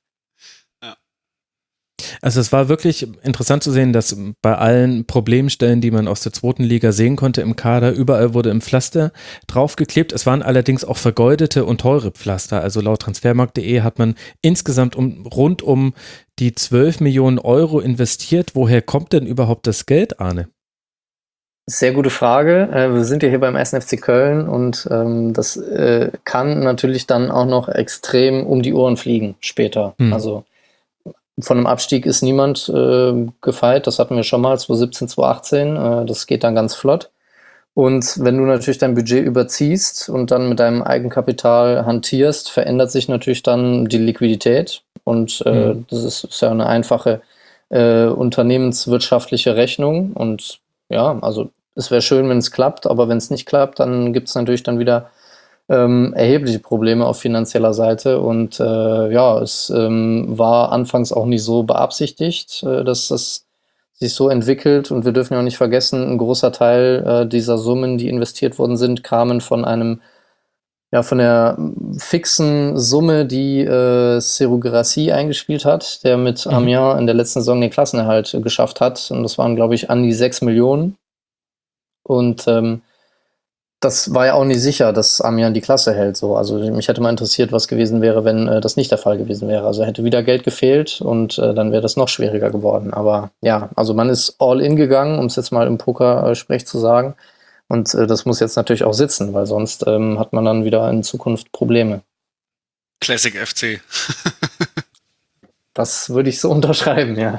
Also es war wirklich interessant zu sehen, dass bei allen Problemstellen, die man aus der 2. Liga sehen konnte im Kader, überall wurde im Pflaster draufgeklebt. Es waren allerdings auch vergeudete und teure Pflaster. Also laut Transfermarkt.de hat man insgesamt rund um die 12 Millionen Euro investiert. Woher kommt denn überhaupt das Geld, Arne? Sehr gute Frage. Wir sind ja hier beim 1. FC Köln und das kann natürlich dann auch noch extrem um die Ohren fliegen später. Also von einem Abstieg ist niemand gefeit. Das hatten wir schon mal 2017, 2018. Das geht dann ganz flott. Und wenn du natürlich dein Budget überziehst und dann mit deinem Eigenkapital hantierst, verändert sich natürlich dann die Liquidität. Und das ist ja eine einfache unternehmenswirtschaftliche Rechnung. Und ja, also es wäre schön, wenn es klappt. Aber wenn es nicht klappt, dann gibt es natürlich dann wieder erhebliche Probleme auf finanzieller Seite und es war anfangs auch nicht so beabsichtigt, dass das sich so entwickelt und wir dürfen ja auch nicht vergessen, ein großer Teil dieser Summen, die investiert worden sind, kamen von von der fixen Summe, die Serhou Guirassy eingespielt hat, der mit Amiens in der letzten Saison den Klassenerhalt geschafft hat und das waren, glaube ich, an die 6 Millionen und das war ja auch nicht sicher, dass Amiens die Klasse hält. So. Also mich hätte mal interessiert, was gewesen wäre, wenn das nicht der Fall gewesen wäre. Also hätte wieder Geld gefehlt und dann wäre das noch schwieriger geworden. Aber ja, also man ist all in gegangen, um es jetzt mal im Poker-Sprech zu sagen. Und das muss jetzt natürlich auch sitzen, weil sonst hat man dann wieder in Zukunft Probleme. Classic FC. Das würde ich so unterschreiben, ja.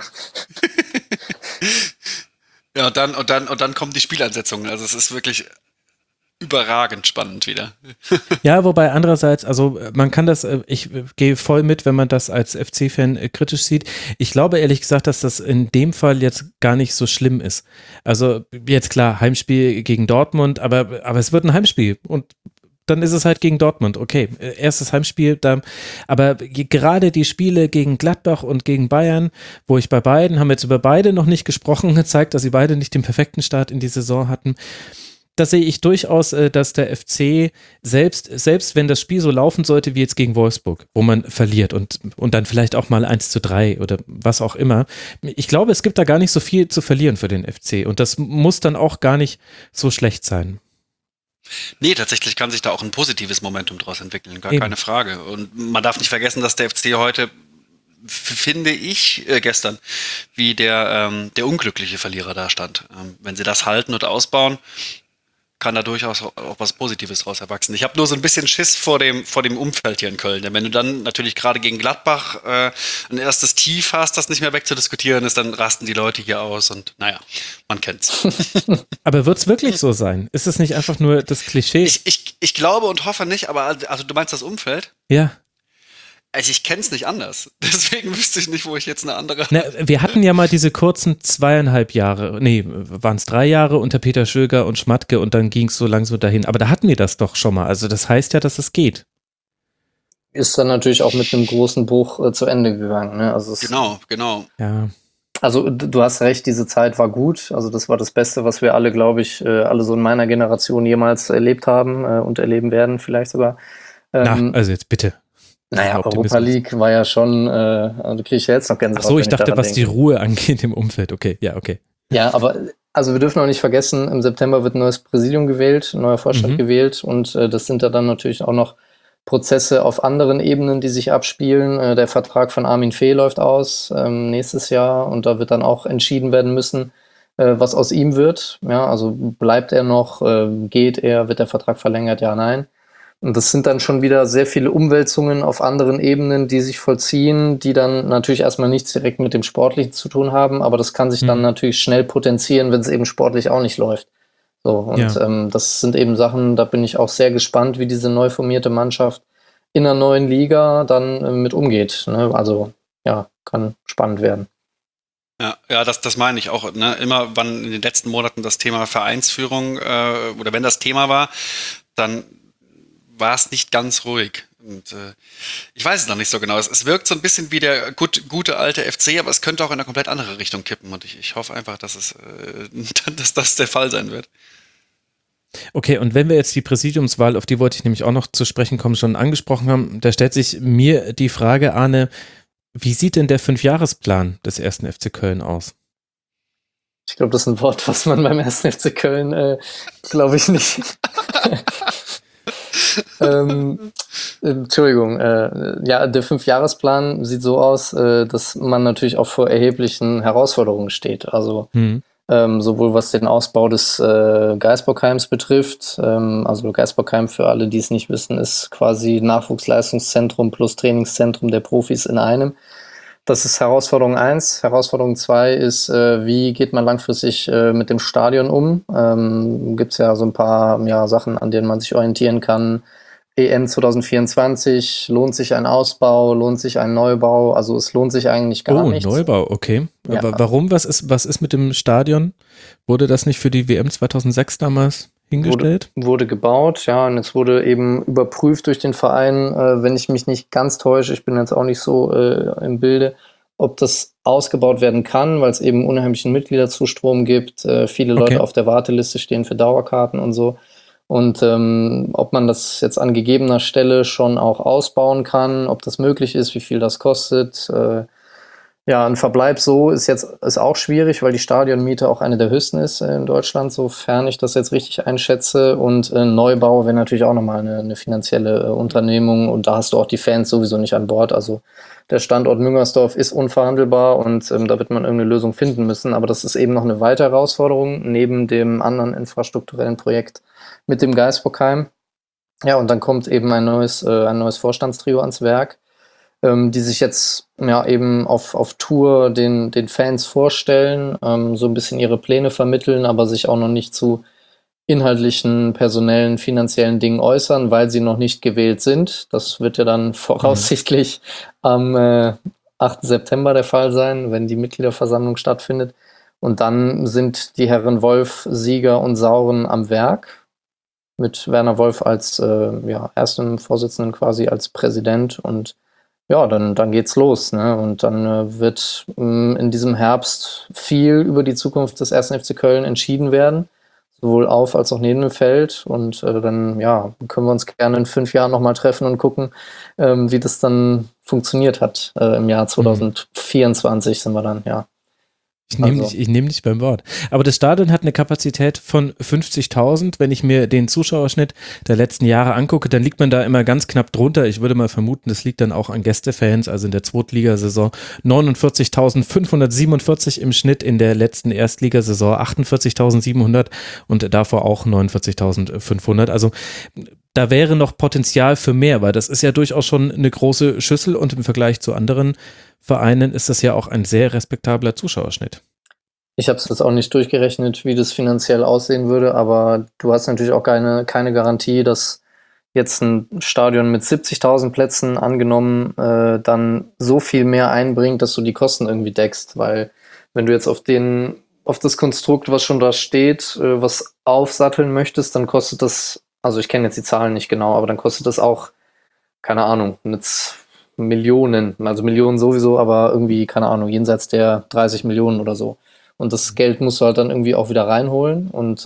Ja, und dann kommen die Spielansetzungen. Also es ist wirklich überragend spannend wieder. Ja, wobei andererseits, also man kann das, ich gehe voll mit, wenn man das als FC-Fan kritisch sieht. Ich glaube ehrlich gesagt, dass das in dem Fall jetzt gar nicht so schlimm ist. Also jetzt klar, Heimspiel gegen Dortmund, aber es wird ein Heimspiel und dann ist es halt gegen Dortmund. Okay, erstes Heimspiel, aber gerade die Spiele gegen Gladbach und gegen Bayern, wo ich bei beiden, haben wir jetzt über beide noch nicht gesprochen, gezeigt, dass sie beide nicht den perfekten Start in die Saison hatten. Da sehe ich durchaus, dass der FC selbst wenn das Spiel so laufen sollte wie jetzt gegen Wolfsburg, wo man verliert und dann vielleicht auch mal 1:3 oder was auch immer. Ich glaube, es gibt da gar nicht so viel zu verlieren für den FC und das muss dann auch gar nicht so schlecht sein. Nee, tatsächlich kann sich da auch ein positives Momentum draus entwickeln, gar Eben. keine Frage. Und man darf nicht vergessen, dass der FC heute, finde ich, gestern, wie der unglückliche Verlierer da stand. Wenn sie das halten und ausbauen, kann da durchaus auch was Positives draus erwachsen. Ich habe nur so ein bisschen Schiss vor dem Umfeld hier in Köln. Denn wenn du dann natürlich gerade gegen Gladbach ein erstes Tief hast, das nicht mehr wegzudiskutieren ist, dann rasten die Leute hier aus und naja, man kennt's. Aber wird es wirklich so sein? Ist es nicht einfach nur das Klischee? Ich glaube und hoffe nicht, aber also du meinst das Umfeld? Ja. Also ich kenne es nicht anders. Deswegen wüsste ich nicht, wo ich jetzt eine andere... Na, wir hatten ja mal diese kurzen 2,5 Jahre, nee, waren es 3 Jahre unter Peter Schöger und Schmatke und dann ging es so langsam dahin. Aber da hatten wir das doch schon mal. Also das heißt ja, dass es geht. Ist dann natürlich auch mit einem großen Bruch zu Ende gegangen. Ne? Also Genau. Ja. Also du hast recht, diese Zeit war gut. Also das war das Beste, was wir alle, glaube ich, alle so in meiner Generation jemals erlebt haben und erleben werden vielleicht sogar. Also jetzt bitte. Naja, Europa League war ja schon, also kriege ich jetzt noch Gänsehaut. Ach so, ich dachte, daran was die Ruhe angeht im Umfeld. Okay, ja, okay. Ja, aber also wir dürfen auch nicht vergessen, im September wird ein neues Präsidium gewählt, ein neuer Vorstand gewählt und das sind da dann natürlich auch noch Prozesse auf anderen Ebenen, die sich abspielen. Der Vertrag von Armin Fee läuft aus nächstes Jahr und da wird dann auch entschieden werden müssen, was aus ihm wird. Ja, also bleibt er noch, geht er, wird der Vertrag verlängert, ja, nein. Und das sind dann schon wieder sehr viele Umwälzungen auf anderen Ebenen, die sich vollziehen, die dann natürlich erstmal nichts direkt mit dem Sportlichen zu tun haben, aber das kann sich dann natürlich schnell potenzieren, wenn es eben sportlich auch nicht läuft. So, und das sind eben Sachen, da bin ich auch sehr gespannt, wie diese neu formierte Mannschaft in einer neuen Liga dann mit umgeht. Ne? Also ja, kann spannend werden. Ja, das meine ich auch. Ne? Immer, wann in den letzten Monaten das Thema Vereinsführung oder wenn das Thema war, dann war es nicht ganz ruhig. Und ich weiß es noch nicht so genau. Es wirkt so ein bisschen wie der gute alte FC, aber es könnte auch in eine komplett andere Richtung kippen. Und ich hoffe einfach, dass dass das der Fall sein wird. Okay, und wenn wir jetzt die Präsidiumswahl, auf die wollte ich nämlich auch noch zu sprechen kommen, schon angesprochen haben, da stellt sich mir die Frage, Arne, wie sieht denn der 5-Jahresplan des 1. FC Köln aus? Ich glaube, das ist ein Wort, was man beim 1. FC Köln, glaube ich, nicht... Entschuldigung, ja, der 5-Jahresplan sieht so aus, dass man natürlich auch vor erheblichen Herausforderungen steht. Also sowohl was den Ausbau des Geisbockheims betrifft, also Geisbockheim, für alle, die es nicht wissen, ist quasi Nachwuchsleistungszentrum plus Trainingszentrum der Profis in einem. Das ist Herausforderung 1. Herausforderung 2 ist, wie geht man langfristig mit dem Stadion um? Gibt es ja so ein paar Sachen, an denen man sich orientieren kann. EM 2024, lohnt sich ein Ausbau, lohnt sich ein Neubau? Also es lohnt sich eigentlich gar nichts. Oh, Neubau, okay. Ja. Aber warum? Was ist mit dem Stadion? Wurde das nicht für die WM 2006 damals hingestellt? Wurde gebaut, ja, und jetzt wurde eben überprüft durch den Verein, wenn ich mich nicht ganz täusche, ich bin jetzt auch nicht so im Bilde, ob das ausgebaut werden kann, weil es eben unheimlichen Mitgliederzustrom gibt, viele Leute auf der Warteliste stehen für Dauerkarten und so. Und ob man das jetzt an gegebener Stelle schon auch ausbauen kann, ob das möglich ist, wie viel das kostet. Ja, ein Verbleib so ist auch schwierig, weil die Stadionmiete auch eine der höchsten ist in Deutschland, sofern ich das jetzt richtig einschätze. Und Neubau wäre natürlich auch nochmal eine finanzielle Unternehmung und da hast du auch die Fans sowieso nicht an Bord. Also der Standort Müngersdorf ist unverhandelbar und da wird man irgendeine Lösung finden müssen. Aber das ist eben noch eine weitere Herausforderung neben dem anderen infrastrukturellen Projekt mit dem Geisbockheim. Ja, und dann kommt eben ein neues Vorstandstrio ans Werk, die sich jetzt eben auf Tour den Fans vorstellen, so ein bisschen ihre Pläne vermitteln, aber sich auch noch nicht zu inhaltlichen, personellen, finanziellen Dingen äußern, weil sie noch nicht gewählt sind. Das wird ja dann voraussichtlich am 8. September der Fall sein, wenn die Mitgliederversammlung stattfindet. Und dann sind die Herren Wolf, Sieger und Sauren am Werk, mit Werner Wolf als erstem Vorsitzenden quasi als Präsident und ja, dann geht's los, ne? Und dann wird in diesem Herbst viel über die Zukunft des 1. FC Köln entschieden werden, sowohl auf als auch neben dem Feld. Und dann können wir uns gerne in 5 Jahren nochmal treffen und gucken, wie das dann funktioniert hat. Im Jahr 2024 sind wir dann, ja. Ich nehme dich beim Wort. Aber das Stadion hat eine Kapazität von 50.000. Wenn ich mir den Zuschauerschnitt der letzten Jahre angucke, dann liegt man da immer ganz knapp drunter. Ich würde mal vermuten, das liegt dann auch an Gästefans. Also in der Zweitligasaison 49.547 im Schnitt, in der letzten Erstligasaison 48.700 und davor auch 49.500. Also da wäre noch Potenzial für mehr, weil das ist ja durchaus schon eine große Schüssel und im Vergleich zu anderen Vereinen ist das ja auch ein sehr respektabler Zuschauerschnitt. Ich habe es jetzt auch nicht durchgerechnet, wie das finanziell aussehen würde, aber du hast natürlich auch keine Garantie, dass jetzt ein Stadion mit 70.000 Plätzen angenommen dann so viel mehr einbringt, dass du die Kosten irgendwie deckst, weil wenn du jetzt auf das Konstrukt, was schon da steht, was aufsatteln möchtest, dann kostet das, also ich kenne jetzt die Zahlen nicht genau, aber dann kostet das auch, keine Ahnung, Millionen, also Millionen sowieso, aber irgendwie, keine Ahnung, jenseits der 30 Millionen oder so. Und das Geld musst du halt dann irgendwie auch wieder reinholen. Und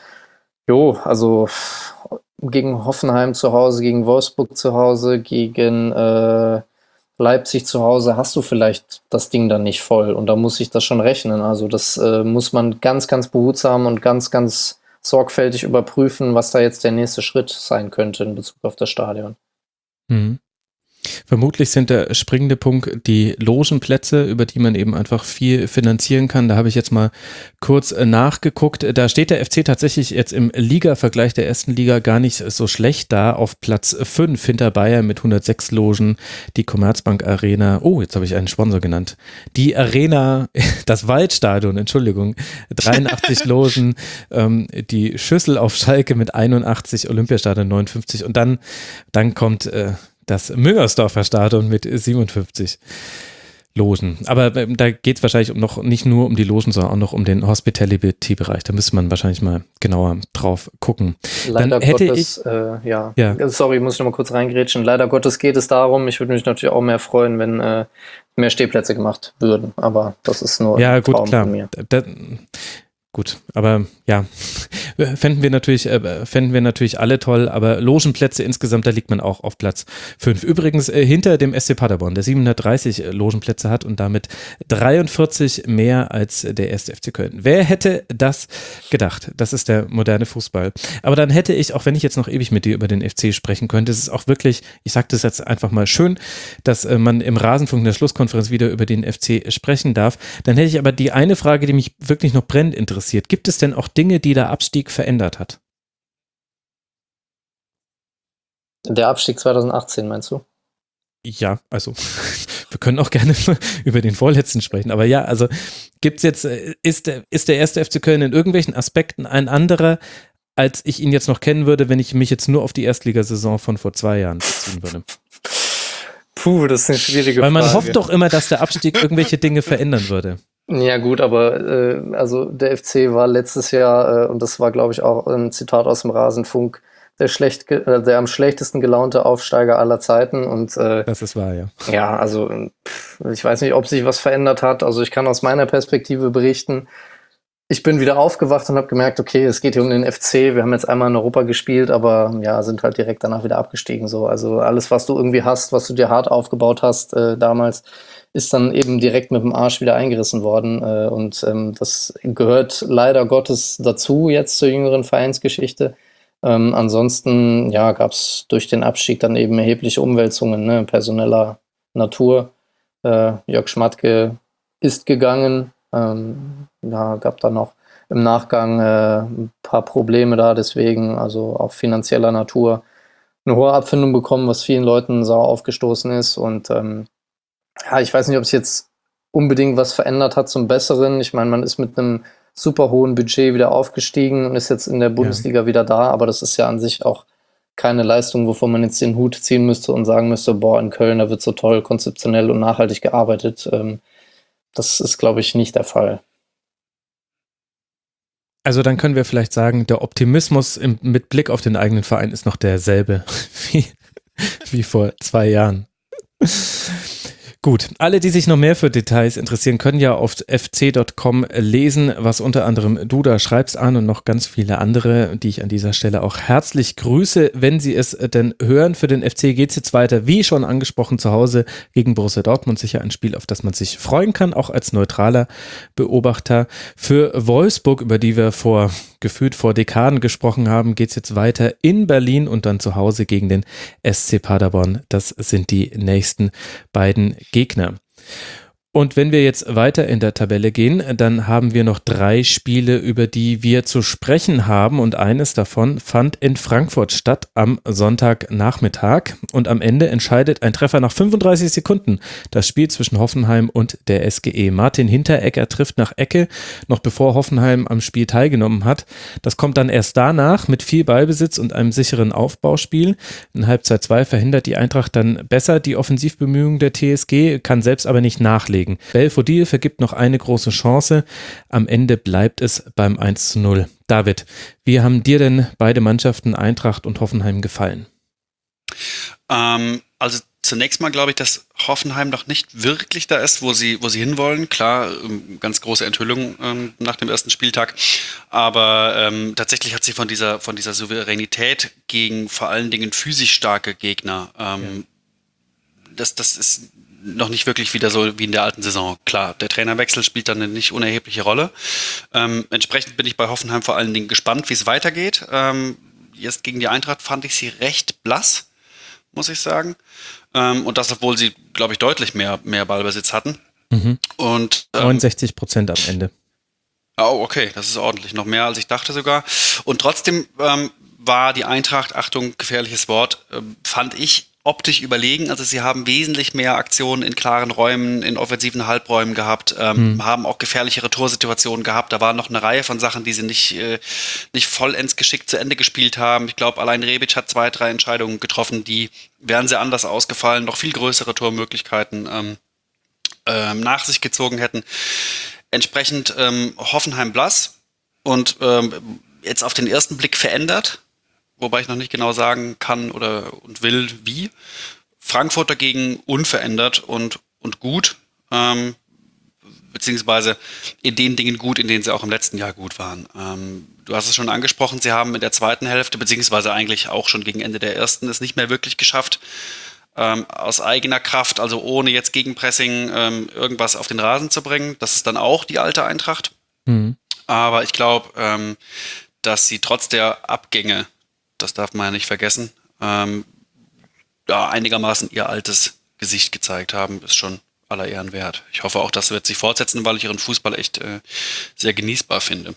also gegen Hoffenheim zu Hause, gegen Wolfsburg zu Hause, gegen Leipzig zu Hause hast du vielleicht das Ding dann nicht voll. Und da muss sich das schon rechnen. Also das muss man ganz, ganz behutsam und ganz, ganz sorgfältig überprüfen, was da jetzt der nächste Schritt sein könnte in Bezug auf das Stadion. Mhm. Vermutlich sind der springende Punkt die Logenplätze, über die man eben einfach viel finanzieren kann. Da habe ich jetzt mal kurz nachgeguckt. Da steht der FC tatsächlich jetzt im Liga-Vergleich der ersten Liga gar nicht so schlecht da. Auf Platz 5 hinter Bayern mit 106 Logen, die Commerzbank Arena. Oh, jetzt habe ich einen Sponsor genannt. Die Arena, das Waldstadion, Entschuldigung, 83 Logen. Die Schüssel auf Schalke mit 81, Olympiastadion 59 und dann kommt das Müngersdorfer Stadion mit 57 Logen. Aber da geht es wahrscheinlich nicht nur um die Logen, sondern auch noch um den Hospitality-Bereich. Da müsste man wahrscheinlich mal genauer drauf gucken. Leider Gottes, sorry, muss ich noch mal kurz reingrätschen. Leider Gottes geht es darum, ich würde mich natürlich auch mehr freuen, wenn mehr Stehplätze gemacht würden. Aber das ist nur ein Traum von mir. Gut, aber ja, fänden wir natürlich alle toll, aber Logenplätze insgesamt, da liegt man auch auf Platz 5. Übrigens hinter dem SC Paderborn, der 730 Logenplätze hat und damit 43 mehr als der 1. FC Köln. Wer hätte das gedacht? Das ist der moderne Fußball. Aber dann hätte ich, auch wenn ich jetzt noch ewig mit dir über den FC sprechen könnte, es ist auch wirklich, ich sage das jetzt einfach mal schön, dass man im Rasenfunk in der Schlusskonferenz wieder über den FC sprechen darf. Dann hätte ich aber die eine Frage, die mich wirklich noch brennend interessiert. Gibt es denn auch Dinge, die der Abstieg verändert hat? Der Abstieg 2018, meinst du? Ja, also wir können auch gerne über den vorletzten sprechen, aber ja, also gibt's jetzt, ist der 1. FC Köln in irgendwelchen Aspekten ein anderer, als ich ihn jetzt noch kennen würde, wenn ich mich jetzt nur auf die Erstligasaison von vor 2 Jahren beziehen würde? Puh, das ist eine schwierige Frage. Weil man hofft doch immer, dass der Abstieg irgendwelche Dinge verändern würde. Ja gut, aber also der FC war letztes Jahr, und das war glaube ich auch ein Zitat aus dem Rasenfunk, der am schlechtesten gelaunte Aufsteiger aller Zeiten. Und das ist wahr, ja. Ja, also ich weiß nicht, ob sich was verändert hat. Also ich kann aus meiner Perspektive berichten, ich bin wieder aufgewacht und habe gemerkt, okay, es geht hier um den FC. Wir haben jetzt einmal in Europa gespielt, aber ja, sind halt direkt danach wieder abgestiegen. So. Also alles, was du irgendwie hast, was du dir hart aufgebaut hast damals, ist dann eben direkt mit dem Arsch wieder eingerissen worden. Und das gehört leider Gottes dazu jetzt zur jüngeren Vereinsgeschichte. Ansonsten ja, gab es durch den Abstieg dann eben erhebliche Umwälzungen, ne, personeller Natur. Jörg Schmatke ist gegangen. Gab dann noch im Nachgang ein paar Probleme da, deswegen, also auch finanzieller Natur, eine hohe Abfindung bekommen, was vielen Leuten sauer aufgestoßen ist. Und ich weiß nicht, ob es jetzt unbedingt was verändert hat zum Besseren. Ich meine, man ist mit einem super hohen Budget wieder aufgestiegen und ist jetzt in der Bundesliga wieder da, aber das ist ja an sich auch keine Leistung, wovon man jetzt den Hut ziehen müsste und sagen müsste, boah, in Köln, da wird so toll, konzeptionell und nachhaltig gearbeitet. Das ist, glaube ich, nicht der Fall. Also dann können wir vielleicht sagen, der Optimismus mit Blick auf den eigenen Verein ist noch derselbe wie vor 2 Jahren. Gut, alle, die sich noch mehr für Details interessieren, können ja auf fc.com lesen, was unter anderem du da schreibst an und noch ganz viele andere, die ich an dieser Stelle auch herzlich grüße, wenn sie es denn hören. Für den FC geht es jetzt weiter, wie schon angesprochen, zu Hause gegen Borussia Dortmund. Sicher ein Spiel, auf das man sich freuen kann, auch als neutraler Beobachter. Für Wolfsburg, über die wir gefühlt vor Dekaden gesprochen haben, geht es jetzt weiter in Berlin und dann zu Hause gegen den SC Paderborn. Das sind die nächsten beiden Gegner. Und wenn wir jetzt weiter in der Tabelle gehen, dann haben wir noch 3 Spiele, über die wir zu sprechen haben und eines davon fand in Frankfurt statt am Sonntagnachmittag und am Ende entscheidet ein Treffer nach 35 Sekunden das Spiel zwischen Hoffenheim und der SGE. Martin Hinteregger trifft nach Ecke, noch bevor Hoffenheim am Spiel teilgenommen hat. Das kommt dann erst danach mit viel Ballbesitz und einem sicheren Aufbauspiel. In Halbzeit 2 verhindert die Eintracht dann besser die Offensivbemühungen der TSG, kann selbst aber nicht nachlegen. Belfodil vergibt noch eine große Chance. Am Ende bleibt es beim 1:0. David, wie haben dir denn beide Mannschaften, Eintracht und Hoffenheim, gefallen? Also zunächst mal glaube ich, dass Hoffenheim noch nicht wirklich da ist, wo sie hinwollen. Klar, ganz große Enthüllung nach dem ersten Spieltag. Aber tatsächlich hat sie von dieser Souveränität gegen vor allen Dingen physisch starke Gegner, das ist noch nicht wirklich wieder so wie in der alten Saison. Klar, der Trainerwechsel spielt dann eine nicht unerhebliche Rolle. Entsprechend bin ich bei Hoffenheim vor allen Dingen gespannt, wie es weitergeht. Jetzt gegen die Eintracht fand ich sie recht blass, muss ich sagen. Und das, obwohl sie, glaube ich, deutlich mehr Ballbesitz hatten. Und 69% am Ende. Oh, okay, das ist ordentlich. Noch mehr, als ich dachte sogar. Und trotzdem war die Eintracht, Achtung, gefährliches Wort, fand ich optisch überlegen. Also sie haben wesentlich mehr Aktionen in klaren Räumen, in offensiven Halbräumen gehabt, haben auch gefährlichere Torsituationen gehabt. Da waren noch eine Reihe von Sachen, die sie nicht vollends geschickt zu Ende gespielt haben. Ich glaube, allein Rebic hat 2, 3 Entscheidungen getroffen, die wären sehr anders ausgefallen, noch viel größere Tormöglichkeiten nach sich gezogen hätten. Entsprechend Hoffenheim blass und jetzt auf den ersten Blick verändert, wobei ich noch nicht genau sagen kann und will, wie. Frankfurt dagegen unverändert und gut, beziehungsweise in den Dingen gut, in denen sie auch im letzten Jahr gut waren. Du hast es schon angesprochen, sie haben in der zweiten Hälfte, beziehungsweise eigentlich auch schon gegen Ende der ersten, es nicht mehr wirklich geschafft, aus eigener Kraft, also ohne jetzt Gegenpressing irgendwas auf den Rasen zu bringen. Das ist dann auch die alte Eintracht. Aber ich glaube, dass sie trotz der Abgänge, das darf man ja nicht vergessen, einigermaßen ihr altes Gesicht gezeigt haben, ist schon aller Ehren wert. Ich hoffe auch, das wird sich fortsetzen, weil ich ihren Fußball echt sehr genießbar finde.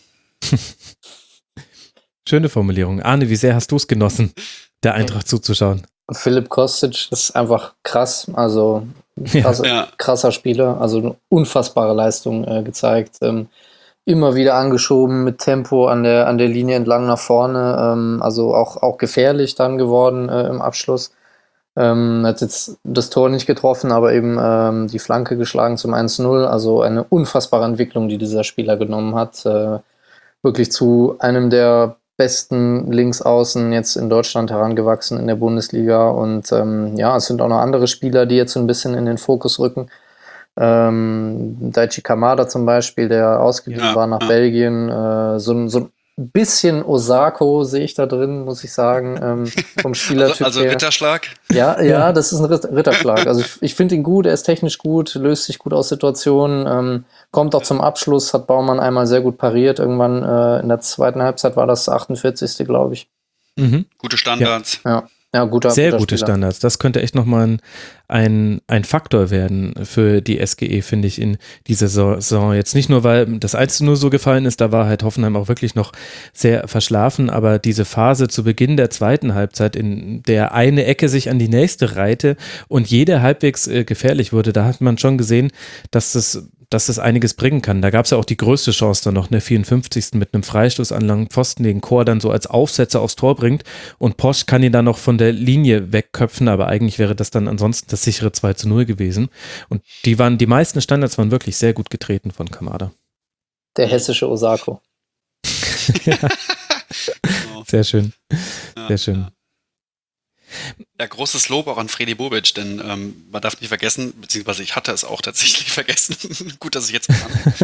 Schöne Formulierung. Arne, wie sehr hast du es genossen, der Eintracht zuzuschauen? Filip Kostic ist einfach krass, also krasser Spieler, also eine unfassbare Leistung gezeigt. Immer wieder angeschoben mit Tempo an der Linie entlang nach vorne, also auch gefährlich dann geworden im Abschluss. Hat jetzt das Tor nicht getroffen, aber eben die Flanke geschlagen zum 1:0, also eine unfassbare Entwicklung, die dieser Spieler genommen hat. Wirklich zu einem der besten Linksaußen jetzt in Deutschland herangewachsen in der Bundesliga und es sind auch noch andere Spieler, die jetzt so ein bisschen in den Fokus rücken. Daichi Kamada zum Beispiel, der ausgeliehen war nach Belgien, so ein bisschen Osako sehe ich da drin, muss ich sagen, vom Spielertyp also her. Ritterschlag? Ja, das ist ein Ritterschlag. Also ich finde ihn gut, er ist technisch gut, löst sich gut aus Situationen, kommt auch zum Abschluss, hat Baumann einmal sehr gut pariert, irgendwann in der zweiten Halbzeit war das 48. glaube ich. Gute Standards. Ja, guter gute Spieler. Standards. Das könnte echt nochmal ein Faktor werden für die SGE, finde ich, in dieser Saison. Jetzt nicht nur, weil das 1:0 so gefallen ist, da war halt Hoffenheim auch wirklich noch sehr verschlafen, aber diese Phase zu Beginn der zweiten Halbzeit, in der eine Ecke sich an die nächste reihte und jede halbwegs gefährlich wurde, da hat man schon gesehen, dass das einiges bringen kann. Da gab es ja auch die größte Chance dann noch, in der 54. mit einem Freistoß an langen Pfosten, den Chor dann so als Aufsetzer aufs Tor bringt und Posch kann ihn dann noch von der Linie wegköpfen, aber eigentlich wäre das dann ansonsten das sichere 2:0 gewesen. Und die meisten Standards waren wirklich sehr gut getreten von Kamada. Der hessische Osako. Ja. Sehr schön. Sehr schön. Ja, großes Lob auch an Fredi Bobic, denn man darf nicht vergessen, beziehungsweise ich hatte es auch tatsächlich vergessen, gut, dass ich jetzt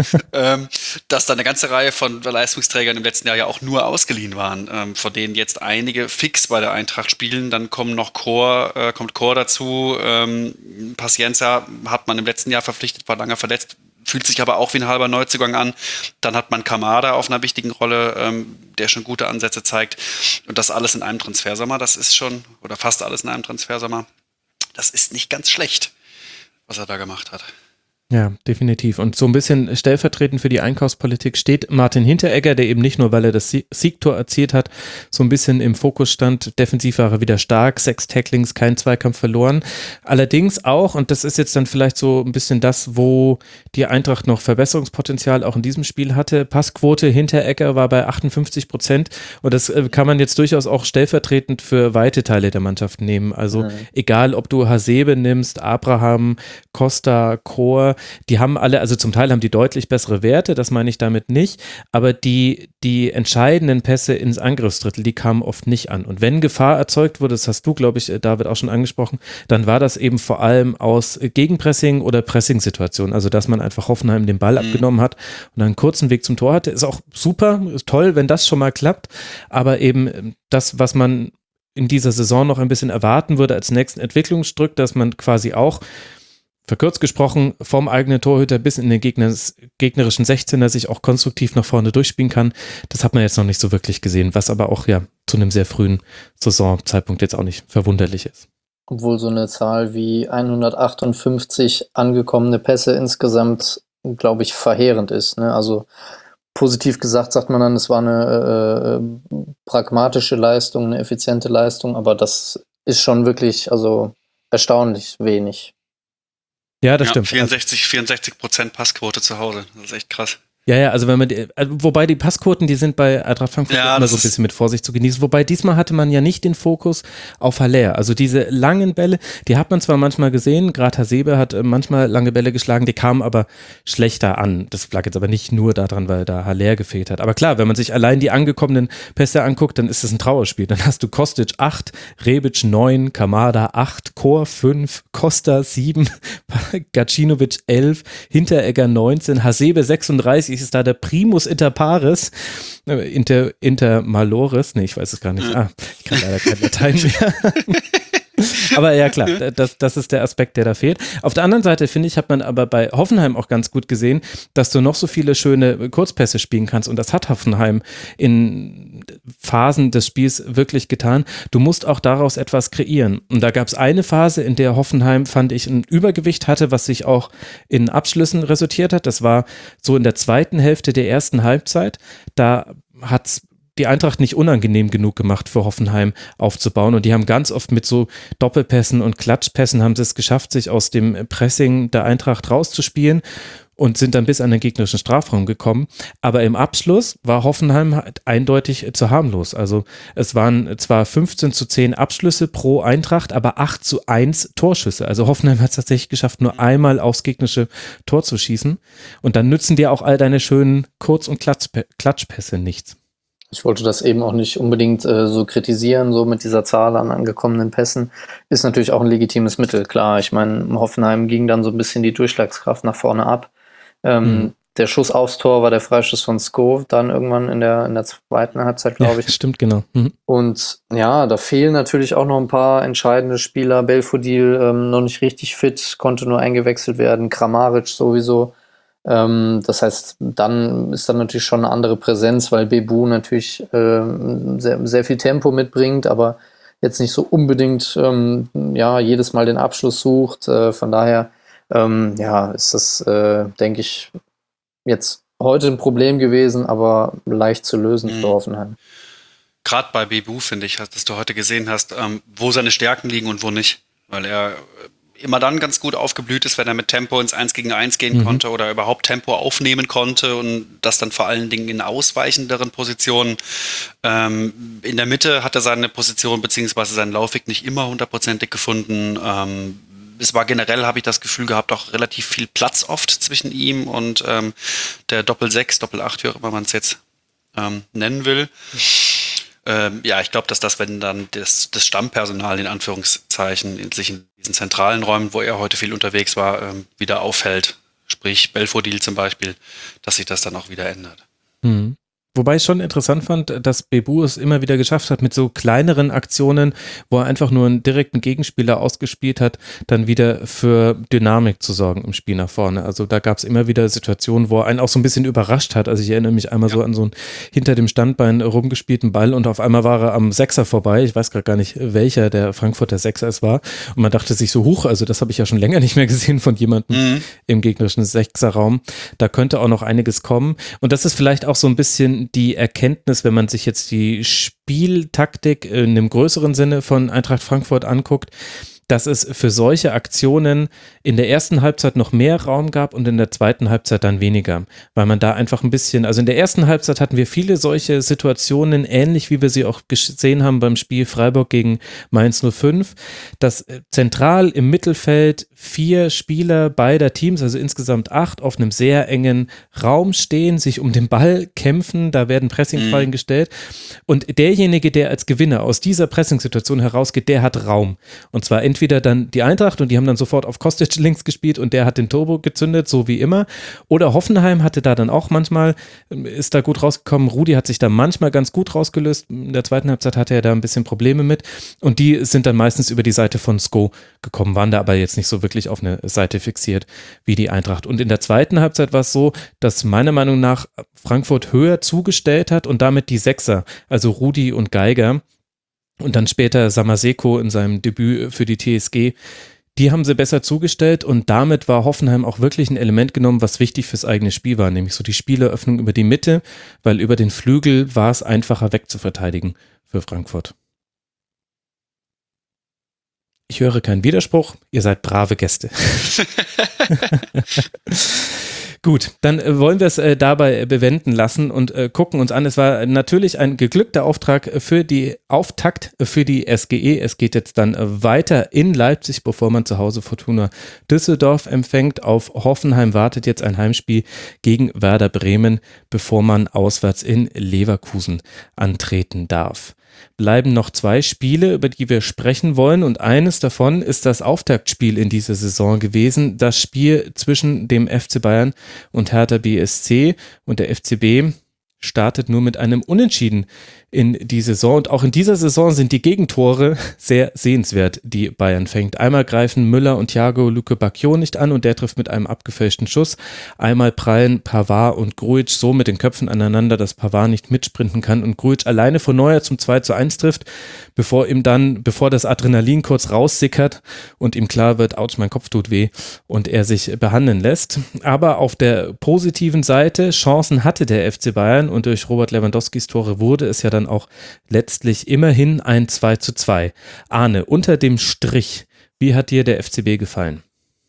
dass da eine ganze Reihe von Leistungsträgern im letzten Jahr ja auch nur ausgeliehen waren, von denen jetzt einige fix bei der Eintracht spielen, dann kommt Chor dazu, Pacienza hat man im letzten Jahr verpflichtet, war lange verletzt, fühlt sich aber auch wie ein halber Neuzugang an. Dann hat man Kamada auf einer wichtigen Rolle, der schon gute Ansätze zeigt. Und das alles in einem Transfersommer, das ist schon, oder fast alles in einem Transfersommer, das ist nicht ganz schlecht, was er da gemacht hat. Ja, definitiv. Und so ein bisschen stellvertretend für die Einkaufspolitik steht Martin Hinteregger, der eben nicht nur, weil er das Siegtor erzielt hat, so ein bisschen im Fokus stand. Defensiv war er wieder stark, 6 Tacklings, kein Zweikampf verloren. Allerdings auch, und das ist jetzt dann vielleicht so ein bisschen das, wo die Eintracht noch Verbesserungspotenzial auch in diesem Spiel hatte. Passquote Hinteregger war bei 58% und das kann man jetzt durchaus auch stellvertretend für weite Teile der Mannschaft nehmen. Also egal, ob du Hasebe nimmst, Abraham, Costa, Chor, die haben alle, also zum Teil haben die deutlich bessere Werte, das meine ich damit nicht, aber die entscheidenden Pässe ins Angriffsdrittel, die kamen oft nicht an. Und wenn Gefahr erzeugt wurde, das hast du, glaube ich, David, auch schon angesprochen, dann war das eben vor allem aus Gegenpressing oder Pressing-Situationen, also dass man einfach Hoffenheim den Ball abgenommen hat und einen kurzen Weg zum Tor hatte, ist auch super, ist toll, wenn das schon mal klappt, aber eben das, was man in dieser Saison noch ein bisschen erwarten würde als nächsten Entwicklungsstück, dass man quasi auch verkürzt gesprochen, vom eigenen Torhüter bis in den gegnerischen 16er sich auch konstruktiv nach vorne durchspielen kann. Das hat man jetzt noch nicht so wirklich gesehen, was aber auch ja zu einem sehr frühen Saisonzeitpunkt jetzt auch nicht verwunderlich ist. Obwohl so eine Zahl wie 158 angekommene Pässe insgesamt, glaube ich, verheerend ist. Ne? Also positiv gesagt sagt man dann, es war eine pragmatische Leistung, eine effiziente Leistung, aber das ist schon wirklich erstaunlich wenig. Ja, das stimmt. 64% Passquote zu Hause. Das ist echt krass. Ja, also wenn man, wobei die Passquoten, die sind bei Eintracht Frankfurt immer so ein bisschen mit Vorsicht zu genießen. Wobei diesmal hatte man ja nicht den Fokus auf Haller. Also diese langen Bälle, die hat man zwar manchmal gesehen, gerade Hasebe hat manchmal lange Bälle geschlagen, die kamen aber schlechter an. Das lag jetzt aber nicht nur daran, weil da Haller gefehlt hat. Aber klar, wenn man sich allein die angekommenen Pässe anguckt, dann ist es ein Trauerspiel. Dann hast du Kostic 8, Rebic 9, Kamada 8, Chor 5, Costa 7, Gacinovic 11, Hinteregger 19, Hasebe 36, ist da der Primus inter pares, inter malores, nee, ich weiß es gar nicht. Ich kann leider kein Latein mehr. Aber ja, klar, das ist der Aspekt, der da fehlt. Auf der anderen Seite, finde ich, hat man aber bei Hoffenheim auch ganz gut gesehen, dass du noch so viele schöne Kurzpässe spielen kannst und das hat Hoffenheim in Phasen des Spiels wirklich getan. Du musst auch daraus etwas kreieren. Und da gab es eine Phase, in der Hoffenheim, fand ich, ein Übergewicht hatte, was sich auch in Abschlüssen resultiert hat. Das war so in der zweiten Hälfte der ersten Halbzeit. Da hat's die Eintracht nicht unangenehm genug gemacht für Hoffenheim aufzubauen und die haben ganz oft mit so Doppelpässen und Klatschpässen haben sie es geschafft, sich aus dem Pressing der Eintracht rauszuspielen und sind dann bis an den gegnerischen Strafraum gekommen, aber im Abschluss war Hoffenheim eindeutig zu harmlos, also es waren zwar 15:10 Abschlüsse pro Eintracht, aber 8:1 Torschüsse, also Hoffenheim hat es tatsächlich geschafft, nur einmal aufs gegnerische Tor zu schießen und dann nützen dir auch all deine schönen Kurz- und Klatschpässe nichts. Ich wollte das eben auch nicht unbedingt so kritisieren, so mit dieser Zahl an angekommenen Pässen. Ist natürlich auch ein legitimes Mittel, klar. Ich meine, im Hoffenheim ging dann so ein bisschen die Durchschlagskraft nach vorne ab. Der Schuss aufs Tor war der Freischuss von Sko, dann irgendwann in der zweiten Halbzeit, glaube ich. Stimmt, genau. Und ja, da fehlen natürlich auch noch ein paar entscheidende Spieler. Belfodil noch nicht richtig fit, konnte nur eingewechselt werden. Kramaric sowieso. Das heißt, dann ist dann natürlich schon eine andere Präsenz, weil Bebu natürlich sehr, sehr viel Tempo mitbringt, aber jetzt nicht so unbedingt jedes Mal den Abschluss sucht. Von daher ist das, denke ich, jetzt heute ein Problem gewesen, aber leicht zu lösen für Hoffenheim. Gerade bei Bebu, finde ich, dass du heute gesehen hast, wo seine Stärken liegen und wo nicht, weil er immer dann ganz gut aufgeblüht ist, wenn er mit Tempo ins 1 gegen 1 gehen konnte oder überhaupt Tempo aufnehmen konnte und das dann vor allen Dingen in ausweichenderen Positionen. In der Mitte hat er seine Position bzw. seinen Laufweg nicht immer 100%ig gefunden. Es war generell, habe ich das Gefühl gehabt, auch relativ viel Platz oft zwischen ihm und der Doppel-6, Doppel-8, wie auch immer man es jetzt nennen will. Ja, ich glaube, dass das, wenn dann das Stammpersonal in Anführungszeichen sich in diesen zentralen Räumen, wo er heute viel unterwegs war, wieder auffällt, sprich Belfodil zum Beispiel, dass sich das dann auch wieder ändert. Mhm. Wobei ich schon interessant fand, dass Bebu es immer wieder geschafft hat, mit so kleineren Aktionen, wo er einfach nur einen direkten Gegenspieler ausgespielt hat, dann wieder für Dynamik zu sorgen im Spiel nach vorne. Also da gab es immer wieder Situationen, wo er einen auch so ein bisschen überrascht hat. Also ich erinnere mich einmal so an so einen hinter dem Standbein rumgespielten Ball und auf einmal war er am Sechser vorbei. Ich weiß gerade gar nicht, welcher der Frankfurter Sechser es war. Und man dachte sich so, huch, also das habe ich ja schon länger nicht mehr gesehen von jemandem im gegnerischen Sechserraum. Da könnte auch noch einiges kommen. Und das ist vielleicht auch so ein bisschen die Erkenntnis, wenn man sich jetzt die Spieltaktik in einem größeren Sinne von Eintracht Frankfurt anguckt, dass es für solche Aktionen in der ersten Halbzeit noch mehr Raum gab und in der zweiten Halbzeit dann weniger, weil man da einfach ein bisschen, also in der ersten Halbzeit hatten wir viele solche Situationen, ähnlich wie wir sie auch gesehen haben beim Spiel Freiburg gegen Mainz 05, dass zentral im Mittelfeld 4 Spieler beider Teams, also insgesamt 8, auf einem sehr engen Raum stehen, sich um den Ball kämpfen, da werden Pressingfallen gestellt und derjenige, der als Gewinner aus dieser Pressingsituation herausgeht, der hat Raum und zwar entweder dann die Eintracht und die haben dann sofort auf Kostic links gespielt und der hat den Turbo gezündet, so wie immer. Oder Hoffenheim hatte da dann auch manchmal, ist da gut rausgekommen. Rudi hat sich da manchmal ganz gut rausgelöst. In der zweiten Halbzeit hatte er da ein bisschen Probleme mit. Und die sind dann meistens über die Seite von Sko gekommen, waren da aber jetzt nicht so wirklich auf eine Seite fixiert wie die Eintracht. Und in der zweiten Halbzeit war es so, dass meiner Meinung nach Frankfurt höher zugestellt hat und damit die Sechser, also Rudi und Geiger, und dann später Samaseko in seinem Debüt für die TSG, die haben sie besser zugestellt und damit war Hoffenheim auch wirklich ein Element genommen, was wichtig fürs eigene Spiel war, nämlich so die Spieleröffnung über die Mitte, weil über den Flügel war es einfacher wegzuverteidigen für Frankfurt. Ich höre keinen Widerspruch, ihr seid brave Gäste. Gut, dann wollen wir es dabei bewenden lassen und gucken uns an. Es war natürlich ein geglückter Auftakt für die SGE. Es geht jetzt dann weiter in Leipzig, bevor man zu Hause Fortuna Düsseldorf empfängt. Auf Hoffenheim wartet jetzt ein Heimspiel gegen Werder Bremen, bevor man auswärts in Leverkusen antreten darf. Bleiben noch 2 Spiele, über die wir sprechen wollen und eines davon ist das Auftaktspiel in dieser Saison gewesen, das Spiel zwischen dem FC Bayern und Hertha BSC und der FCB startet nur mit einem Unentschieden in die Saison und auch in dieser Saison sind die Gegentore sehr sehenswert, die Bayern fängt. Einmal greifen Müller und Thiago Luque Bacchio nicht an und der trifft mit einem abgefälschten Schuss. Einmal prallen Pavard und Grujic so mit den Köpfen aneinander, dass Pavard nicht mitsprinten kann und Grujic alleine vor Neuer zum 2:1 trifft, bevor das Adrenalin kurz raussickert und ihm klar wird, ouch, mein Kopf tut weh und er sich behandeln lässt. Aber auf der positiven Seite, Chancen hatte der FC Bayern und durch Robert Lewandowskis Tore wurde es ja dann auch letztlich immerhin ein 2:2. Arne, unter dem Strich, wie hat dir der FCB gefallen?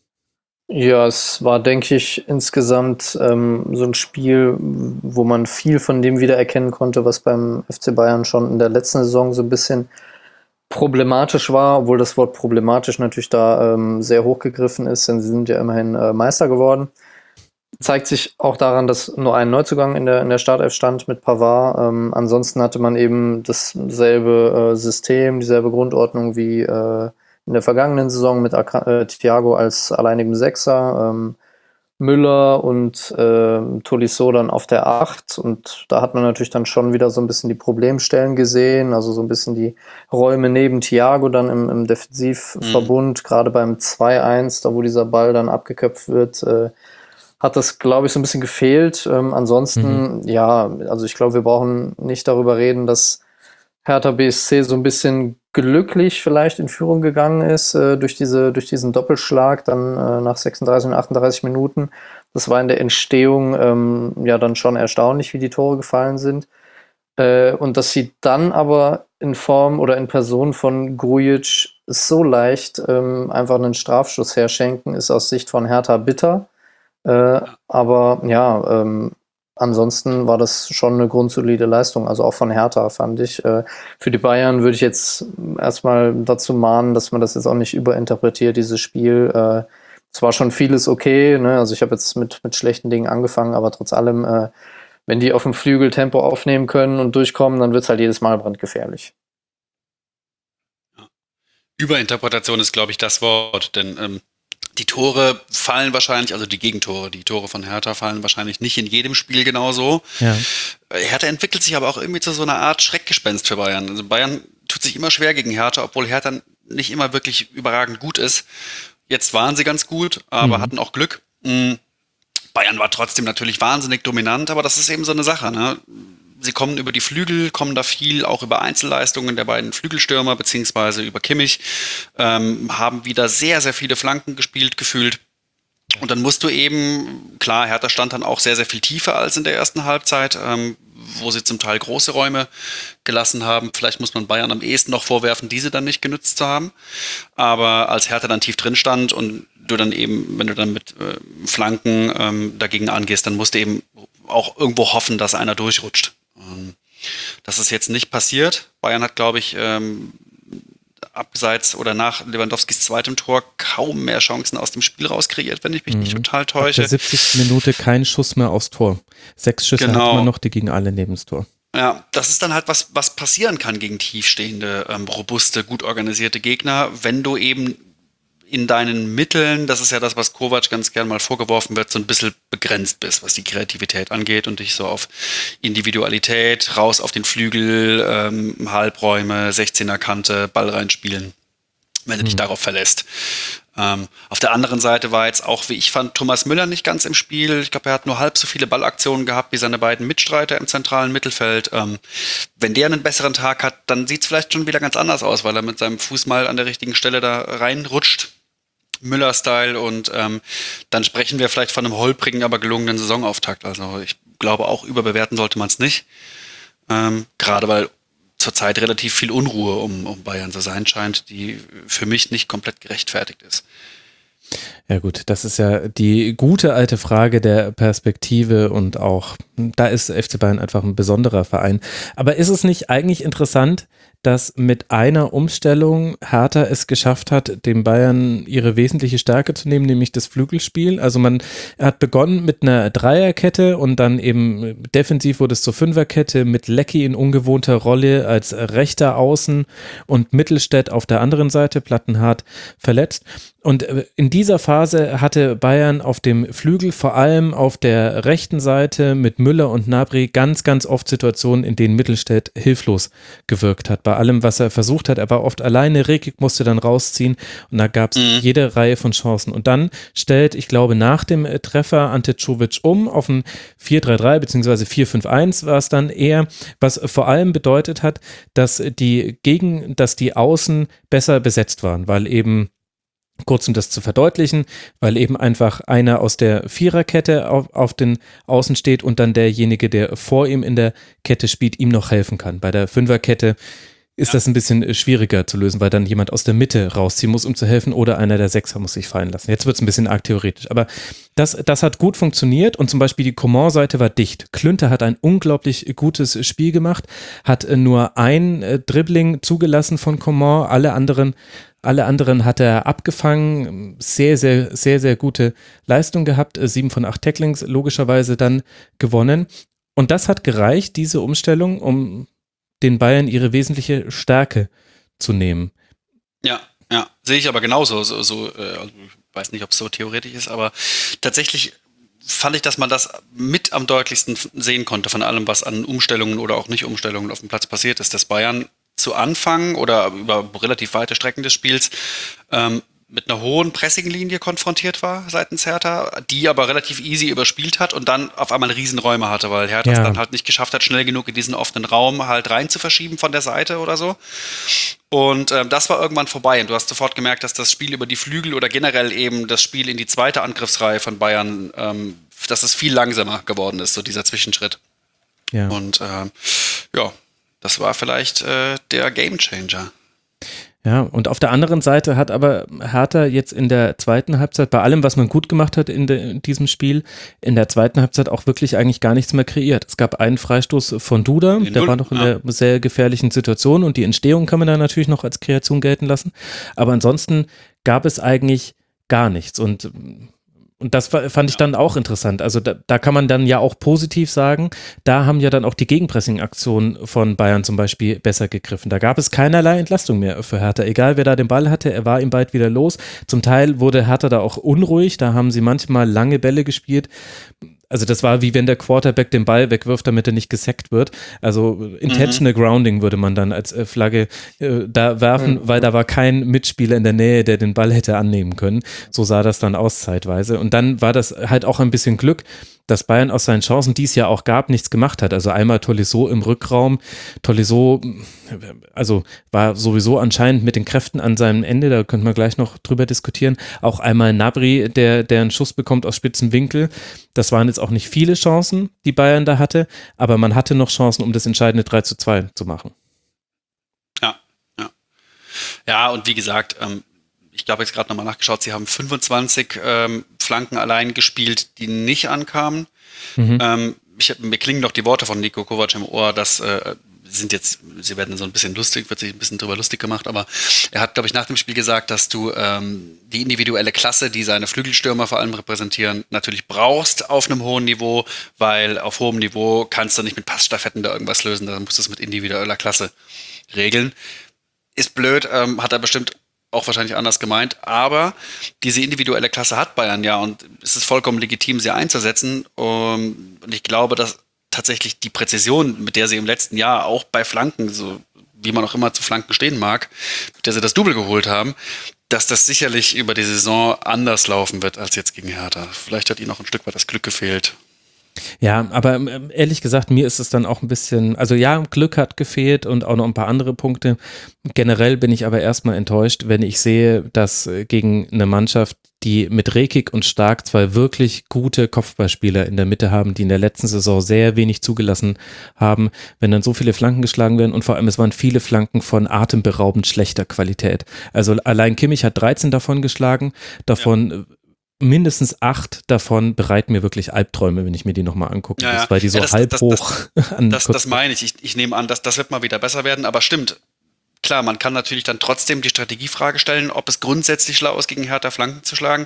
Ja, es war, denke ich, insgesamt so ein Spiel, wo man viel von dem wiedererkennen konnte, was beim FC Bayern schon in der letzten Saison so ein bisschen problematisch war, obwohl das Wort problematisch natürlich da sehr hochgegriffen ist, denn sie sind ja immerhin Meister geworden. Zeigt sich auch daran, dass nur ein Neuzugang in der Startelf stand mit Pavard. Ansonsten hatte man eben dasselbe System, dieselbe Grundordnung wie in der vergangenen Saison mit Thiago als alleinigem Sechser, Müller und Tolisso dann auf der 8 und da hat man natürlich dann schon wieder so ein bisschen die Problemstellen gesehen, also so ein bisschen die Räume neben Thiago dann im Defensivverbund, gerade beim 2:1, da wo dieser Ball dann abgeköpft wird, hat das, glaube ich, so ein bisschen gefehlt. Ansonsten, ja, also ich glaube, wir brauchen nicht darüber reden, dass Hertha BSC so ein bisschen glücklich vielleicht in Führung gegangen ist durch diesen Doppelschlag dann nach 36 und 38 Minuten. Das war in der Entstehung ja dann schon erstaunlich, wie die Tore gefallen sind. Und dass sie dann aber in Form oder in Person von Grujic so leicht einfach einen Strafschuss herschenken, ist aus Sicht von Hertha bitter. Aber ja, ansonsten war das schon eine grundsolide Leistung, also auch von Hertha, fand ich. Für die Bayern würde ich jetzt erstmal dazu mahnen, dass man das jetzt auch nicht überinterpretiert, dieses Spiel. Es war schon vieles okay, ne? Also ich habe jetzt mit schlechten Dingen angefangen, aber trotz allem wenn die auf dem Flügel Tempo aufnehmen können und durchkommen, dann wird es halt jedes Mal brandgefährlich. Überinterpretation ist, glaube ich, das Wort, denn die Tore fallen wahrscheinlich, also die Gegentore, die Tore von Hertha fallen wahrscheinlich nicht in jedem Spiel genauso. Ja. Hertha entwickelt sich aber auch irgendwie zu so einer Art Schreckgespenst für Bayern. Also Bayern tut sich immer schwer gegen Hertha, obwohl Hertha nicht immer wirklich überragend gut ist. Jetzt waren sie ganz gut, aber hatten auch Glück. Bayern war trotzdem natürlich wahnsinnig dominant, aber das ist eben so eine Sache, ne? Sie kommen über die Flügel, kommen da viel auch über Einzelleistungen der beiden Flügelstürmer beziehungsweise über Kimmich, haben wieder sehr, sehr viele Flanken gespielt, gefühlt. Und dann musst du eben, klar, Hertha stand dann auch sehr, sehr viel tiefer als in der ersten Halbzeit, wo sie zum Teil große Räume gelassen haben. Vielleicht muss man Bayern am ehesten noch vorwerfen, diese dann nicht genutzt zu haben. Aber als Hertha dann tief drin stand und du dann eben, wenn du dann mit Flanken dagegen angehst, dann musst du eben auch irgendwo hoffen, dass einer durchrutscht. Das ist jetzt nicht passiert. Bayern hat, glaube ich, abseits oder nach Lewandowskis zweitem Tor kaum mehr Chancen aus dem Spiel rauskreiert, wenn ich mich nicht total täusche. Ab der 70. Minute kein Schuss mehr aufs Tor. 6 Schüsse hat man noch, die gingen alle neben das Tor. Ja, das ist dann halt was passieren kann gegen tiefstehende, robuste, gut organisierte Gegner, wenn du eben in deinen Mitteln, das ist ja das, was Kovac ganz gern mal vorgeworfen wird, so ein bisschen begrenzt bist, was die Kreativität angeht und dich so auf Individualität, raus auf den Flügel, Halbräume, 16er Kante, Ball reinspielen, wenn du dich darauf verlässt. Auf der anderen Seite war jetzt auch, wie ich fand, Thomas Müller nicht ganz im Spiel. Ich glaube, er hat nur halb so viele Ballaktionen gehabt wie seine beiden Mitstreiter im zentralen Mittelfeld. Wenn der einen besseren Tag hat, dann sieht es vielleicht schon wieder ganz anders aus, weil er mit seinem Fuß mal an der richtigen Stelle da reinrutscht. Müller-Style und dann sprechen wir vielleicht von einem holprigen, aber gelungenen Saisonauftakt. Also ich glaube auch, überbewerten sollte man es nicht. Gerade weil zurzeit relativ viel Unruhe um Bayern zu sein scheint, die für mich nicht komplett gerechtfertigt ist. Ja gut, das ist ja die gute alte Frage der Perspektive und auch, da ist FC Bayern einfach ein besonderer Verein. Aber ist es nicht eigentlich interessant, dass mit einer Umstellung Hertha es geschafft hat, den Bayern ihre wesentliche Stärke zu nehmen, nämlich das Flügelspiel. Also er hat begonnen mit einer Dreierkette und dann eben defensiv wurde es zur Fünferkette mit Leckie in ungewohnter Rolle als rechter Außen und Mittelstädt auf der anderen Seite, Plattenhardt verletzt. Und in dieser Phase hatte Bayern auf dem Flügel, vor allem auf der rechten Seite mit Müller und Gnabry, ganz, ganz oft Situationen, in denen Mittelstädt hilflos gewirkt hat. Bei allem, was er versucht hat, er war oft alleine, Rekik musste dann rausziehen und da gab es jede Reihe von Chancen. Und dann stellt, ich glaube, nach dem Treffer Ante Czovic auf ein 4-3-3 bzw. 4-5-1 war es dann eher, was vor allem bedeutet hat, dass die Außen besser besetzt waren, weil eben kurz um das zu verdeutlichen, weil eben einfach einer aus der Viererkette auf den Außen steht und dann derjenige, der vor ihm in der Kette spielt, ihm noch helfen kann. Bei der Fünferkette ist das ein bisschen schwieriger zu lösen, weil dann jemand aus der Mitte rausziehen muss, um zu helfen, oder einer der Sechser muss sich fallen lassen. Jetzt wird es ein bisschen arg theoretisch, aber das hat gut funktioniert und zum Beispiel die Coman-Seite war dicht. Klünter hat ein unglaublich gutes Spiel gemacht, hat nur ein Dribbling zugelassen von Coman, alle anderen hat er abgefangen, sehr, sehr, sehr, sehr gute Leistung gehabt, 7 von 8 Tacklings logischerweise dann gewonnen und das hat gereicht, diese Umstellung, um den Bayern ihre wesentliche Stärke zu nehmen. Ja, sehe ich aber genauso. Also ich weiß nicht, ob es so theoretisch ist, aber tatsächlich fand ich, dass man das mit am deutlichsten sehen konnte von allem, was an Umstellungen oder auch Nicht-Umstellungen auf dem Platz passiert ist, dass Bayern zu Anfang oder über relativ weite Strecken des Spiels mit einer hohen Pressinglinie konfrontiert war seitens Hertha, die aber relativ easy überspielt hat und dann auf einmal Riesenräume hatte, weil Hertha es dann halt nicht geschafft hat, schnell genug in diesen offenen Raum halt rein zu verschieben von der Seite oder so. Und das war irgendwann vorbei und du hast sofort gemerkt, dass das Spiel über die Flügel oder generell eben das Spiel in die zweite Angriffsreihe von Bayern, dass es viel langsamer geworden ist, so dieser Zwischenschritt. Ja. Und das war vielleicht der Gamechanger. Ja, und auf der anderen Seite hat aber Hertha jetzt in der zweiten Halbzeit, bei allem, was man gut gemacht hat in diesem Spiel, in der zweiten Halbzeit auch wirklich eigentlich gar nichts mehr kreiert. Es gab einen Freistoß von Duda, der war noch in einer sehr gefährlichen Situation und die Entstehung kann man da natürlich noch als Kreation gelten lassen. Aber ansonsten gab es eigentlich gar nichts und Und das fand ich dann auch interessant. Also da kann man dann ja auch positiv sagen, da haben ja dann auch die Gegenpressing-Aktionen von Bayern zum Beispiel besser gegriffen. Da gab es keinerlei Entlastung mehr für Hertha. Egal, wer da den Ball hatte, er war ihm bald wieder los. Zum Teil wurde Hertha da auch unruhig, da haben sie manchmal lange Bälle gespielt. Also das war wie wenn der Quarterback den Ball wegwirft, damit er nicht gesackt wird. Also Intentional Grounding würde man dann als Flagge da werfen, weil da war kein Mitspieler in der Nähe, der den Ball hätte annehmen können. So sah das dann aus zeitweise. Und dann war das halt auch ein bisschen Glück, dass Bayern aus seinen Chancen, die es ja auch gab, nichts gemacht hat. Also einmal Tolisso im Rückraum. Tolisso, also war sowieso anscheinend mit den Kräften an seinem Ende, da könnte man gleich noch drüber diskutieren. Auch einmal Gnabry, der einen Schuss bekommt aus spitzen Winkel. Das waren jetzt auch nicht viele Chancen, die Bayern da hatte, aber man hatte noch Chancen, um das entscheidende 3:2 zu machen. Ja, und wie gesagt, ich glaube jetzt gerade nochmal nachgeschaut, sie haben 25 Flanken allein gespielt, die nicht ankamen. Mir klingen doch die Worte von Niko Kovac im Ohr, dass sie werden so ein bisschen lustig, wird sich ein bisschen drüber lustig gemacht, aber er hat, glaube ich, nach dem Spiel gesagt, dass du die individuelle Klasse, die seine Flügelstürmer vor allem repräsentieren, natürlich brauchst auf einem hohen Niveau, weil auf hohem Niveau kannst du nicht mit Passstaffetten da irgendwas lösen, dann musst du es mit individueller Klasse regeln. Ist blöd, hat er bestimmt auch wahrscheinlich anders gemeint, aber diese individuelle Klasse hat Bayern ja und es ist vollkommen legitim, sie einzusetzen. Und ich glaube, dass tatsächlich die Präzision, mit der sie im letzten Jahr auch bei Flanken, so wie man auch immer zu Flanken stehen mag, mit der sie das Double geholt haben, dass das sicherlich über die Saison anders laufen wird als jetzt gegen Hertha. Vielleicht hat ihnen noch ein Stück weit das Glück gefehlt. Ja, aber ehrlich gesagt, mir ist es dann auch ein bisschen, also ja, Glück hat gefehlt und auch noch ein paar andere Punkte. Generell bin ich aber erstmal enttäuscht, wenn ich sehe, dass gegen eine Mannschaft, die mit Rekik und Stark zwei wirklich gute Kopfballspieler in der Mitte haben, die in der letzten Saison sehr wenig zugelassen haben, wenn dann so viele Flanken geschlagen werden und vor allem es waren viele Flanken von atemberaubend schlechter Qualität. Also allein Kimmich hat 13 davon geschlagen, davon mindestens 8 davon bereiten mir wirklich Albträume, wenn ich mir die nochmal angucke, weil die so halb hoch das meine ich. Ich nehme an, dass das wird mal wieder besser werden, aber stimmt. Klar, man kann natürlich dann trotzdem die Strategiefrage stellen, ob es grundsätzlich schlau ist, gegen Hertha Flanken zu schlagen,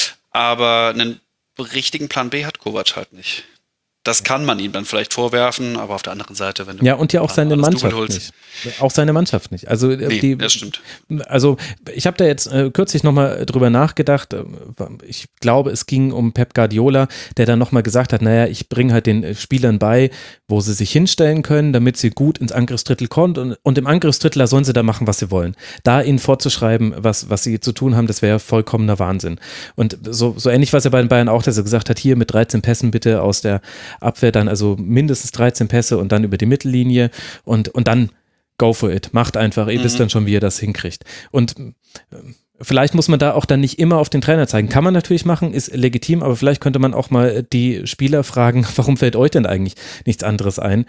aber einen richtigen Plan B hat Kovac halt nicht. Das kann man ihm dann vielleicht vorwerfen, aber auf der anderen Seite, wenn du ja und ja auch seine Mannschaft nicht. Auch seine Mannschaft nicht. Also das stimmt. Also ich habe da jetzt kürzlich nochmal drüber nachgedacht. Ich glaube, es ging um Pep Guardiola, der dann nochmal gesagt hat, naja, ich bringe halt den Spielern bei, wo sie sich hinstellen können, damit sie gut ins Angriffsdrittel kommen und im Angriffsdrittel sollen sie da machen, was sie wollen. Da ihnen vorzuschreiben, was sie zu tun haben, das wäre vollkommener Wahnsinn. Und so ähnlich war es ja bei den Bayern auch, dass er gesagt hat, hier mit 13 Pässen bitte aus der Abwehr dann also mindestens 13 Pässe und dann über die Mittellinie und dann go for it. Macht einfach, ihr wisst dann schon, wie ihr das hinkriegt. Und vielleicht muss man da auch dann nicht immer auf den Trainer zeigen. Kann man natürlich machen, ist legitim, aber vielleicht könnte man auch mal die Spieler fragen, warum fällt euch denn eigentlich nichts anderes ein?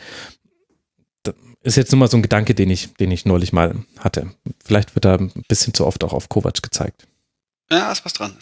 Das ist jetzt nur mal so ein Gedanke, den ich neulich mal hatte. Vielleicht wird da ein bisschen zu oft auch auf Kovac gezeigt. Ja, ist was dran.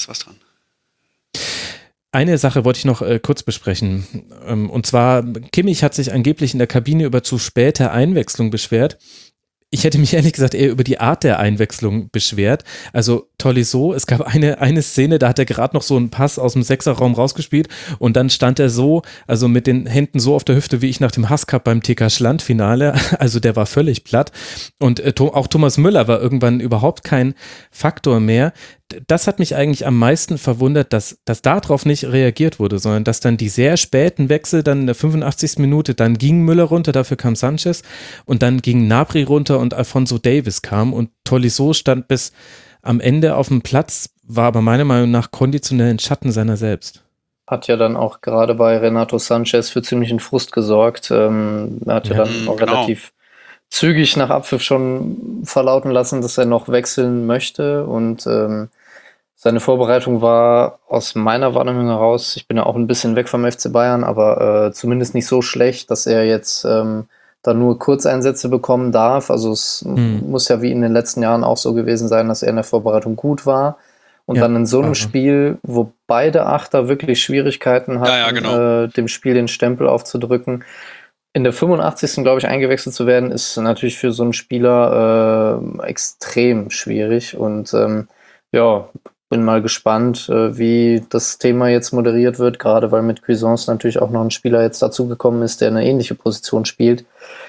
Eine Sache wollte ich noch kurz besprechen. Und zwar, Kimmich hat sich angeblich in der Kabine über zu späte Einwechslung beschwert. Ich hätte mich ehrlich gesagt eher über die Art der Einwechslung beschwert. Also Tolisso, es gab eine Szene, da hat er gerade noch so einen Pass aus dem Sechserraum rausgespielt und dann stand er so, also mit den Händen so auf der Hüfte, wie ich nach dem Hasscup beim TK Schland-Finale. Also der war völlig platt. Und auch Thomas Müller war irgendwann überhaupt kein Faktor mehr. Das hat mich eigentlich am meisten verwundert, dass darauf nicht reagiert wurde, sondern dass dann die sehr späten Wechsel, dann in der 85. Minute, dann ging Müller runter, dafür kam Sanchez und dann ging Gnabry runter und Alphonso Davies kam und Tolisso stand bis am Ende auf dem Platz, war aber meiner Meinung nach konditionell in Schatten seiner selbst. Hat ja dann auch gerade bei Renato Sanchez für ziemlichen Frust gesorgt. Er hat ja dann auch relativ zügig nach Abpfiff schon verlauten lassen, dass er noch wechseln möchte und seine Vorbereitung war aus meiner Wahrnehmung heraus, ich bin ja auch ein bisschen weg vom FC Bayern, aber zumindest nicht so schlecht, dass er jetzt da nur Kurzeinsätze bekommen darf. Also es muss ja wie in den letzten Jahren auch so gewesen sein, dass er in der Vorbereitung gut war. Und dann in so einem Spiel, wo beide Achter wirklich Schwierigkeiten hatten, dem Spiel den Stempel aufzudrücken, in der 85. glaube ich eingewechselt zu werden, ist natürlich für so einen Spieler extrem schwierig. Und bin mal gespannt, wie das Thema jetzt moderiert wird, gerade weil mit Cuisance natürlich auch noch ein Spieler jetzt dazugekommen ist, der eine ähnliche Position spielt.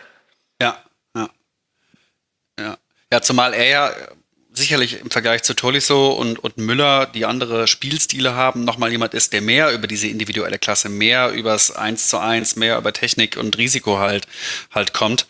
Ja, zumal er ja sicherlich im Vergleich zu Tolisso und Müller, die andere Spielstile haben, nochmal jemand ist, der mehr über diese individuelle Klasse, mehr übers 1:1, mehr über Technik und Risiko halt kommt.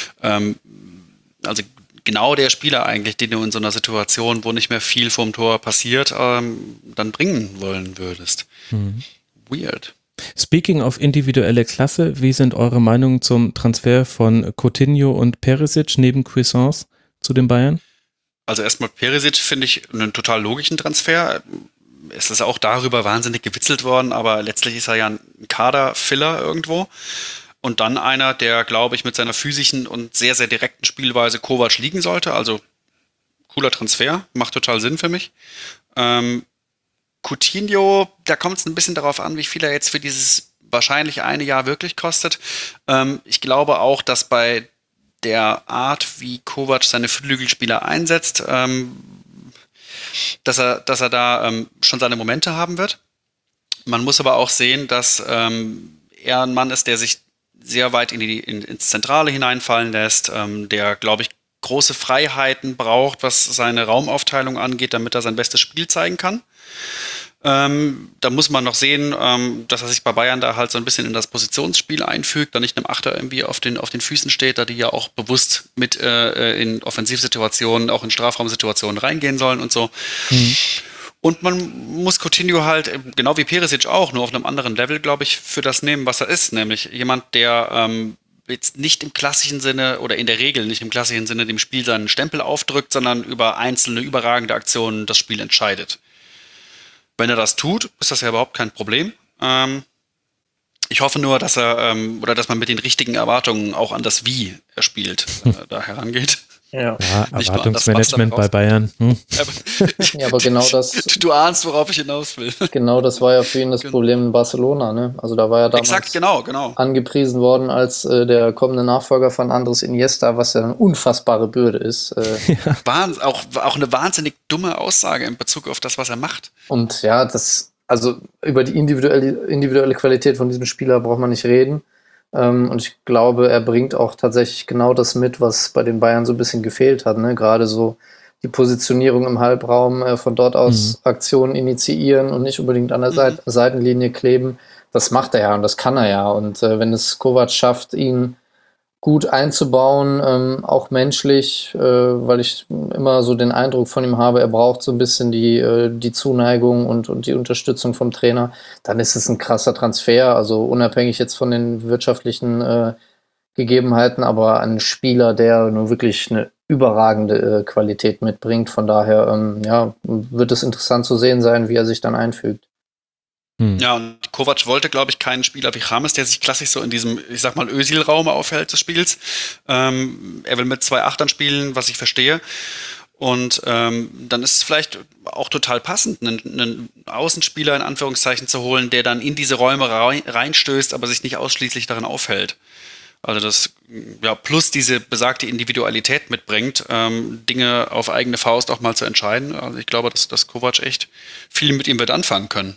Also genau der Spieler eigentlich, den du in so einer Situation, wo nicht mehr viel vorm Tor passiert, dann bringen wollen würdest. Weird. Speaking of individuelle Klasse, wie sind eure Meinungen zum Transfer von Coutinho und Perisic neben Cuisance zu den Bayern? Also erstmal Perisic finde ich einen total logischen Transfer. Es ist auch darüber wahnsinnig gewitzelt worden, aber letztlich ist er ja ein Kader-Filler irgendwo. Und dann einer, der, glaube ich, mit seiner physischen und sehr, sehr direkten Spielweise Kovac liegen sollte. Also cooler Transfer, macht total Sinn für mich. Coutinho, da kommt es ein bisschen darauf an, wie viel er jetzt für dieses wahrscheinlich eine Jahr wirklich kostet. Ich glaube auch, dass bei der Art, wie Kovac seine Flügelspieler einsetzt, dass er da schon seine Momente haben wird. Man muss aber auch sehen, dass er ein Mann ist, der sich sehr weit ins Zentrale hineinfallen lässt, der, glaube ich, große Freiheiten braucht, was seine Raumaufteilung angeht, damit er sein bestes Spiel zeigen kann. Da muss man noch sehen, dass er sich bei Bayern da halt so ein bisschen in das Positionsspiel einfügt, da nicht einem Achter irgendwie auf den Füßen steht, da die ja auch bewusst mit in Offensivsituationen, auch in Strafraumsituationen reingehen sollen und so. Und man muss Coutinho halt, genau wie Perisic auch, nur auf einem anderen Level, glaube ich, für das nehmen, was er ist. Nämlich jemand, der jetzt nicht im klassischen Sinne oder in der Regel nicht im klassischen Sinne dem Spiel seinen Stempel aufdrückt, sondern über einzelne überragende Aktionen das Spiel entscheidet. Wenn er das tut, ist das ja überhaupt kein Problem. Ich hoffe nur, dass dass man mit den richtigen Erwartungen auch an das Wie er spielt, da herangeht. Ja, Erwartungsmanagement bei Bayern. Ja, aber genau das. Du ahnst, worauf ich hinaus will. Genau, das war ja für ihn das Problem in Barcelona, ne? Also da war er damals Exakt, genau. angepriesen worden als der kommende Nachfolger von Andres Iniesta, was ja eine unfassbare Bürde ist. Auch eine wahnsinnig dumme Aussage in Bezug auf das, was er macht. Und ja, also über die individuelle Qualität von diesem Spieler braucht man nicht reden. Und ich glaube, er bringt auch tatsächlich genau das mit, was bei den Bayern so ein bisschen gefehlt hat, ne? Gerade so die Positionierung im Halbraum, von dort aus Aktionen initiieren und nicht unbedingt an der Seitenlinie kleben. Das macht er ja und das kann er ja. Und wenn es Kovac schafft, ihn gut einzubauen, auch menschlich, weil ich immer so den Eindruck von ihm habe, er braucht so ein bisschen die Zuneigung und die Unterstützung vom Trainer, dann ist es ein krasser Transfer, also unabhängig jetzt von den wirtschaftlichen Gegebenheiten, aber ein Spieler, der nur wirklich eine überragende Qualität mitbringt, von daher wird es interessant zu sehen sein, wie er sich dann einfügt. Ja, und Kovac wollte, glaube ich, keinen Spieler wie James, der sich klassisch so in diesem, ich sag mal, Özil-Raum aufhält des Spiels. Er will mit 2 Achtern spielen, was ich verstehe. Und dann ist es vielleicht auch total passend, einen Außenspieler in Anführungszeichen zu holen, der dann in diese Räume reinstößt, aber sich nicht ausschließlich darin aufhält. Also das, ja, plus diese besagte Individualität mitbringt, Dinge auf eigene Faust auch mal zu entscheiden. Also ich glaube, dass Kovac echt viel mit ihm wird anfangen können.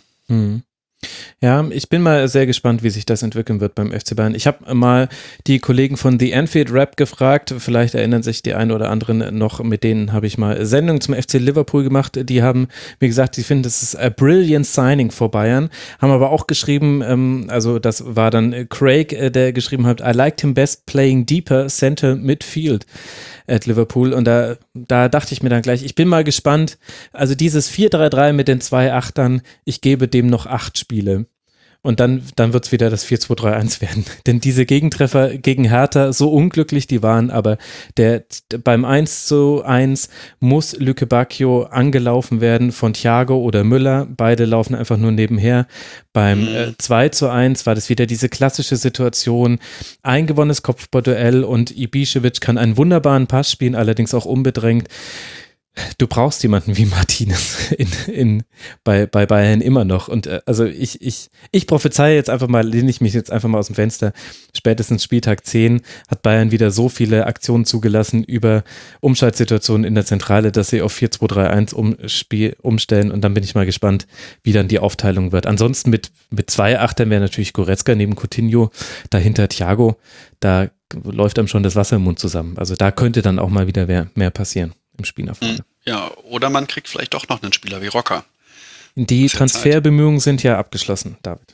Ja, ich bin mal sehr gespannt, wie sich das entwickeln wird beim FC Bayern. Ich habe mal die Kollegen von The Anfield Rap gefragt, vielleicht erinnern sich die einen oder anderen noch, mit denen habe ich mal Sendungen zum FC Liverpool gemacht. Die haben mir gesagt, sie finden, das ist a brilliant signing for Bayern, haben aber auch geschrieben, also das war dann Craig, der geschrieben hat, I liked him best playing deeper center midfield at Liverpool, und da dachte ich mir dann gleich, ich bin mal gespannt, also dieses 4-3-3 mit den 2 Achtern, ich gebe dem noch 8 Spiele. Und dann wird es wieder das 4-2-3-1 werden. Denn diese Gegentreffer gegen Hertha, so unglücklich die waren, aber beim 1:1 muss Lücke Bacchio angelaufen werden von Thiago oder Müller. Beide laufen einfach nur nebenher. Beim 2:1 war das wieder diese klassische Situation. Ein gewonnenes Kopfballduell und Ibišević kann einen wunderbaren Pass spielen, allerdings auch unbedrängt. Du brauchst jemanden wie Martinez bei Bayern immer noch. Und also ich prophezeie jetzt einfach mal, lehne ich mich jetzt einfach mal aus dem Fenster. Spätestens Spieltag 10 hat Bayern wieder so viele Aktionen zugelassen über Umschaltsituationen in der Zentrale, dass sie auf 4-2-3-1 umstellen. Und dann bin ich mal gespannt, wie dann die Aufteilung wird. Ansonsten mit 2 Achtern wäre natürlich Goretzka neben Coutinho, dahinter Thiago. Da läuft einem schon das Wasser im Mund zusammen. Also da könnte dann auch mal wieder mehr passieren im Spiel nach vorne. Ja, oder man kriegt vielleicht doch noch einen Spieler wie Rocker. Die Transferbemühungen sind ja abgeschlossen, David.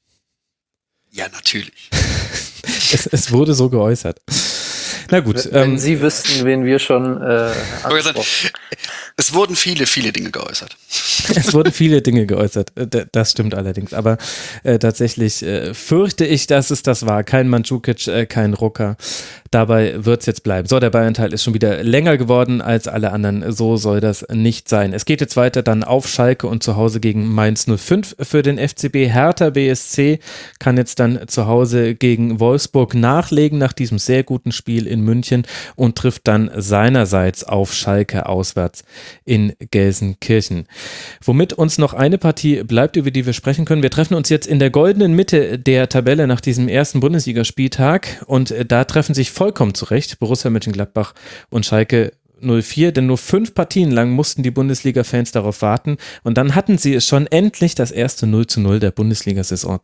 Ja, natürlich. Es wurde so geäußert. Na gut. Wenn Sie wüssten, wen wir schon angesprochen. Es wurden viele, viele Dinge geäußert. Es wurden viele Dinge geäußert, das stimmt allerdings. Aber tatsächlich fürchte ich, dass es das war. Kein Mandzukic, kein Rucker. Dabei wird es jetzt bleiben. So, der Bayern-Teil ist schon wieder länger geworden als alle anderen. So soll das nicht sein. Es geht jetzt weiter dann auf Schalke und zu Hause gegen Mainz 05 für den FCB. Hertha BSC kann jetzt dann zu Hause gegen Wolfsburg nachlegen nach diesem sehr guten Spiel in München und trifft dann seinerseits auf Schalke auswärts in Gelsenkirchen. Womit uns noch eine Partie bleibt, über die wir sprechen können. Wir treffen uns jetzt in der goldenen Mitte der Tabelle nach diesem ersten Bundesligaspieltag und da treffen sich vollkommen zurecht Borussia Mönchengladbach und Schalke 04, denn nur 5 Partien lang mussten die Bundesliga-Fans darauf warten und dann hatten sie es schon endlich, das erste 0:0 der Bundesliga-Saison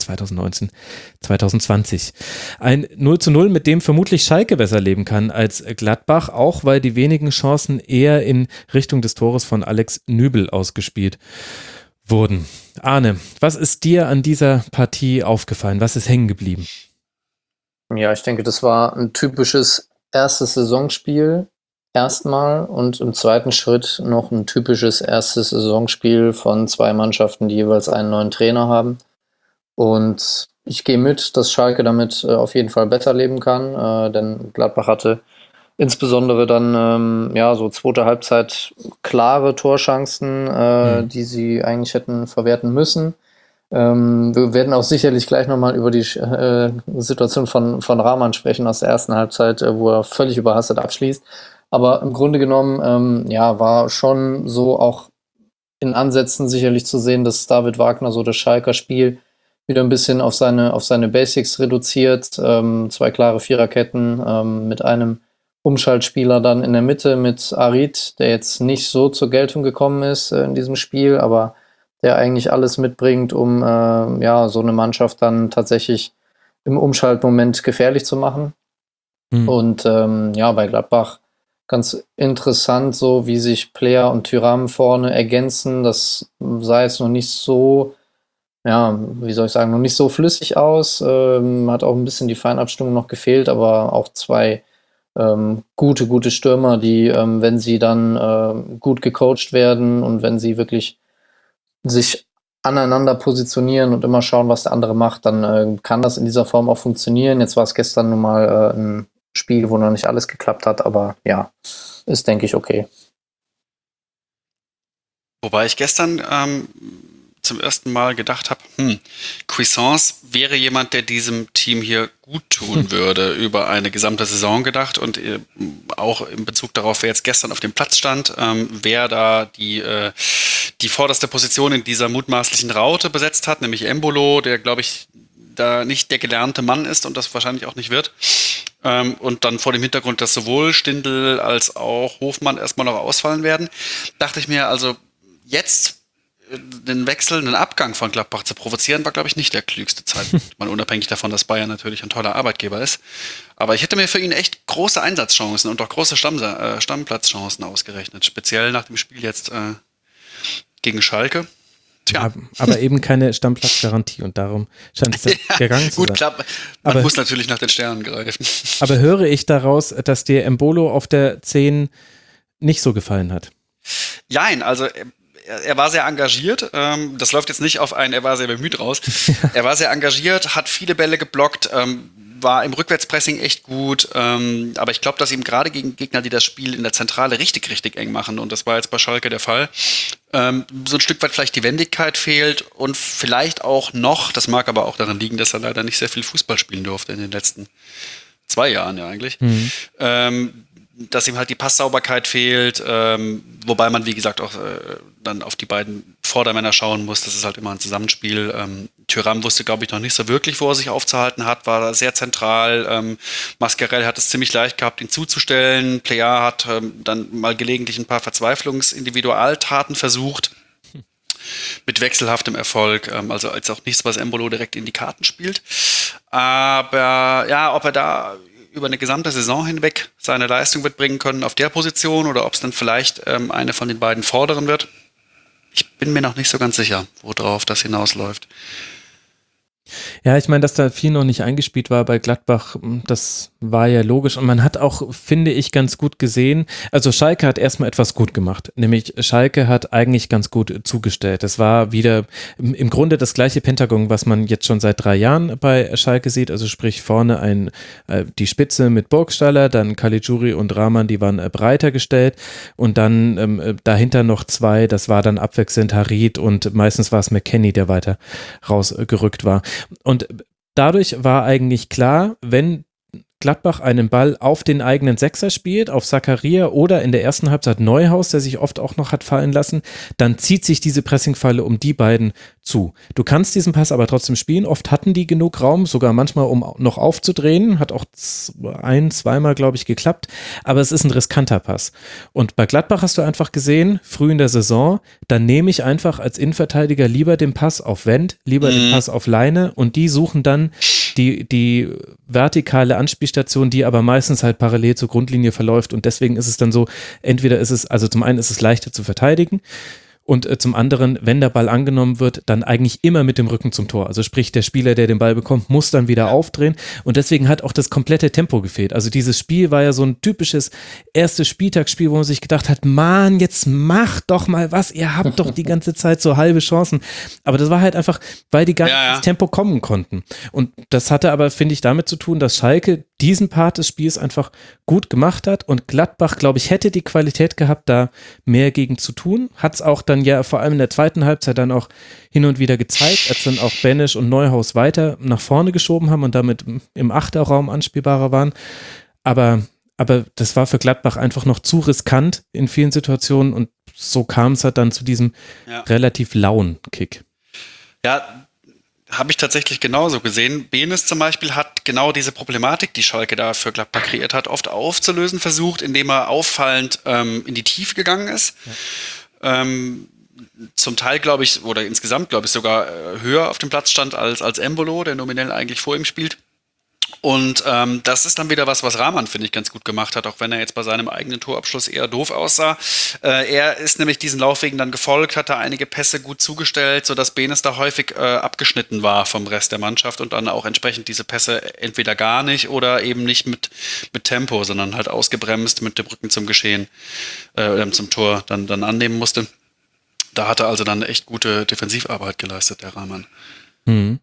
2019/2020. Ein 0:0, mit dem vermutlich Schalke besser leben kann als Gladbach, auch weil die wenigen Chancen eher in Richtung des Tores von Alex Nübel ausgespielt wurden. Arne, was ist dir an dieser Partie aufgefallen? Was ist hängen geblieben? Ja, ich denke, das war ein typisches erstes Saisonspiel erstmal und im zweiten Schritt noch ein typisches erstes Saisonspiel von 2 Mannschaften, die jeweils einen neuen Trainer haben. Und ich gehe mit, dass Schalke damit auf jeden Fall besser leben kann, denn Gladbach hatte insbesondere dann so zweite Halbzeit klare Torchancen, die sie eigentlich hätten verwerten müssen. Wir werden auch sicherlich gleich nochmal über die Situation von Rahman sprechen aus der ersten Halbzeit, wo er völlig überhastet abschließt. Aber im Grunde genommen war schon so auch in Ansätzen sicherlich zu sehen, dass David Wagner so das Schalker Spiel wieder ein bisschen auf seine Basics reduziert. 2 klare Viererketten mit einem Umschaltspieler dann in der Mitte mit Arid, der jetzt nicht so zur Geltung gekommen ist in diesem Spiel, aber der eigentlich alles mitbringt, um so eine Mannschaft dann tatsächlich im Umschaltmoment gefährlich zu machen. Und bei Gladbach ganz interessant, so wie sich Player und Thuram vorne ergänzen. Das sah jetzt noch nicht so, noch nicht so flüssig aus. Hat auch ein bisschen die Feinabstimmung noch gefehlt, aber auch 2 gute Stürmer, die, wenn sie dann gut gecoacht werden und wenn sie wirklich sich aneinander positionieren und immer schauen, was der andere macht, dann kann das in dieser Form auch funktionieren. Jetzt war es gestern nun mal ein Spiel, wo noch nicht alles geklappt hat, aber ja, ist, denke ich, okay. Wobei ich gestern zum ersten Mal gedacht habe, Cuisance wäre jemand, der diesem Team hier gut tun würde, über eine gesamte Saison gedacht und auch in Bezug darauf, wer jetzt gestern auf dem Platz stand, wer da die vorderste Position in dieser mutmaßlichen Raute besetzt hat, nämlich Embolo, der, glaube ich, da nicht der gelernte Mann ist und das wahrscheinlich auch nicht wird. Und dann vor dem Hintergrund, dass sowohl Stindl als auch Hofmann erstmal noch ausfallen werden, dachte ich mir, also jetzt den Wechsel, einen Abgang von Gladbach zu provozieren, war, glaube ich, nicht der klügste Zeitpunkt. Mal unabhängig davon, dass Bayern natürlich ein toller Arbeitgeber ist. Aber ich hätte mir für ihn echt große Einsatzchancen und auch große Stammplatzchancen ausgerechnet. Speziell nach dem Spiel jetzt gegen Schalke. Tja. Aber eben keine Stammplatzgarantie und darum scheint es gegangen zu sein. Gut, klar, man muss natürlich nach den Sternen greifen. Aber höre ich daraus, dass dir Embolo auf der 10 nicht so gefallen hat? Jein, also er war sehr engagiert. Das läuft jetzt nicht auf er war sehr bemüht raus. Er war sehr engagiert, hat viele Bälle geblockt, war im Rückwärtspressing echt gut. Aber ich glaube, dass ihm gerade gegen Gegner, die das Spiel in der Zentrale richtig eng machen, und das war jetzt bei Schalke der Fall, so ein Stück weit vielleicht die Wendigkeit fehlt und vielleicht auch noch, das mag aber auch daran liegen, dass er leider nicht sehr viel Fußball spielen durfte in den letzten 2 Jahren ja eigentlich, dass ihm halt die Passsauberkeit fehlt, wobei man, wie gesagt, auch dann auf die beiden Vordermänner schauen muss. Das ist halt immer ein Zusammenspiel. Thuram wusste, glaube ich, noch nicht so wirklich, wo er sich aufzuhalten hat, war da sehr zentral. Mascarell hat es ziemlich leicht gehabt, ihn zuzustellen. Plea hat dann mal gelegentlich ein paar Verzweiflungsindividualtaten versucht. Mit wechselhaftem Erfolg, also als auch nichts, was Embolo direkt in die Karten spielt. Aber ja, ob er da über eine gesamte Saison hinweg seine Leistung wird bringen können auf der Position oder ob es dann vielleicht eine von den beiden Vorderen wird. Ich bin mir noch nicht so ganz sicher, worauf das hinausläuft. Ja, ich meine, dass da viel noch nicht eingespielt war bei Gladbach, das war ja logisch und man hat auch, finde ich, ganz gut gesehen, also Schalke hat erstmal etwas gut gemacht, nämlich Schalke hat eigentlich ganz gut zugestellt. Es war wieder im Grunde das gleiche Pentagon, was man jetzt schon seit 3 Jahren bei Schalke sieht, also sprich vorne die Spitze mit Burgstaller, dann Caligiuri und Rahman, die waren breiter gestellt und dann dahinter noch 2, das war dann abwechselnd Harit und meistens war es McKennie, der weiter rausgerückt war. Und dadurch war eigentlich klar, wenn Gladbach einen Ball auf den eigenen Sechser spielt, auf Zakaria oder in der ersten Halbzeit Neuhaus, der sich oft auch noch hat fallen lassen, dann zieht sich diese Pressingfalle um die beiden zu. Du kannst diesen Pass aber trotzdem spielen. Oft hatten die genug Raum, sogar manchmal, um noch aufzudrehen. Hat auch 1-2 glaube ich, geklappt. Aber es ist ein riskanter Pass. Und bei Gladbach hast du einfach gesehen, früh in der Saison, dann nehme ich einfach als Innenverteidiger lieber den Pass auf Wendt, lieber den Pass auf Leine und die suchen dann die vertikale Anspielstation, die aber meistens halt parallel zur Grundlinie verläuft und deswegen ist es dann so, entweder ist es, also zum einen ist es leichter zu verteidigen und zum anderen, wenn der Ball angenommen wird, dann eigentlich immer mit dem Rücken zum Tor. Also sprich, der Spieler, der den Ball bekommt, muss dann wieder aufdrehen und deswegen hat auch das komplette Tempo gefehlt. Also dieses Spiel war ja so ein typisches erstes Spieltagsspiel, wo man sich gedacht hat, Mann, jetzt macht doch mal was, ihr habt doch die ganze Zeit so halbe Chancen. Aber das war halt einfach, weil die gar nicht ins Tempo kommen konnten. Und das hatte aber, finde ich, damit zu tun, dass Schalke diesen Part des Spiels einfach gut gemacht hat und Gladbach, glaube ich, hätte die Qualität gehabt, da mehr gegen zu tun. Hat es auch dann ja vor allem in der zweiten Halbzeit dann auch hin und wieder gezeigt, als dann auch Benesch und Neuhaus weiter nach vorne geschoben haben und damit im Achterraum anspielbarer waren. Aber das war für Gladbach einfach noch zu riskant in vielen Situationen und so kam es halt dann zu diesem relativ lauen Kick. Ja, habe ich tatsächlich genauso gesehen. Benes zum Beispiel hat genau diese Problematik, die Schalke da für Gladbach kreiert hat, oft aufzulösen versucht, indem er auffallend in die Tiefe gegangen ist. Ja. Zum Teil, glaube ich, oder insgesamt, glaube ich, sogar höher auf dem Platz stand als Embolo, der nominell eigentlich vor ihm spielt. Und das ist dann wieder was Rahman, finde ich, ganz gut gemacht hat, auch wenn er jetzt bei seinem eigenen Torabschluss eher doof aussah. Er ist nämlich diesen Laufwegen dann gefolgt, hat da einige Pässe gut zugestellt, sodass Benes da häufig abgeschnitten war vom Rest der Mannschaft und dann auch entsprechend diese Pässe entweder gar nicht oder eben nicht mit Tempo, sondern halt ausgebremst mit dem Rücken zum Geschehen, zum Tor dann annehmen musste. Da hat er also dann echt gute Defensivarbeit geleistet, der Rahman. Mhm.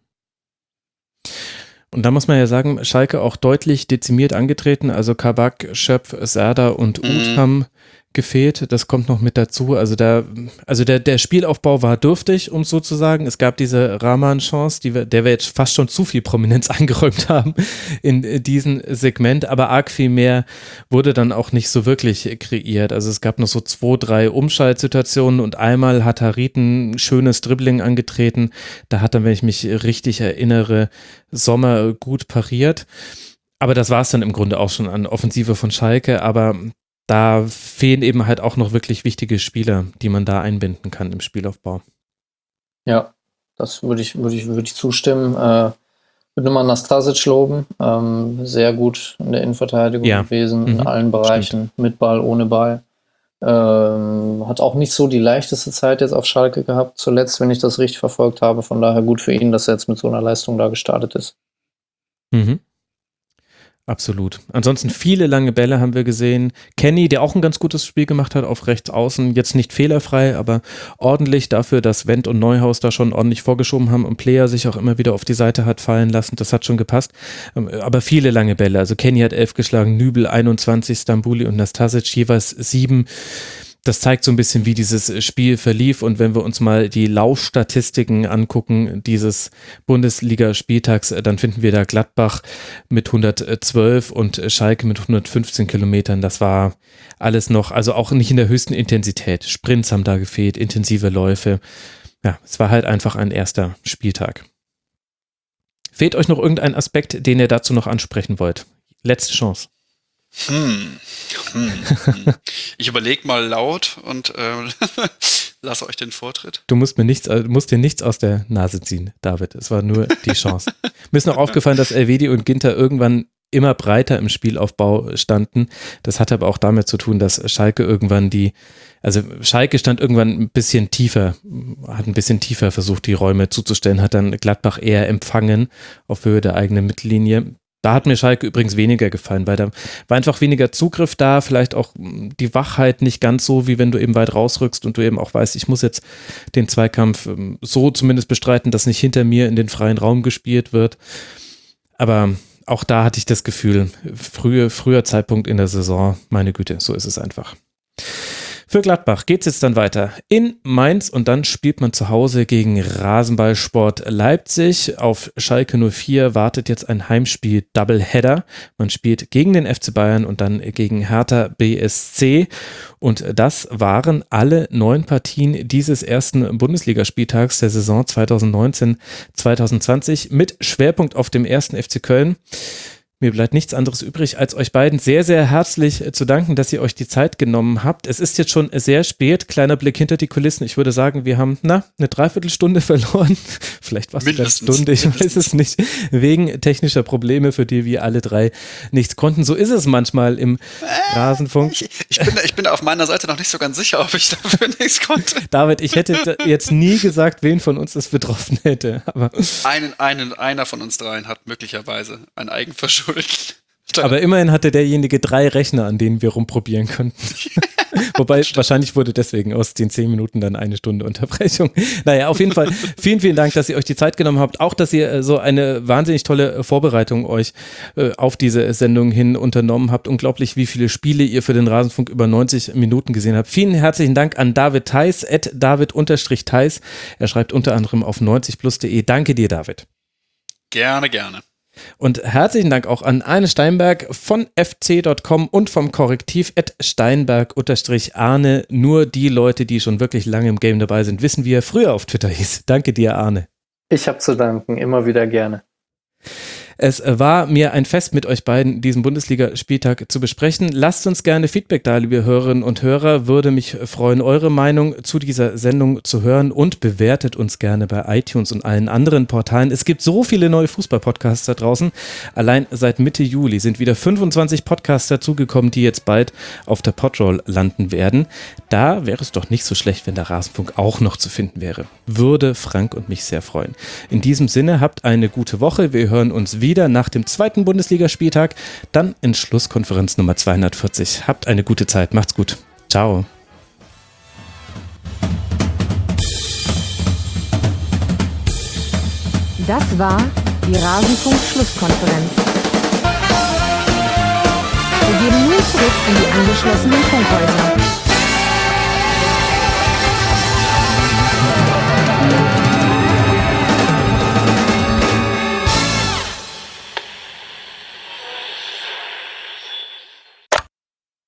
Und da muss man ja sagen, Schalke auch deutlich dezimiert angetreten, also Kabak, Schöpf, Serdar und Uth haben gefehlt, das kommt noch mit dazu, also der Spielaufbau war dürftig, um es so zu sagen, es gab diese Rahman-Chance, der wir jetzt fast schon zu viel Prominenz eingeräumt haben in diesem Segment, aber arg viel mehr wurde dann auch nicht so wirklich kreiert, also es gab noch so 2, 3 Umschaltsituationen und einmal hat Harit ein schönes Dribbling angetreten, da hat dann, wenn ich mich richtig erinnere, Sommer gut pariert, aber das war es dann im Grunde auch schon an Offensive von Schalke, aber da fehlen eben halt auch noch wirklich wichtige Spieler, die man da einbinden kann im Spielaufbau. Ja, das würde ich zustimmen. Würde nochmal Nastasic loben. Sehr gut in der Innenverteidigung gewesen, in allen Bereichen, mit Ball, ohne Ball. Hat auch nicht so die leichteste Zeit jetzt auf Schalke gehabt, zuletzt, wenn ich das richtig verfolgt habe. Von daher gut für ihn, dass er jetzt mit so einer Leistung da gestartet ist. Mhm. Absolut. Ansonsten viele lange Bälle haben wir gesehen. Kenny, der auch ein ganz gutes Spiel gemacht hat auf rechts außen, jetzt nicht fehlerfrei, aber ordentlich dafür, dass Wendt und Neuhaus da schon ordentlich vorgeschoben haben und Player sich auch immer wieder auf die Seite hat fallen lassen. Das hat schon gepasst. Aber viele lange Bälle. Also Kenny hat 11 geschlagen, Nübel 21, Stambouli und Nastasic jeweils 7. das zeigt so ein bisschen, wie dieses Spiel verlief. Und wenn wir uns mal die Laufstatistiken angucken, dieses Bundesligaspieltags, dann finden wir da Gladbach mit 112 und Schalke mit 115 Kilometern. Das war alles noch, also auch nicht in der höchsten Intensität. Sprints haben da gefehlt, intensive Läufe. Ja, es war halt einfach ein erster Spieltag. Fehlt euch noch irgendein Aspekt, den ihr dazu noch ansprechen wollt? Letzte Chance. Ich überlege mal laut und lasse euch den Vortritt. Du musst dir nichts aus der Nase ziehen, David. Es war nur die Chance. Mir ist noch aufgefallen, dass Elvedi und Ginter irgendwann immer breiter im Spielaufbau standen. Das hatte aber auch damit zu tun, dass Schalke Schalke stand irgendwann ein bisschen tiefer versucht, die Räume zuzustellen, hat dann Gladbach eher empfangen auf Höhe der eigenen Mittellinie. Da hat mir Schalke übrigens weniger gefallen, weil da war einfach weniger Zugriff da, vielleicht auch die Wachheit nicht ganz so, wie wenn du eben weit rausrückst und du eben auch weißt, ich muss jetzt den Zweikampf so zumindest bestreiten, dass nicht hinter mir in den freien Raum gespielt wird. Aber auch da hatte ich das Gefühl, früher Zeitpunkt in der Saison, meine Güte, so ist es einfach. Für Gladbach geht es jetzt dann weiter in Mainz und dann spielt man zu Hause gegen Rasenballsport Leipzig. Auf Schalke 04 wartet jetzt ein Heimspiel Doubleheader. Man spielt gegen den FC Bayern und dann gegen Hertha BSC. Und das waren alle 9 Partien dieses ersten Bundesligaspieltags der Saison 2019-2020 mit Schwerpunkt auf dem ersten FC Köln. Mir bleibt nichts anderes übrig, als euch beiden sehr, sehr herzlich zu danken, dass ihr euch die Zeit genommen habt. Es ist jetzt schon sehr spät. Kleiner Blick hinter die Kulissen. Ich würde sagen, wir haben eine Dreiviertelstunde verloren. Vielleicht war es eine Stunde, ich weiß es nicht. Wegen technischer Probleme, für die wir alle 3 nichts konnten. So ist es manchmal im Rasenfunk. Ich bin auf meiner Seite noch nicht so ganz sicher, ob ich dafür nichts konnte. David, ich hätte jetzt nie gesagt, wen von uns das betroffen hätte. Aber einer von uns 3 hat möglicherweise ein Eigenverschulden. Aber immerhin hatte derjenige 3 Rechner, an denen wir rumprobieren konnten. Wobei wahrscheinlich wurde deswegen aus den 10 Minuten dann 1 Stunde Unterbrechung. Naja, auf jeden Fall vielen, vielen Dank, dass ihr euch die Zeit genommen habt. Auch, dass ihr so eine wahnsinnig tolle Vorbereitung euch auf diese Sendung hin unternommen habt. Unglaublich, wie viele Spiele ihr für den Rasenfunk über 90 Minuten gesehen habt. Vielen herzlichen Dank an David Theis, @David_Theis. Er schreibt unter anderem auf 90plus.de. Danke dir, David. Gerne. Und herzlichen Dank auch an Arne Steinberg von fc.com und vom Korrektiv @Steinberg_Arne. Nur die Leute, die schon wirklich lange im Game dabei sind, wissen, wie er früher auf Twitter hieß. Danke dir, Arne. Ich habe zu danken, immer wieder gerne. Es war mir ein Fest, mit euch beiden diesen Bundesligaspieltag zu besprechen. Lasst uns gerne Feedback da, liebe Hörerinnen und Hörer. Würde mich freuen, eure Meinung zu dieser Sendung zu hören und bewertet uns gerne bei iTunes und allen anderen Portalen. Es gibt so viele neue Fußball-Podcasts da draußen. Allein seit Mitte Juli sind wieder 25 Podcasts dazugekommen, die jetzt bald auf der Podroll landen werden. Da wäre es doch nicht so schlecht, wenn der Rasenfunk auch noch zu finden wäre. Würde Frank und mich sehr freuen. In diesem Sinne, habt eine gute Woche. Wir hören uns wieder nach dem 2. Bundesligaspieltag, dann in Schlusskonferenz Nummer 240. Habt eine gute Zeit, macht's gut. Ciao. Das war die Rasenfunk-Schlusskonferenz. Wir gehen nun zurück in die angeschlossenen Funkhäuser.